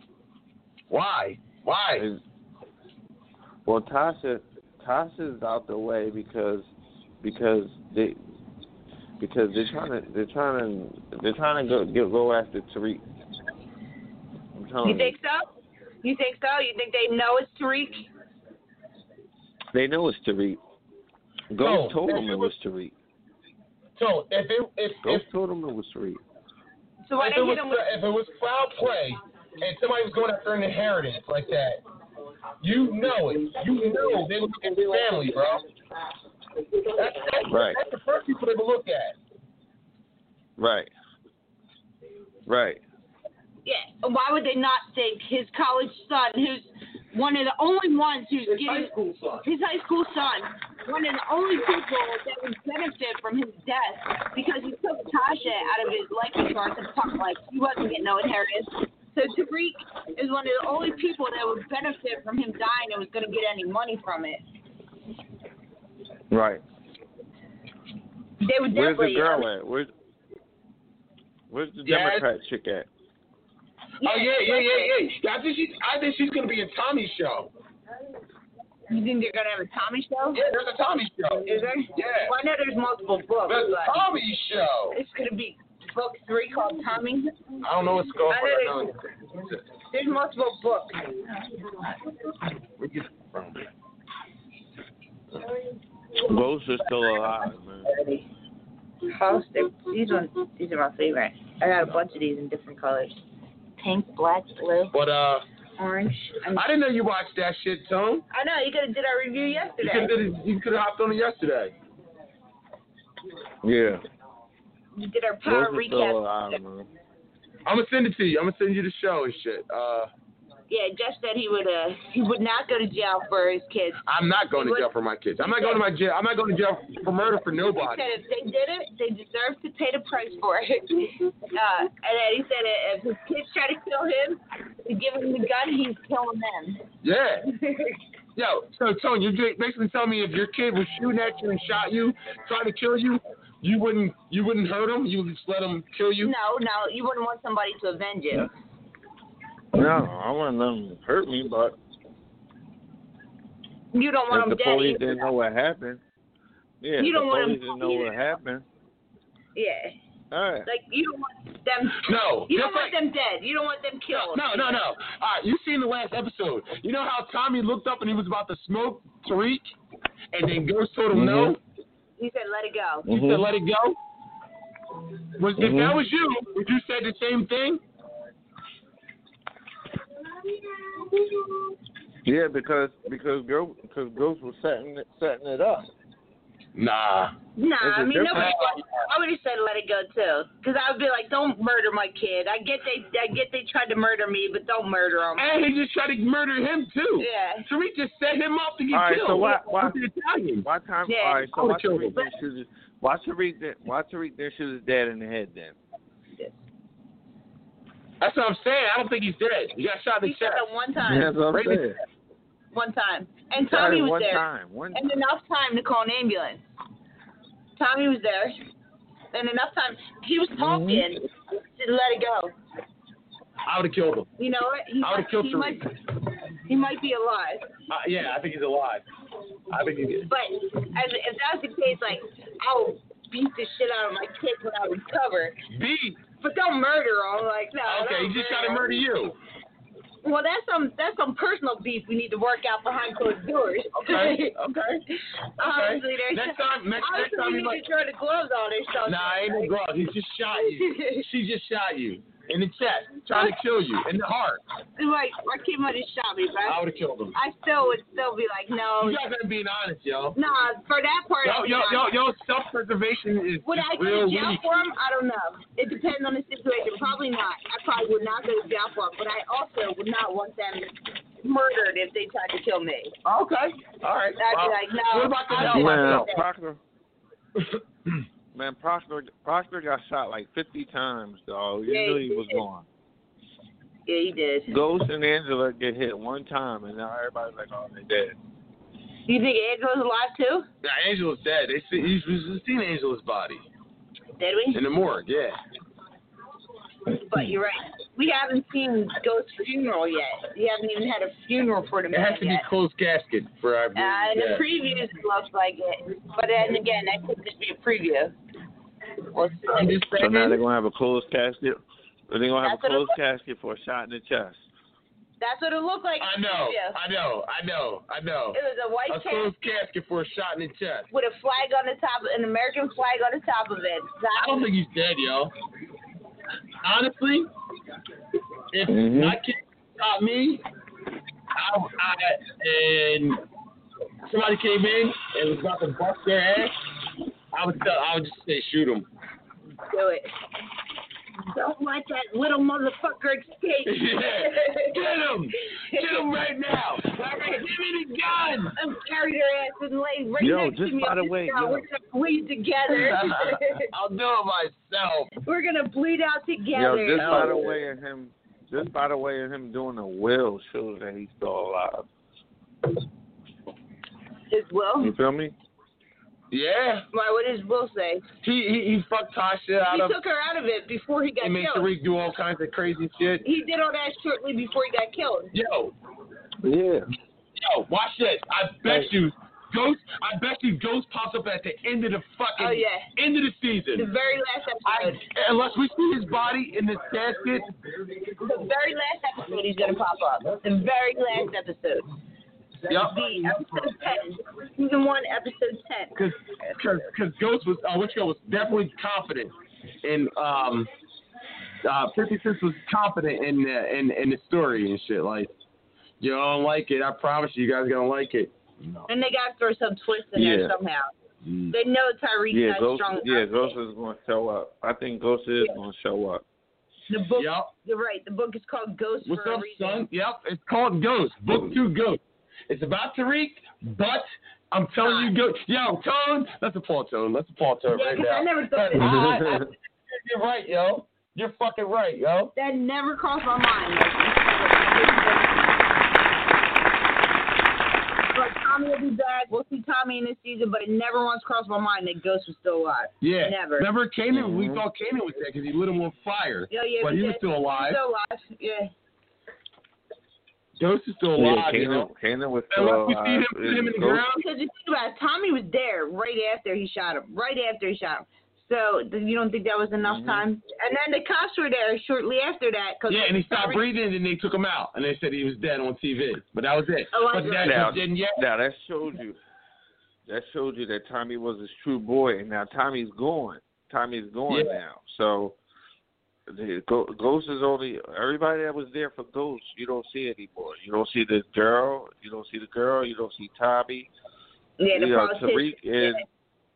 S7: Why? Why?
S5: Well, Tasha, Tasha's out the way because because they because they're trying to they're trying to they're trying to go get, go after Tariq. I'm telling
S3: You think so? You think so? You think they know it's Tariq?
S5: They know it's Tariq. Ghost
S7: No,
S5: told
S7: if
S5: them
S7: it
S5: it
S7: was-
S5: was Tariq.
S7: So if it if if,
S5: Ghost told them it was Tariq.
S3: So why
S7: if
S3: they
S7: it was
S3: hit him with?
S7: if it was foul play and somebody was going after an inheritance like that, you know it. You know they would look at the family, bro. That's, that's,
S5: Right.
S7: that's the first people they would look at.
S5: Right. Right.
S3: Yeah. Why would they not think his college son, who's one of the only ones who's
S7: His
S3: getting
S7: high school son.
S3: his high school son, one of the only people that would benefit from his death because he took Tasha out of his life insurance and talked like he wasn't getting no inheritance. So Tariq is one of the only people that would benefit from him dying and was going to get any money from it.
S5: Right.
S3: They would
S5: Where's the
S3: definitely.
S5: girl
S3: I mean,
S5: at? Where's Where's the
S7: Yeah,
S5: Democrat chick at?
S7: Oh yeah, yeah, yeah, yeah. I think she's I think she's gonna be in Tommy's show.
S3: You think they're going to have a Tommy show?
S7: Yeah, there's a Tommy show.
S3: Is there?
S7: Yeah.
S3: Well, I know there's multiple books,
S7: There's a
S3: but
S7: Tommy show.
S3: it's going to be book three called Tommy.
S7: I don't know what's going
S3: I
S7: on.
S3: know There's multiple books.
S7: Where'd you get it from?
S5: Ghost is still alive, man.
S3: House, these ones, these are my favorite. I got a bunch of these in different colors: pink, black, blue,
S7: But uh,
S3: orange. I'm,
S7: I didn't know you watched that shit, Tone.
S3: I know you could have did our review
S7: You
S3: yesterday.
S7: could you could have hopped on it yesterday.
S5: Yeah.
S3: We did our power
S5: Ghost is still
S3: recap.
S5: alive, man.
S7: I'm gonna send it to you. I'm gonna send you the show and shit. Uh,
S3: Yeah, Jeff said he would uh he would not go to jail for his kids.
S7: I'm not going to jail for my kids. I'm not going to my jail. I'm not going to jail for murder for
S3: He
S7: nobody.
S3: said if they did it, they deserve to pay the price for it. Uh, and then he said if his kids try to kill him, to give him the gun, he's killing them.
S7: Yeah. Yo, so Tony, you're ju- basically telling me if your kid was shooting at you and shot you, trying to kill you, you wouldn't you wouldn't hurt him? You would just let him kill you?
S3: No, no, you wouldn't want somebody to avenge you.
S5: No, I wouldn't let them hurt me, but
S3: You don't want
S5: if
S3: them
S5: the
S3: dead.
S5: police
S3: either.
S5: didn't know what happened, yeah,
S3: You
S5: if
S3: don't
S5: the
S3: want 'em
S5: police didn't know
S3: either.
S5: what happened,
S3: Yeah.
S5: all right.
S3: Like, you don't want them.
S7: No.
S3: You
S7: just
S3: don't want
S7: like,
S3: them dead. You don't want them killed.
S7: No, no, no. All right, you seen the last episode. You know how Tommy looked up and he was about to smoke Tariq? And then Ghost told him no?
S3: He said, let it go.
S7: You said let it go? Was, If
S5: Mhm.
S7: that was you, would you say the same thing?
S5: Yeah, because because Ghost because Ghost was setting it setting it up.
S2: Nah.
S3: Nah,
S5: There's a
S3: I mean, nobody.
S5: difference.
S3: I would have said let it go too, because I would be like, don't murder my kid. I get they, I get they tried to murder me, but don't murder him.
S7: And he just tried to murder him too.
S3: Yeah.
S7: Tariq just set him up to get
S5: All right,
S7: killed.
S5: so why why
S7: With the Italian.
S5: why time?
S3: Yeah.
S5: All right, so
S2: I
S5: why
S2: would've killed
S5: Tariq
S2: him.
S5: didn't shoot his why Tariq did why Tariq didn't shoot his dad in the head then?
S7: That's what I'm saying. I don't think he's dead. He got shot in
S3: He
S7: the
S3: shot
S7: chest.
S3: him one time.
S5: That's what I'm
S7: Right.
S5: saying.
S3: One time. And
S5: Shot
S3: Tommy
S5: him
S3: was
S5: one
S3: there.
S5: time. One
S3: And enough time to call an ambulance. Tommy was there. And enough time. He was talking.
S5: Mm-hmm.
S3: To let it go.
S7: I would have killed him.
S3: You know what? He,
S7: I would've
S3: might,
S7: killed
S3: he might, he might be alive.
S7: Uh, yeah, I think he's alive. I think he's.
S3: But as, if that's the case, like, I'll beat the shit out of my kid when I recover.
S7: Beat.
S3: But don't murder him. Like, no.
S7: Okay, he
S3: don't
S7: just tried to murder you.
S3: Well, that's some that's some personal beef we need to work out behind closed doors.
S7: Okay. Okay.
S3: Obviously, there's
S7: Next time, next, next
S3: obviously
S7: time
S3: we
S7: you
S3: need
S7: like.
S3: to throw the gloves on or something.
S7: Nah, ain't no gloves. He just shot you. She just shot you in the chest, trying to kill you in the heart.
S3: Like, my kid might have shot me, but
S7: I would have killed him.
S3: I still would still be like, no.
S7: You guys are being honest, yo.
S3: Nah, for that part.
S7: Yo,
S3: I'd be
S7: yo, yo,
S3: honest.
S7: yo, self-preservation is
S3: Would I
S7: just
S3: go
S7: real
S3: to jail
S7: weak.
S3: for him? I don't know. It depends on the situation. Probably not. I probably would not go to jail for him, but I also would not want them murdered if they tried to kill me.
S7: Okay. All right.
S3: I'd
S7: Well,
S3: be like, no.
S7: what about the hell
S3: I'll do
S5: Man,
S7: myself?
S3: that.
S5: Proctor. Man, Proctor Proctor got shot like fifty times, dog. You
S3: Yeah,
S5: knew
S3: he
S5: he was
S3: did.
S5: gone.
S3: Yeah, he did.
S5: Ghost and Angela get hit one time, and now everybody's like, oh, they dead.
S3: You think Angela's alive too?
S7: Yeah, Angela's dead. They see, he's, he's seen Angela's body
S3: Did we?
S7: in the morgue. Yeah.
S3: But you're right. We haven't seen Ghost's funeral yet. We haven't even had a funeral for the
S7: It has
S3: man
S7: to be
S3: yet.
S7: closed casket for our.
S3: Uh, in the previews, it looks like it. But then again, that could just be a preview. Well,
S7: I'm just
S5: So
S7: saying.
S5: now they're gonna have a closed casket. They're gonna have
S3: That's
S5: a
S3: what it
S5: closed casket for a shot in the chest.
S3: That's what it looked like.
S7: I
S3: in the
S7: know,
S3: preview.
S7: I know, I know, I know.
S3: It was a white
S7: A
S3: casket
S7: closed casket for a shot in the chest.
S3: with a flag on the top, an American flag on the top of it.
S7: I don't think he's dead, yo. Honestly, if
S5: Mhm.
S7: my kid shot me, I, I, and somebody came in and was about to bust their ass, I would tell, I would just say shoot him.
S3: Do it. Don't let that little motherfucker escape.
S7: Yeah. Get him! Get him right now! All right, give me the gun!
S3: I'm carry their ass and lay right
S5: Yo,
S3: next
S5: just
S3: to me.
S5: by
S3: on
S5: the
S3: this
S5: way,
S3: couch.
S5: yo.
S3: We're gonna bleed together.
S7: I'll do it myself.
S3: We're gonna bleed out
S5: Yo,
S3: together.
S5: just by the way of him, just by the way of him doing a will shows that he's still alive.
S3: His will?
S5: You feel me?
S7: Yeah.
S3: Why? What does Will say?
S7: He he, he fucked Tasha out
S3: He
S7: of.
S3: took her out of it before he got
S7: And made
S3: killed.
S7: Tariq do all kinds of crazy shit.
S3: He did all that shortly before he got killed.
S7: Yo,
S5: Yeah.
S7: yo, watch this. I bet you, Ghost. I bet you, Ghost pops up at the end of the fucking
S3: Oh, yeah.
S7: end of the
S3: The
S7: season.
S3: very last
S7: I,
S3: episode.
S7: unless we see his body in this casket.
S3: The very last episode he's gonna pop up. The very last episode.
S7: Yep.
S3: The episode ten. Season one, episode ten.
S7: Because because Ghost was uh, which girl was definitely confident in um uh fifty Cent was confident in the in in the story and shit. Like, you don't like it, I promise you, you guys gonna like it. No.
S3: And they gotta throw some twist in
S5: Yeah.
S3: there somehow.
S7: Mm.
S3: They know Tyreek's
S5: Yeah,
S3: not
S5: Ghost.
S3: strong
S5: Yeah,
S3: enough.
S5: Ghost is going to show up. I think Ghost is going to show up.
S3: The book.
S7: Yep.
S3: You're right. The book is called Ghost
S7: What's
S3: for a
S7: up,
S3: reason.
S7: son? Yep, it's called Ghost. Book two, Ghost. It's about Tariq, but I'm telling you, Ghost. Yo, Tone, that's a Paul Tone. That's a Paul Tone
S3: Yeah,
S7: right
S3: 'cause
S7: now.
S3: I never thought it.
S7: I- I- You're right, yo. You're fucking right, yo.
S3: That never crossed my mind. But Tommy will be back. We'll see Tommy in this season, but it never once crossed my mind that Ghost was still alive.
S7: Yeah.
S3: Never.
S7: Remember Kanan? We
S5: Mhm.
S7: thought Kanan was dead because he lit him on fire.
S3: Yeah, yeah,
S7: but
S3: we
S7: he was
S3: did.
S7: still alive.
S3: He's still alive. Yeah.
S7: Ghost is still
S5: Yeah,
S7: alive, you know.
S5: Kanan, Kanan was still
S7: Unless we see
S5: alive.
S7: him, put him in the
S5: Ghost-
S7: ground.
S3: Because you think about it, Tommy was there right after he shot him. Right after he shot him. So th- you don't think that was enough
S5: Mhm.
S3: time? And then the cops were there shortly after that. Cause
S7: Yeah, and he stopped
S3: Tyreek-
S7: breathing, and they took him out, and they said he was dead on T V. But that was it.
S3: Oh, I
S7: but
S3: see.
S7: that
S5: Now,
S7: didn't yet.
S5: now that showed you. That showed you that Tommy was his true boy, and now Tommy's gone. Tommy's gone
S7: Yeah.
S5: now. So the Go- Ghost is only everybody that was there for Ghost. You don't see anymore. You don't see the girl. You don't see the girl. You don't see Tommy.
S3: Yeah, the
S5: you know,
S3: politician.
S5: Tariq and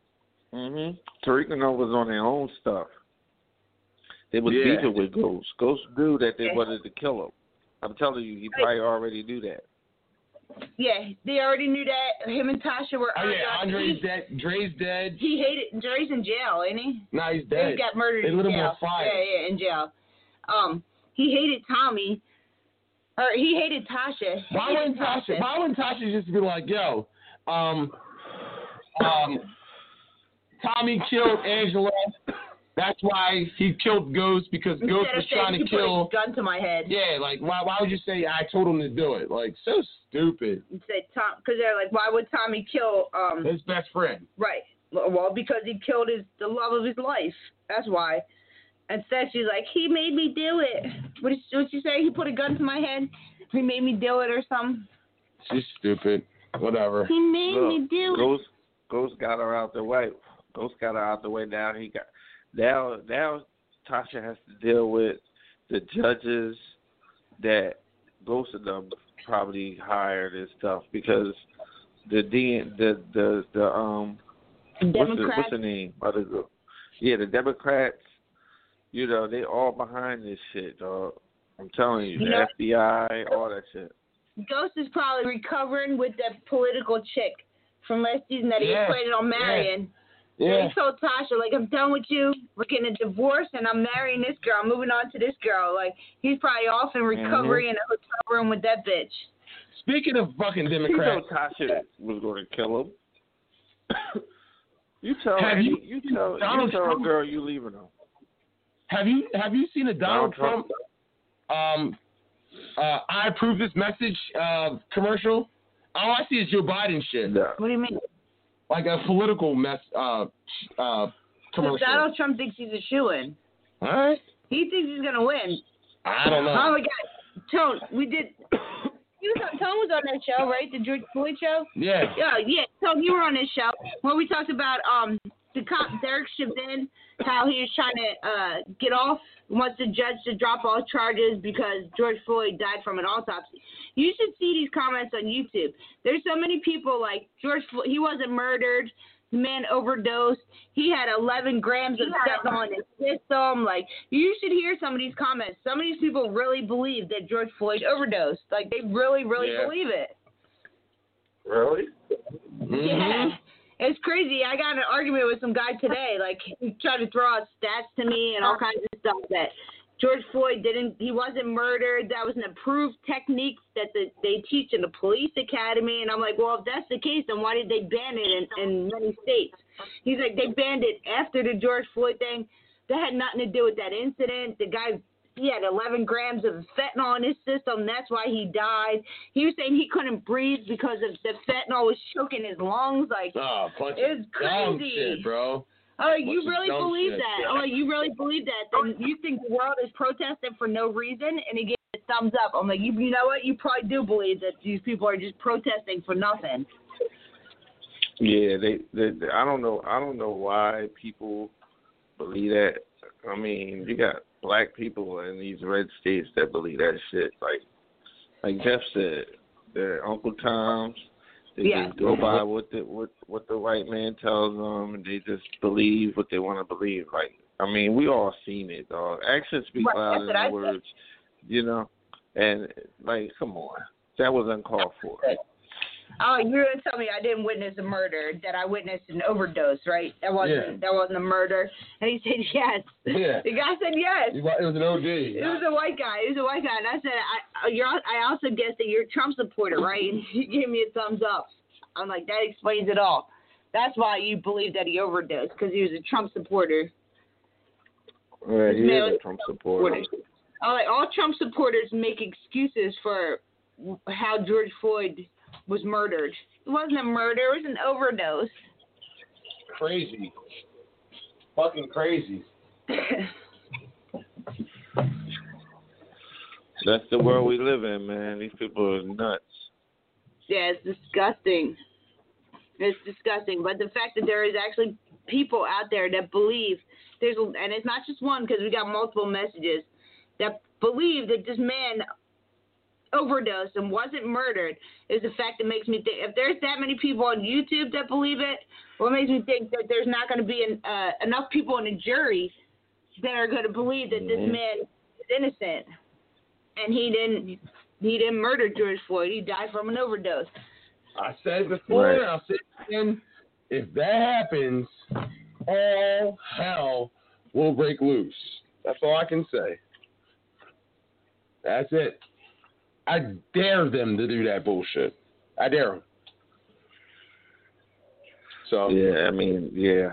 S5: Mhm. Tariq and them was on their own stuff. They was
S2: Yeah.
S5: beefing with Ghost. Ghost knew that they
S3: Yeah.
S5: wanted to kill him. I'm telling you, he probably already knew that.
S3: Yeah, they already knew that. Him and Tasha were.
S7: Oh yeah,
S3: already-
S7: Andre's dead. Dre's dead.
S3: He hated. Dre's in jail, ain't he?
S7: Nah, he's
S3: Dre
S7: dead.
S3: got murdered
S7: They
S3: in
S7: lit him
S3: jail.
S7: on fire.
S3: Yeah, yeah, in jail. Um, he hated Tommy, or he hated Tasha. He
S7: Why
S3: hated
S7: wouldn't Tasha? Why wouldn't Tasha just be like, yo, um, um, Tommy killed Angela. That's why he killed Ghost, because Ghost
S3: Instead
S7: was
S3: of saying
S7: trying
S3: he
S7: to
S3: put
S7: kill.
S3: a gun to my head.
S7: Yeah, like why? Why would you say I told him to do it? Like so stupid.
S3: And said Tom, because they're like, why would Tommy kill? Um,
S7: His best friend.
S3: right. Well, because he killed his the love of his life. That's why. Instead, she's like, he made me do it. What did what she say? He put a gun to my head. He made me do it or something.
S7: She's stupid. Whatever.
S3: He made
S5: Look,
S3: me do it.
S5: Ghost, Ghost got her out the way. Ghost got her out the way. Now he got. Now, now Tasha has to deal with the judges that Ghost and them probably hired and stuff, because the D, the the the um what's the,
S3: Democrats.
S5: what's the name? What is it? Yeah, the Democrats. You know, they all behind this shit, dog. I'm telling you,
S3: You
S5: the
S3: know-
S5: F B I, all that shit.
S3: Ghost is probably recovering with that political chick from last season that he
S7: Yeah,
S3: played on marrying.
S7: Yeah.
S3: He told Tasha, like, I'm done with you. We're getting a divorce, and I'm marrying this girl. I'm moving on to this girl. Like, he's probably off in recovery
S5: Mm-hmm.
S3: in a hotel room with that bitch.
S7: Speaking of fucking
S5: You know
S7: Democrats,
S5: Tasha was going to kill him. you tell
S7: Have
S5: any,
S7: you-
S5: you, tell
S7: Donald
S5: you tell
S7: Trump-
S5: a girl you leaving her.
S7: have you have you seen a Donald,
S5: Donald Trump.
S7: Trump, um uh I approve this message uh commercial? All I see is Joe Biden shit.
S5: No.
S3: What do you mean?
S7: Like a political mess uh uh commercial.
S3: Donald Trump thinks he's a shoo-in.
S7: All right.
S3: He thinks he's going to win.
S7: I don't know.
S3: Oh, my God. Tone, we did. He was on, Tone was on that show, right? The George Floyd show?
S7: Yeah.
S3: Yeah, yeah. Tone, you were on this show where we talked about um the cop Derek Chauvin, how he was trying to uh get off, wants the judge to drop all charges because George Floyd died from an autopsy. You should see these comments on YouTube. There's so many people like George Floyd. He wasn't murdered. The man overdosed. He had eleven grams of fentanyl in his system. Like, you should hear some of these comments. Some of these people really believe that George Floyd overdosed. Like, they really, really
S7: Yeah.
S3: believe it.
S5: Really?
S7: Mhm.
S3: Yeah. It's crazy. I got in an argument with some guy today. Like, he tried to throw out stats to me and all kinds of stuff that George Floyd didn't, he wasn't murdered. That was an approved technique that the, they teach in the police academy. And I'm like, well, if that's the case, then why did they ban it in, in many states? He's like, they banned it after the George Floyd thing. That had nothing to do with that incident. The guy, he had eleven grams of fentanyl in his system. That's why he died. He was saying he couldn't breathe because of the fentanyl was choking his lungs. Like,
S7: Oh, bunch
S3: it's
S7: of dumb
S3: crazy.
S7: shit, bro.
S3: I'm like, you
S7: Bunch of
S3: really
S7: dumb
S3: believe
S7: shit.
S3: that? I'm like, you really believe that? Then you think the world is protesting for no reason? And he gave it a thumbs up. I'm like, you, you know what? You probably do believe that these people are just protesting for nothing.
S5: Yeah, they, they, they. I don't know. I don't know why people believe that. I mean, you got black people in these red states that believe that shit. Like, like Jeff said, their Uncle Toms. They
S3: Yeah.
S5: just go by what the what what the white man tells them, and they just believe what they want to believe. Like, I mean, we all seen it, dog. Actions speak
S3: Right,
S5: louder
S3: that's what
S5: than
S3: I said.
S5: words, you know. And like, come on, that was uncalled for.
S3: Oh, you're gonna tell me I didn't witness a murder, that I witnessed an overdose, right? That wasn't
S7: Yeah.
S3: that wasn't a murder. And he said yes.
S7: Yeah.
S3: The guy said yes.
S7: It was an O D.
S3: It was a white guy. It was a white guy, and I said, I, you're, I also guessed that you're a Trump supporter, right? And he gave me a thumbs up. I'm like, that explains it all. That's why you believe that he overdosed, because he was a Trump supporter.
S5: Yeah, he
S3: Man,
S5: is a Trump supporter.
S3: I'm like, all Trump supporters make excuses for how George Floyd was murdered. It wasn't a murder. It was an overdose.
S7: Crazy. Fucking crazy.
S5: That's the world we live in, man. These people are nuts.
S3: Yeah, it's disgusting. It's disgusting. But the fact that there is actually people out there that believe there's, and it's not just one, because we got multiple messages that believe that this man overdosed and wasn't murdered is the fact that makes me think, if there's that many people on YouTube that believe it, what makes me think that there's not going to be an, uh, enough people in a jury that are going to believe that this man is innocent and he didn't he didn't murder George Floyd. He died from an overdose.
S7: I said it before,
S5: Right.
S7: I'll say it again. If that happens, all hell will break loose. That's all I can say. That's it. I dare them to do that bullshit. I dare them. So
S5: Yeah, I mean, yeah.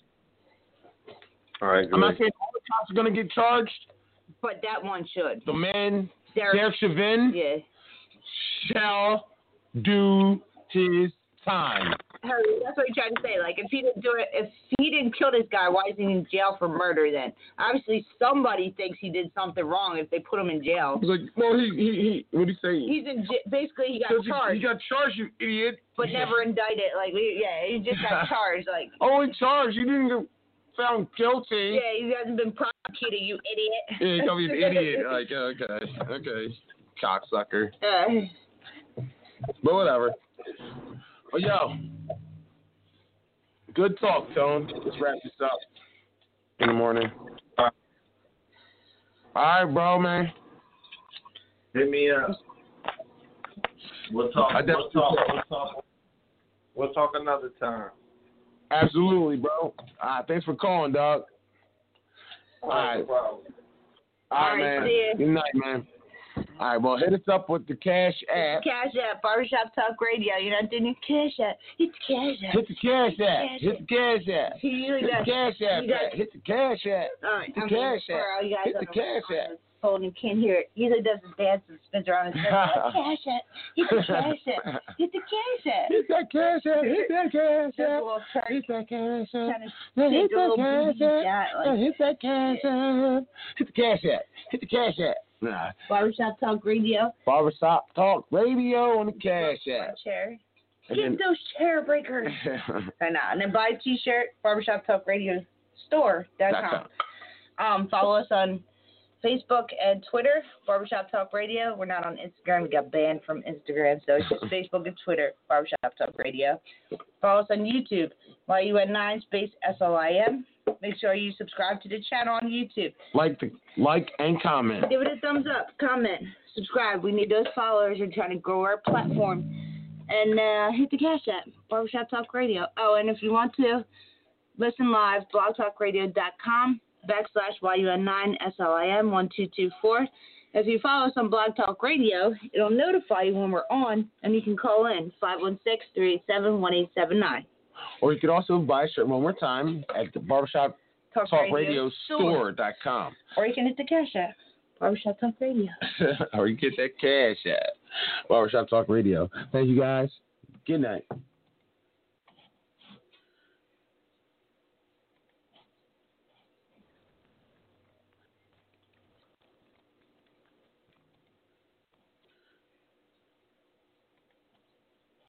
S5: All right, good.
S7: I'm not saying all the cops are going to get charged.
S3: But that one should.
S7: The man,
S3: Derek,
S7: Derek Chauvin,
S3: yeah.
S7: shall do his time.
S3: Harry, that's what he tried to say. Like, if he didn't do it, if he didn't kill this guy, why is he in jail for murder then? Obviously, somebody thinks he did something wrong if they put him in jail.
S7: He's like, well, he, he, he what did he say?
S3: He's in j- basically he got
S7: Says he-
S3: charged,
S7: He got charged, you idiot.
S3: but never indicted. Like, we, yeah, he just got charged. Like,
S7: Only charged. He didn't get found guilty.
S3: yeah, he hasn't been prosecuted, you idiot.
S7: Yeah, he called me an idiot. Like, okay, okay, cocksucker.
S3: Uh,
S7: But whatever. But yo, good talk, Tone. Let's wrap this up in the morning. All right, bro, man.
S5: Hit me up. We'll talk.
S7: I
S5: We'll
S7: definitely
S5: talk.
S7: will.
S5: We'll talk. We'll talk another time.
S7: Absolutely, bro. All right, thanks for calling, dog. All right.
S5: No problem.
S7: All
S3: All
S7: right,
S3: right,
S7: man.
S3: see ya.
S7: Good night, man. All right, well, hit us up with the Cash App.
S3: Cash App, Barbershop Talk Radio. You're not doing your Cash App. It's Cash App.
S7: Hit the Cash App. Hit the Cash App.
S3: He usually
S7: Hit the
S3: does.
S7: Cash App.
S3: He does.
S7: Hit the Cash App.
S3: All right,
S7: Hit the
S3: I'm
S7: Cash
S3: for all you
S7: App.
S3: guys
S7: Hit
S3: on
S7: the
S3: the-
S7: Cash
S3: on
S7: App.
S3: the phone and can't hear it. He usually does his dance and spins around his head. Like, Cash App. Hit the Cash App. Hit the Cash App.
S7: Hit that Cash App. Hit that Cash
S3: That's a
S7: App.
S3: little church
S7: Hit that Cash App.
S3: kind of
S7: Yeah, hit
S3: take a little
S7: that
S3: booty
S7: Cash
S3: shot.
S7: App.
S3: Like,
S7: Hit that Cash App. Hit the Cash App. Hit the Cash App. Nah.
S3: Barbershop Talk Radio.
S7: Barbershop Talk Radio on the Cash App.
S3: Chair.
S7: And
S3: Get
S7: then-
S3: those chair breakers. I know. And then buy a T-shirt, Barbershop Talk Radio store dot com. Um, follow us on Facebook and Twitter, Barbershop Talk Radio. We're not on Instagram. We got banned from Instagram, so it's just Facebook and Twitter, Barbershop Talk Radio. Follow us on YouTube, Y U N nine space S L I M. Make sure you subscribe to the channel on YouTube.
S7: Like the like and comment.
S3: Give it a thumbs up, comment, subscribe. We need those followers. We're trying to grow our platform. And uh, hit the Cash App, Barbershop Talk Radio. Oh, and if you want to listen live, blogtalkradio.com backslash Y U N nine S L I M one two two four. If you follow us on Blog Talk Radio, it'll notify you when we're on, and you can call in five one six, three eight seven, one eight seven nine.
S7: Or you could also buy a shirt one more time at the Barbershop Talk, Radio Store dot com.
S3: Or you can hit the Cash App, Barbershop Talk Radio.
S7: Or you get that Cash App. Barbershop Talk Radio. Thank you guys. Good night.